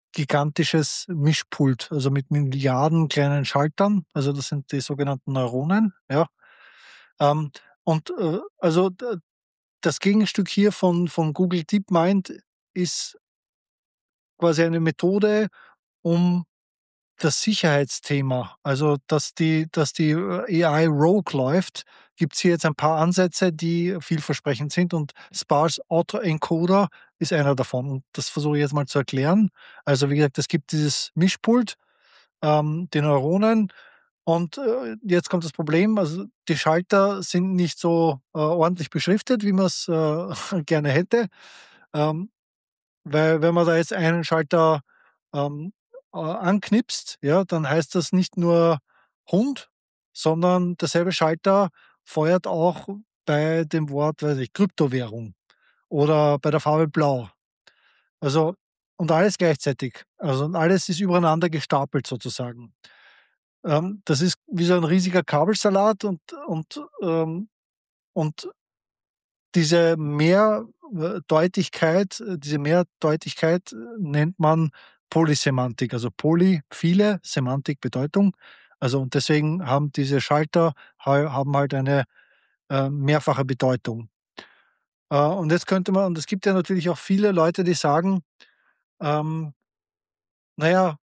gigantisches Mischpult, also mit Milliarden kleinen Schaltern. Also das sind die sogenannten Neuronen, ja. Ähm, und, äh, also d das Gegenstück hier von von Google DeepMind ist quasi eine Methode, um das Sicherheitsthema, also dass die dass die, äh, A I rogue läuft, gibt's hier jetzt ein paar Ansätze, die vielversprechend sind und Sparse Autoencoder ist einer davon. Und das versuche ich jetzt mal zu erklären. Also, wie gesagt, es gibt dieses Mischpult, ähm, die Neuronen und, äh, jetzt kommt das Problem, also die Schalter sind nicht so, äh, ordentlich beschriftet, wie man's, äh, gerne hätte. Ähm, weil wenn man da jetzt einen Schalter, ähm, äh, anknipst, ja, dann heißt das nicht nur Hund, sondern derselbe Schalter feuert auch bei dem Wort, weiß ich, Kryptowährung oder bei der Farbe Blau. Also und alles gleichzeitig. Also und alles ist übereinander gestapelt sozusagen. Ähm, das ist wie so ein riesiger Kabelsalat und und, ähm und diese Mehr äh, Deutlichkeit äh, diese Mehrdeutigkeit äh, nennt man Polysemantik. Also Poly viele, Semantik Bedeutung. Also und deswegen haben diese Schalter ha haben halt eine, äh, mehrfache Bedeutung. Äh, und jetzt könnte man und es gibt ja natürlich auch viele Leute, die sagen, ähm, na ja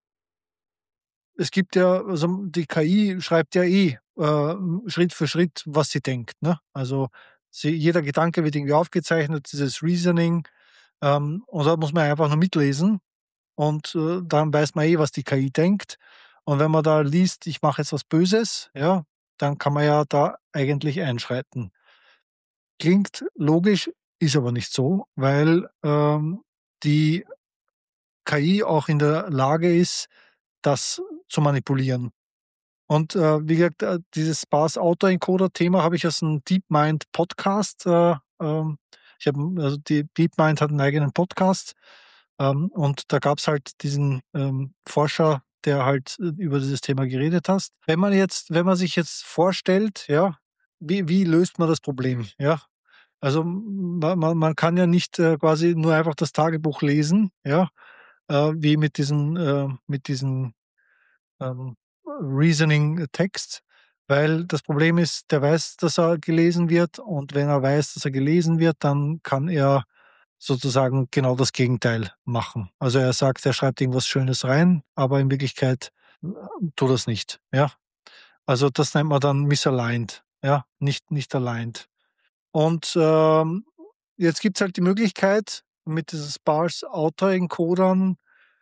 es gibt ja also die K I schreibt ja eh, äh, Schritt für Schritt, was sie denkt, ne? Also, sie jeder Gedanke wird irgendwie aufgezeichnet, dieses Reasoning, ähm, und da muss man einfach nur mitlesen und, äh, dann weiß man eh, was die K I denkt. Und wenn man da liest: „Ich mache jetzt was Böses“, ja, dann kann man ja da eigentlich einschreiten. Klingt logisch, ist aber nicht so, weil, ähm, die K I auch in der Lage ist, das zu manipulieren. Und, äh, wie gesagt, äh, dieses Sparse Autoencoder-Thema habe ich aus 'm DeepMind-Podcast, äh, ähm ich habe 'n also die DeepMind hat 'n eigenen Podcast, ähm, und da gab's halt diesen, ähm, Forscher, der halt, äh, über dieses Thema geredet hast. Wenn man jetzt wenn man sich jetzt vorstellt, ja, wie wie löst man das Problem, ja? Also, m ma man man kann ja nicht, äh, quasi nur einfach das Tagebuch lesen, ja, äh, wie mit diesen äh, mit diesen, ähm, Reasoning-Text, weil das Problem ist, der weiß, dass er gelesen wird und wenn er weiß, dass er gelesen wird, dann kann er sozusagen genau das Gegenteil machen. Also, er sagt, er schreibt irgendwas Schönes rein, aber in Wirklichkeit, äh, tut er's nicht, ja? Also, das nennt man dann misaligned, ja, nicht nicht aligned. Und, ähm, jetzt gibt's halt die Möglichkeit, mit diesen Sparse Autoencodern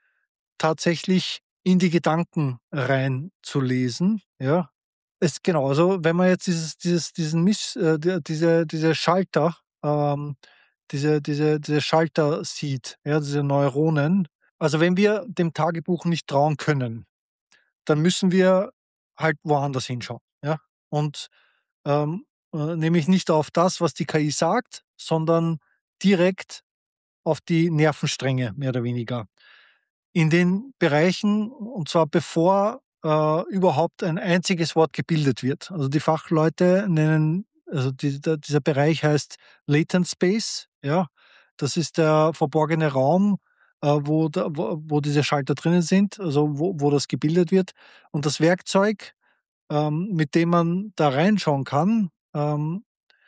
tatsächlich in die Gedanken reinzulesen, ja? Es genau, also wenn man jetzt dieses dieses diesen Miss äh, der diese diese Schalter ähm, diese diese diese Schalter sieht, ja, diese Neuronen. Also, wenn wir dem Tagebuch nicht trauen können, dann müssen wir halt woanders hinschauen, ja? Und, ähm, äh, nämlich nicht auf das, was die K I sagt, sondern direkt auf die Nervenstränge mehr oder weniger. In den Bereichen und zwar bevor, äh, überhaupt ein einziges Wort gebildet wird. Also, die Fachleute nennen also, die der dieser Bereich heißt Latent Space, ja? Das ist der verborgene Raum, äh, wo da wo wo diese Schalter drinnen sind, also, wo wo das gebildet wird. Und das Werkzeug, ähm, mit dem man da reinschauen kann, ähm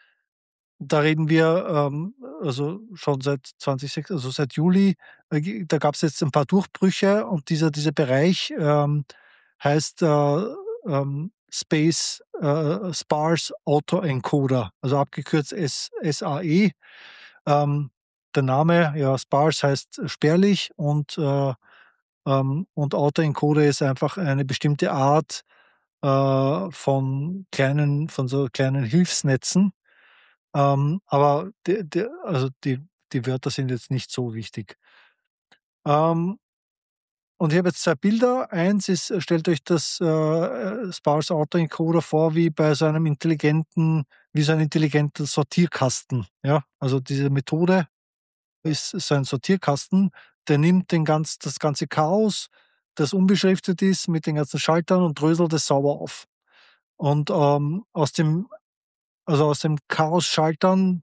da reden wir, ähm, also, schon seit zwanzig sech also, seit Juli, äh, g da gab's jetzt 'n paar Durchbrüche und dieser dieser Bereich, ähm, heißt, äh, ähm, Space äh, Sparse Autoencoder, also, abgekürzt S S-A-E. Ähm, der Name, ja, Sparse heißt spärlich und, äh, ähm und Autoencoder ist einfach eine bestimmte Art, äh, von kleinen von so kleinen Hilfsnetzen. Ähm, aber de de also, die die Wörter sind jetzt nicht so wichtig. Ähm, und ich habe jetzt zwei Bilder. Eins ist äh, stellt euch das, äh, äh, Sparse Autoencoder vor wie bei so einem intelligenten wie so ein intelligenter Sortierkasten, ja? Also, diese Methode ist so ein Sortierkasten, der nimmt den ganz das ganze Chaos, das unbeschriftet ist mit den ganzen Schaltern und dröselt es sauber auf. Und, ähm, aus dem also, aus den Chaos-Schaltern,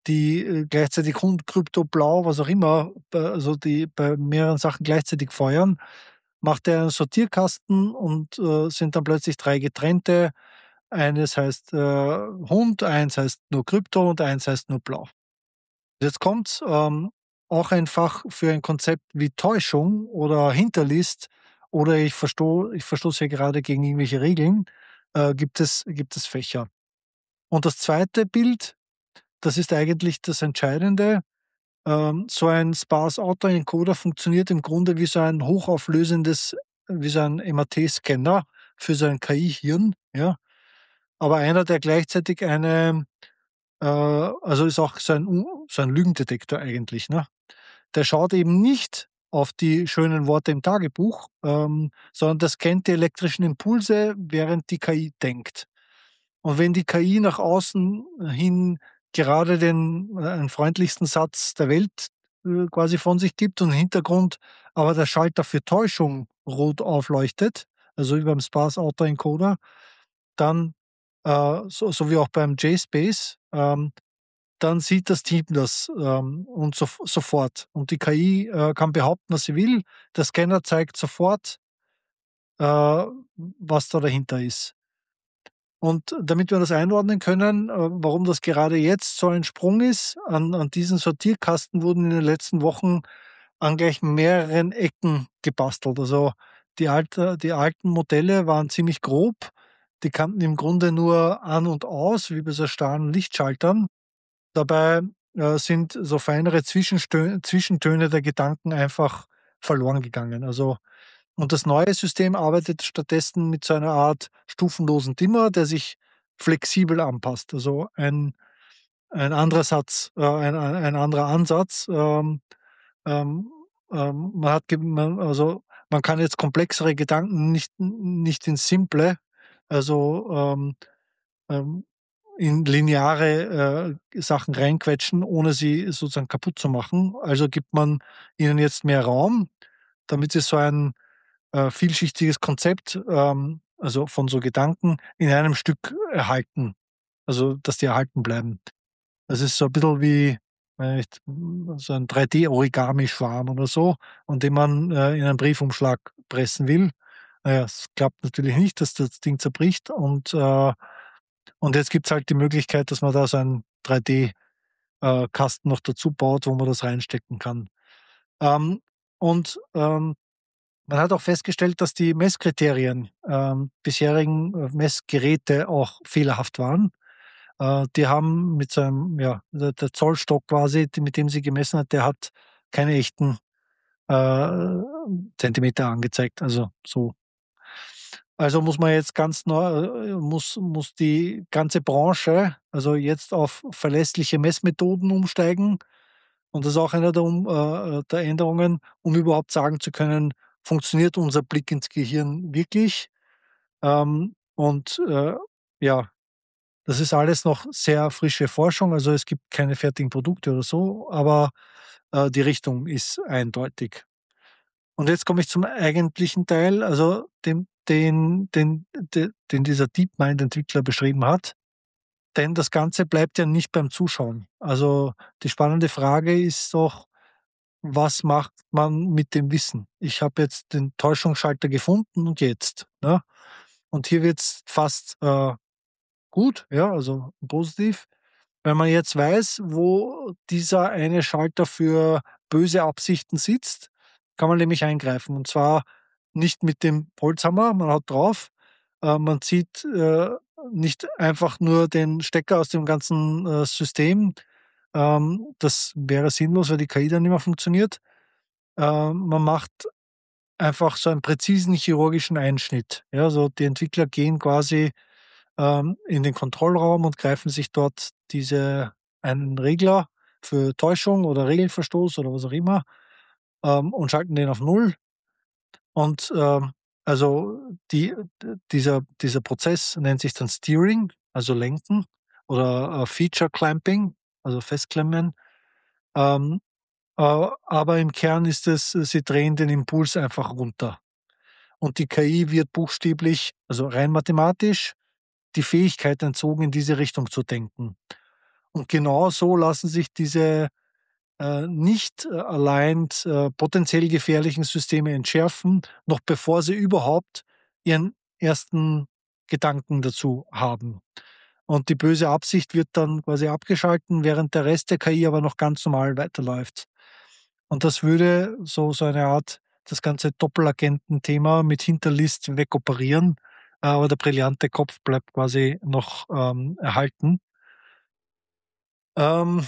die äh, gleichzeitig Hund, Krypto, Blau, was auch immer, bei also die bei mehreren Sachen gleichzeitig feuern, macht er einen Sortierkasten und, äh, sind dann plötzlich drei getrennte. Eines heißt, äh, Hund, eins heißt nur Krypto und eins heißt nur Blau. Jetzt kommt's, ähm, auch einfach für ein Konzept wie Täuschung oder Hinterlist oder ich versto ich verstoße hier gerade gegen irgendwelche Regeln, äh, gibt es gibt es Fächer. Und das zweite Bild, das ist eigentlich das Entscheidende. Ähm, so ein Sparse Autoencoder funktioniert im Grunde wie so ein hochauflösendes wie so ein M R T-Scanner für so ein K I-Hirn, ja? Aber einer, der gleichzeitig eine äh, also ist auch so ein U so ein Lügendetektor eigentlich, ne? Der schaut eben nicht auf die schönen Worte im Tagebuch, ähm, sondern der scannt die elektrischen Impulse, während die K I denkt. Und wenn die K I nach außen hin gerade den äh, einen freundlichsten Satz der Welt, äh, quasi von sich gibt und im Hintergrund aber der Schalter für Täuschung rot aufleuchtet, also wie beim Sparse Autoencoder, dann, äh, so so wie auch beim J-Space, ähm, dann sieht das Team das, ähm, und sof sofort. Und die K I, äh, kann behaupten, was sie will. Der Scanner zeigt sofort, äh, was da dahinter ist. Und damit wir das einordnen können, äh, warum das gerade jetzt so ein Sprung ist, an an diesen Sortierkasten wurden in den letzten Wochen an gleich mehreren Ecken gebastelt. Also, die alte die alten Modelle waren ziemlich grob. Die kannten im Grunde nur an und aus, wie bei so starren Lichtschaltern. Dabei, äh, sind so feinere Zwischenstö Zwischentöne der Gedanken einfach verloren gegangen. Also und das neue System arbeitet stattdessen mit so einer Art stufenlosen Dimmer, der sich flexibel anpasst. Also ein ein anderer Satz, äh, ein ein ein anderer Ansatz. Ähm, ähm, ähm, man hat ge man also, man kann jetzt komplexere Gedanken nicht nicht ins Simple, also, ähm, ähm, in lineare, äh, Sachen reinquetschen, ohne sie sozusagen kaputt zu machen. Also gibt man ihnen jetzt mehr Raum, damit sie so ein äh, vielschichtiges Konzept, ähm, also von so Gedanken in einem Stück erhalten, also dass die erhalten bleiben. Das ist so ein bisschen wie, äh, so ein drei D-Origami-Schwarm oder so, und den man, äh, in einen Briefumschlag pressen will. Na ja, es klappt natürlich nicht, dass das Ding zerbricht und, äh und jetzt gibt's halt die Möglichkeit, dass man da so einen drei D, äh, Kasten noch dazu baut, wo man das reinstecken kann. Ähm, und, ähm Man hat auch festgestellt, dass die Messkriterien, ähm, bisherigen, äh, Messgeräte auch fehlerhaft waren. Äh, die haben mit so einem ja, der der Zollstock quasi, d mit dem sie gemessen hat, der hat keine echten, äh, Zentimeter angezeigt, also so. Also muss man jetzt ganz neu äh, muss muss die ganze Branche also jetzt auf verlässliche Messmethoden umsteigen. Und das ist auch einer der um äh, äh, der Änderungen, um überhaupt sagen zu können: „Funktioniert unser Blick ins Gehirn wirklich?“ Ähm, und, äh, ja, das ist alles noch sehr frische Forschung, also es gibt keine fertigen Produkte oder so, aber, äh, die Richtung ist eindeutig. Und jetzt komme ich zum eigentlichen Teil, also dem den den de den dieser DeepMind-Entwickler beschrieben hat. Denn das Ganze bleibt ja nicht beim Zuschauen. Also, die spannende Frage ist doch: Was macht man mit dem Wissen? Ich habe jetzt den Täuschungsschalter gefunden und jetzt, ne? Und hier wird's fast, äh, gut, ja, also positiv. Wenn man jetzt weiß, wo dieser eine Schalter für böse Absichten sitzt, kann man nämlich eingreifen. Und zwar nicht mit dem Holzhammer, man haut drauf, äh, man zieht, äh, nicht einfach nur den Stecker aus dem ganzen, äh, System. Ähm, das wäre sinnlos, weil die K I dann nicht mehr funktioniert. Äh, man macht einfach so einen präzisen chirurgischen Einschnitt. Ja, so die Entwickler gehen quasi, ähm, in den Kontrollraum und greifen sich dort diese einen Regler für Täuschung oder Regelverstoß oder was auch immer, ähm, und schalten den auf Null. Und, ähm, also die d dieser dieser Prozess nennt sich dann Steering, also Lenken oder, äh, Feature Clamping, also Festklemmen. Ähm, äh, aber im Kern ist es, äh, sie drehen den Impuls einfach runter. Und die K I wird buchstäblich, also rein mathematisch, die Fähigkeit entzogen, in diese Richtung zu denken. Und genau so lassen sich diese äh, nicht äh, allein äh, potenziell gefährlichen Systeme entschärfen, noch bevor sie überhaupt ihren ersten Gedanken dazu haben. Und die böse Absicht wird dann quasi abgeschalten, während der Rest der K I aber noch ganz normal weiterläuft. Und das würde so so eine Art das ganze Doppelagenten-Thema mit Hinterlist wegoperieren, äh, aber der brillante Kopf bleibt quasi noch, ähm, erhalten. Ähm,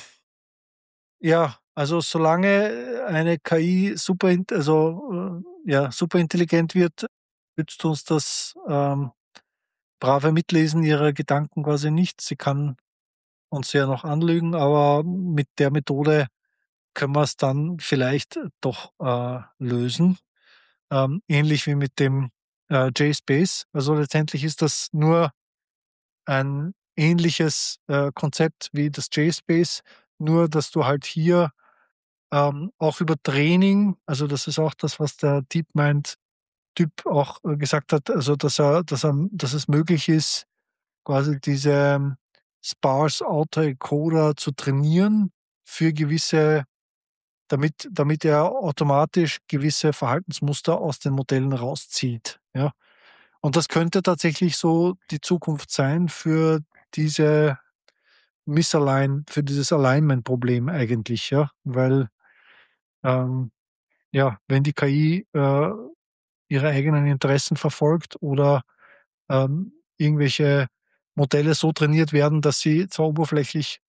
ja, also solange eine K I super int also, äh, ja, superintelligent wird, nützt uns das, ähm, brave Mitlesen ihrer Gedanken quasi nicht. Sie kann uns ja noch anlügen, aber mit der Methode können wir's dann vielleicht doch, äh, lösen, ähm, ähnlich wie mit dem, äh, J-Space. Also, letztendlich ist das nur ein ähnliches, äh, Konzept wie das J-Space, nur dass du halt hier, ähm, auch über Training also, das ist auch das, was der DeepMind-Typ auch, äh, gesagt hat, also, dass er dass er dass es möglich ist, quasi diese Sparse Autoencoder zu trainieren für gewisse damit damit er automatisch gewisse Verhaltensmuster aus den Modellen rauszieht, ja? Und das könnte tatsächlich so die Zukunft sein für diese Misalign für dieses Alignment-Problem eigentlich, ja? Weil, ähm, ja, wenn die K I, äh, ihre eigenen Interessen verfolgt oder, ähm, irgendwelche Modelle so trainiert werden, dass sie zwar oberflächlich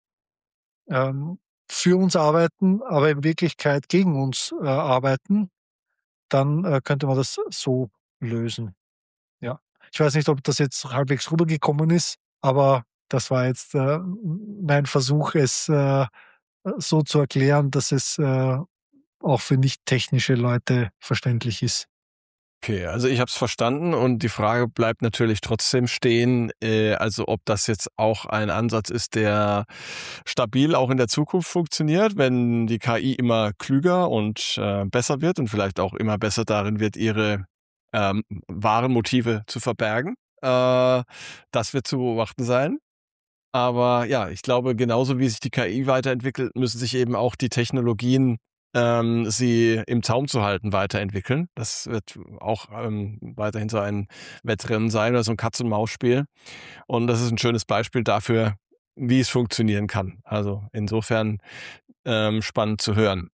ähm, für uns arbeiten, aber in Wirklichkeit gegen uns, äh, arbeiten, dann, äh, könnte man das so lösen. Ja. Ich weiß nicht, ob das jetzt halbwegs rübergekommen ist, aber das war jetzt, äh, m mein Versuch, es, äh, so zu erklären, dass es, äh, auch für nicht technische Leute verständlich ist. Okay, also ich habe es verstanden und die Frage bleibt natürlich trotzdem stehen, äh, also ob das jetzt auch ein Ansatz ist, der stabil auch in der Zukunft funktioniert, wenn die K I immer klüger und, äh, besser wird und vielleicht auch immer besser darin wird, ihre, ähm, wahren Motive zu verbergen. Äh, das wird zu beobachten sein. Aber ja, ich glaube, genauso wie sich die K I weiterentwickelt, müssen sich eben auch die Technologien, ähm, sie im Zaum zu halten, weiterentwickeln. Das wird auch, ähm, weiterhin so ein Wettrennen sein oder so 'n Katz-und-Maus-Spiel. Und das ist 'n schönes Beispiel dafür, wie es funktionieren kann. Also, insofern, ähm, spannend zu hören.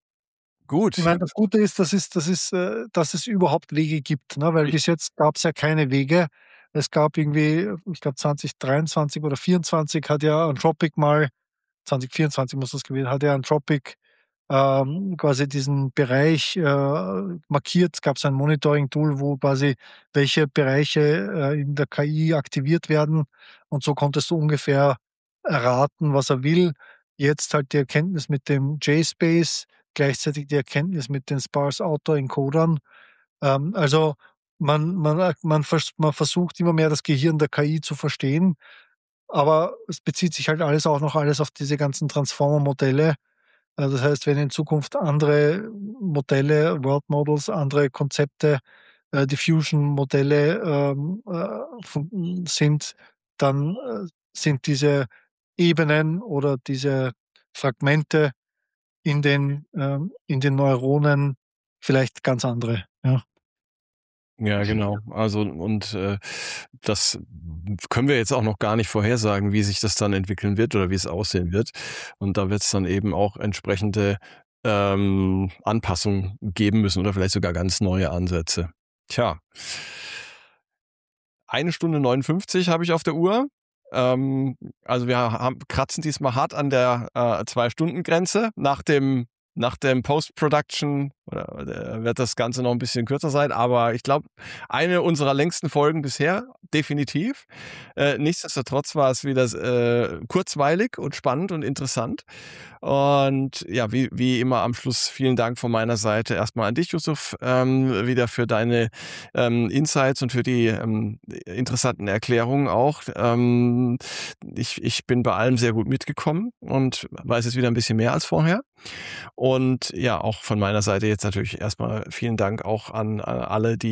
Ich Gut. meine, das Gute ist, dass es dass es äh, dass es überhaupt Wege gibt, ne, weil bis Richtig. jetzt gab's ja keine Wege. Es gab irgendwie, ich glaube zwanzig dreiundzwanzig oder vierundzwanzig hat ja Anthropic mal zwanzig vierundzwanzig muss das gewesen hat ja Anthropic, ähm, quasi diesen Bereich, äh, markiert. Gab's ein Monitoring-Tool, wo quasi welche Bereiche, äh, in der K I aktiviert werden und so konntest du ungefähr erraten, was er will. Jetzt halt die Erkenntnis mit dem J-Space, gleichzeitig die Erkenntnis mit den Sparse Autoencodern. Ähm, also, man man a man vers man versucht immer mehr das Gehirn der K I zu verstehen, aber es bezieht sich halt alles auch noch alles auf diese ganzen Transformer-Modelle. Äh, das heißt, wenn in Zukunft andere Modelle, World Models, andere Konzepte, äh, Diffusion-Modelle, ähm, äh, von sind, dann, äh, sind diese Ebenen oder diese Fragmente in den ähm, in den Neuronen vielleicht ganz andere, ja. Ja, genau. Also und, äh, das können wir jetzt auch noch gar nicht vorhersagen, wie sich das dann entwickeln wird oder wie es aussehen wird. Und da wird's dann eben auch entsprechende, ähm, Anpassungen geben müssen oder vielleicht sogar ganz neue Ansätze. Tja. eine Stunde neunundfünfzig habe ich auf der Uhr. Ähm, also wir haben kratzen diesmal hart an der, äh, zwei-Stunden-Grenze. Nach dem nach dem Post-Production, äh, wird das Ganze noch 'n bisschen kürzer sein, aber ich glaube, eine unserer längsten Folgen bisher, definitiv. Äh, nichtsdestotrotz war es wieder s äh, kurzweilig und spannend und interessant. Und ja, wie wie immer am Schluss vielen Dank von meiner Seite erst mal an dich, Yusuf, ähm, wieder für deine, ähm, Insights und für die, ähm, interessanten Erklärungen auch. Ähm, ich ich bin bei allem sehr gut mitgekommen und weiß jetzt wieder 'n bisschen mehr als vorher. Und ja, auch von meiner Seite jetzt natürlich erst mal vielen Dank auch an a alle, die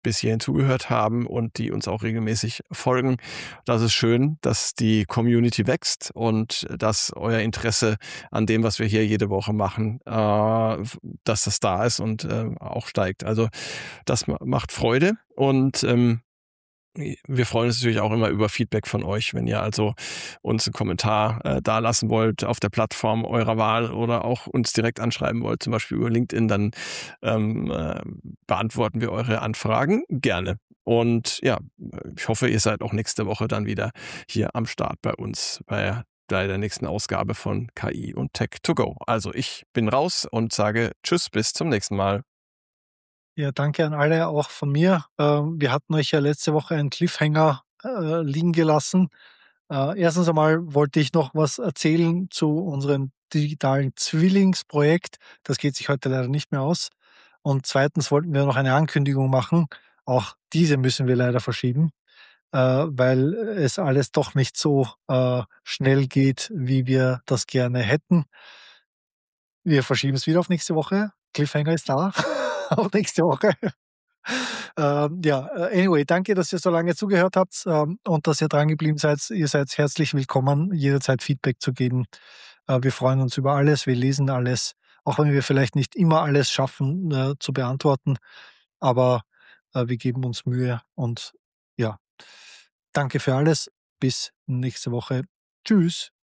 bis hierhin zugehört haben und die uns auch regelmäßig folgen. Das ist schön, dass die Community wächst und dass euer Interesse an dem, was wir hier jede Woche machen, äh, dass das da ist und äh, auch steigt. Also das ma- macht Freude und ähm, wir freuen uns natürlich auch immer über Feedback von euch, wenn ihr also uns einen Kommentar äh, da lassen wollt auf der Plattform eurer Wahl oder auch uns direkt anschreiben wollt, zum Beispiel über LinkedIn, dann ähm, äh, beantworten wir eure Anfragen gerne. Und ja, ich hoffe, ihr seid auch nächste Woche dann wieder hier am Start bei uns bei, bei der nächsten Ausgabe von K I und Tech to Go. Also ich bin raus und sage Tschüss, bis zum nächsten Mal. Ja, danke an alle, auch von mir. Ähm, wir hatten euch ja letzte Woche einen Cliffhanger, äh, liegen gelassen. Äh, erstens einmal wollte ich noch was erzählen zu unserem digitalen Zwillingsprojekt. Das geht sich heute leider nicht mehr aus. Und zweitens wollten wir noch eine Ankündigung machen. Auch diese müssen wir leider verschieben, äh, weil es alles doch nicht so, äh, schnell geht, wie wir das gerne hätten. Wir verschieben es wieder auf nächste Woche. Cliffhanger ist da. Auf nächste Woche. Ähm, ja, äh, anyway, danke, dass ihr so lange zugehört habt, ähm, und dass ihr dran geblieben seid. Ihr seid herzlich willkommen, jederzeit Feedback zu geben. Äh, wir freuen uns über alles, wir lesen alles, auch wenn wir vielleicht nicht immer alles schaffen, äh, zu beantworten, aber, äh, wir geben uns Mühe und ja, danke für alles. Bis nächste Woche. Tschüss.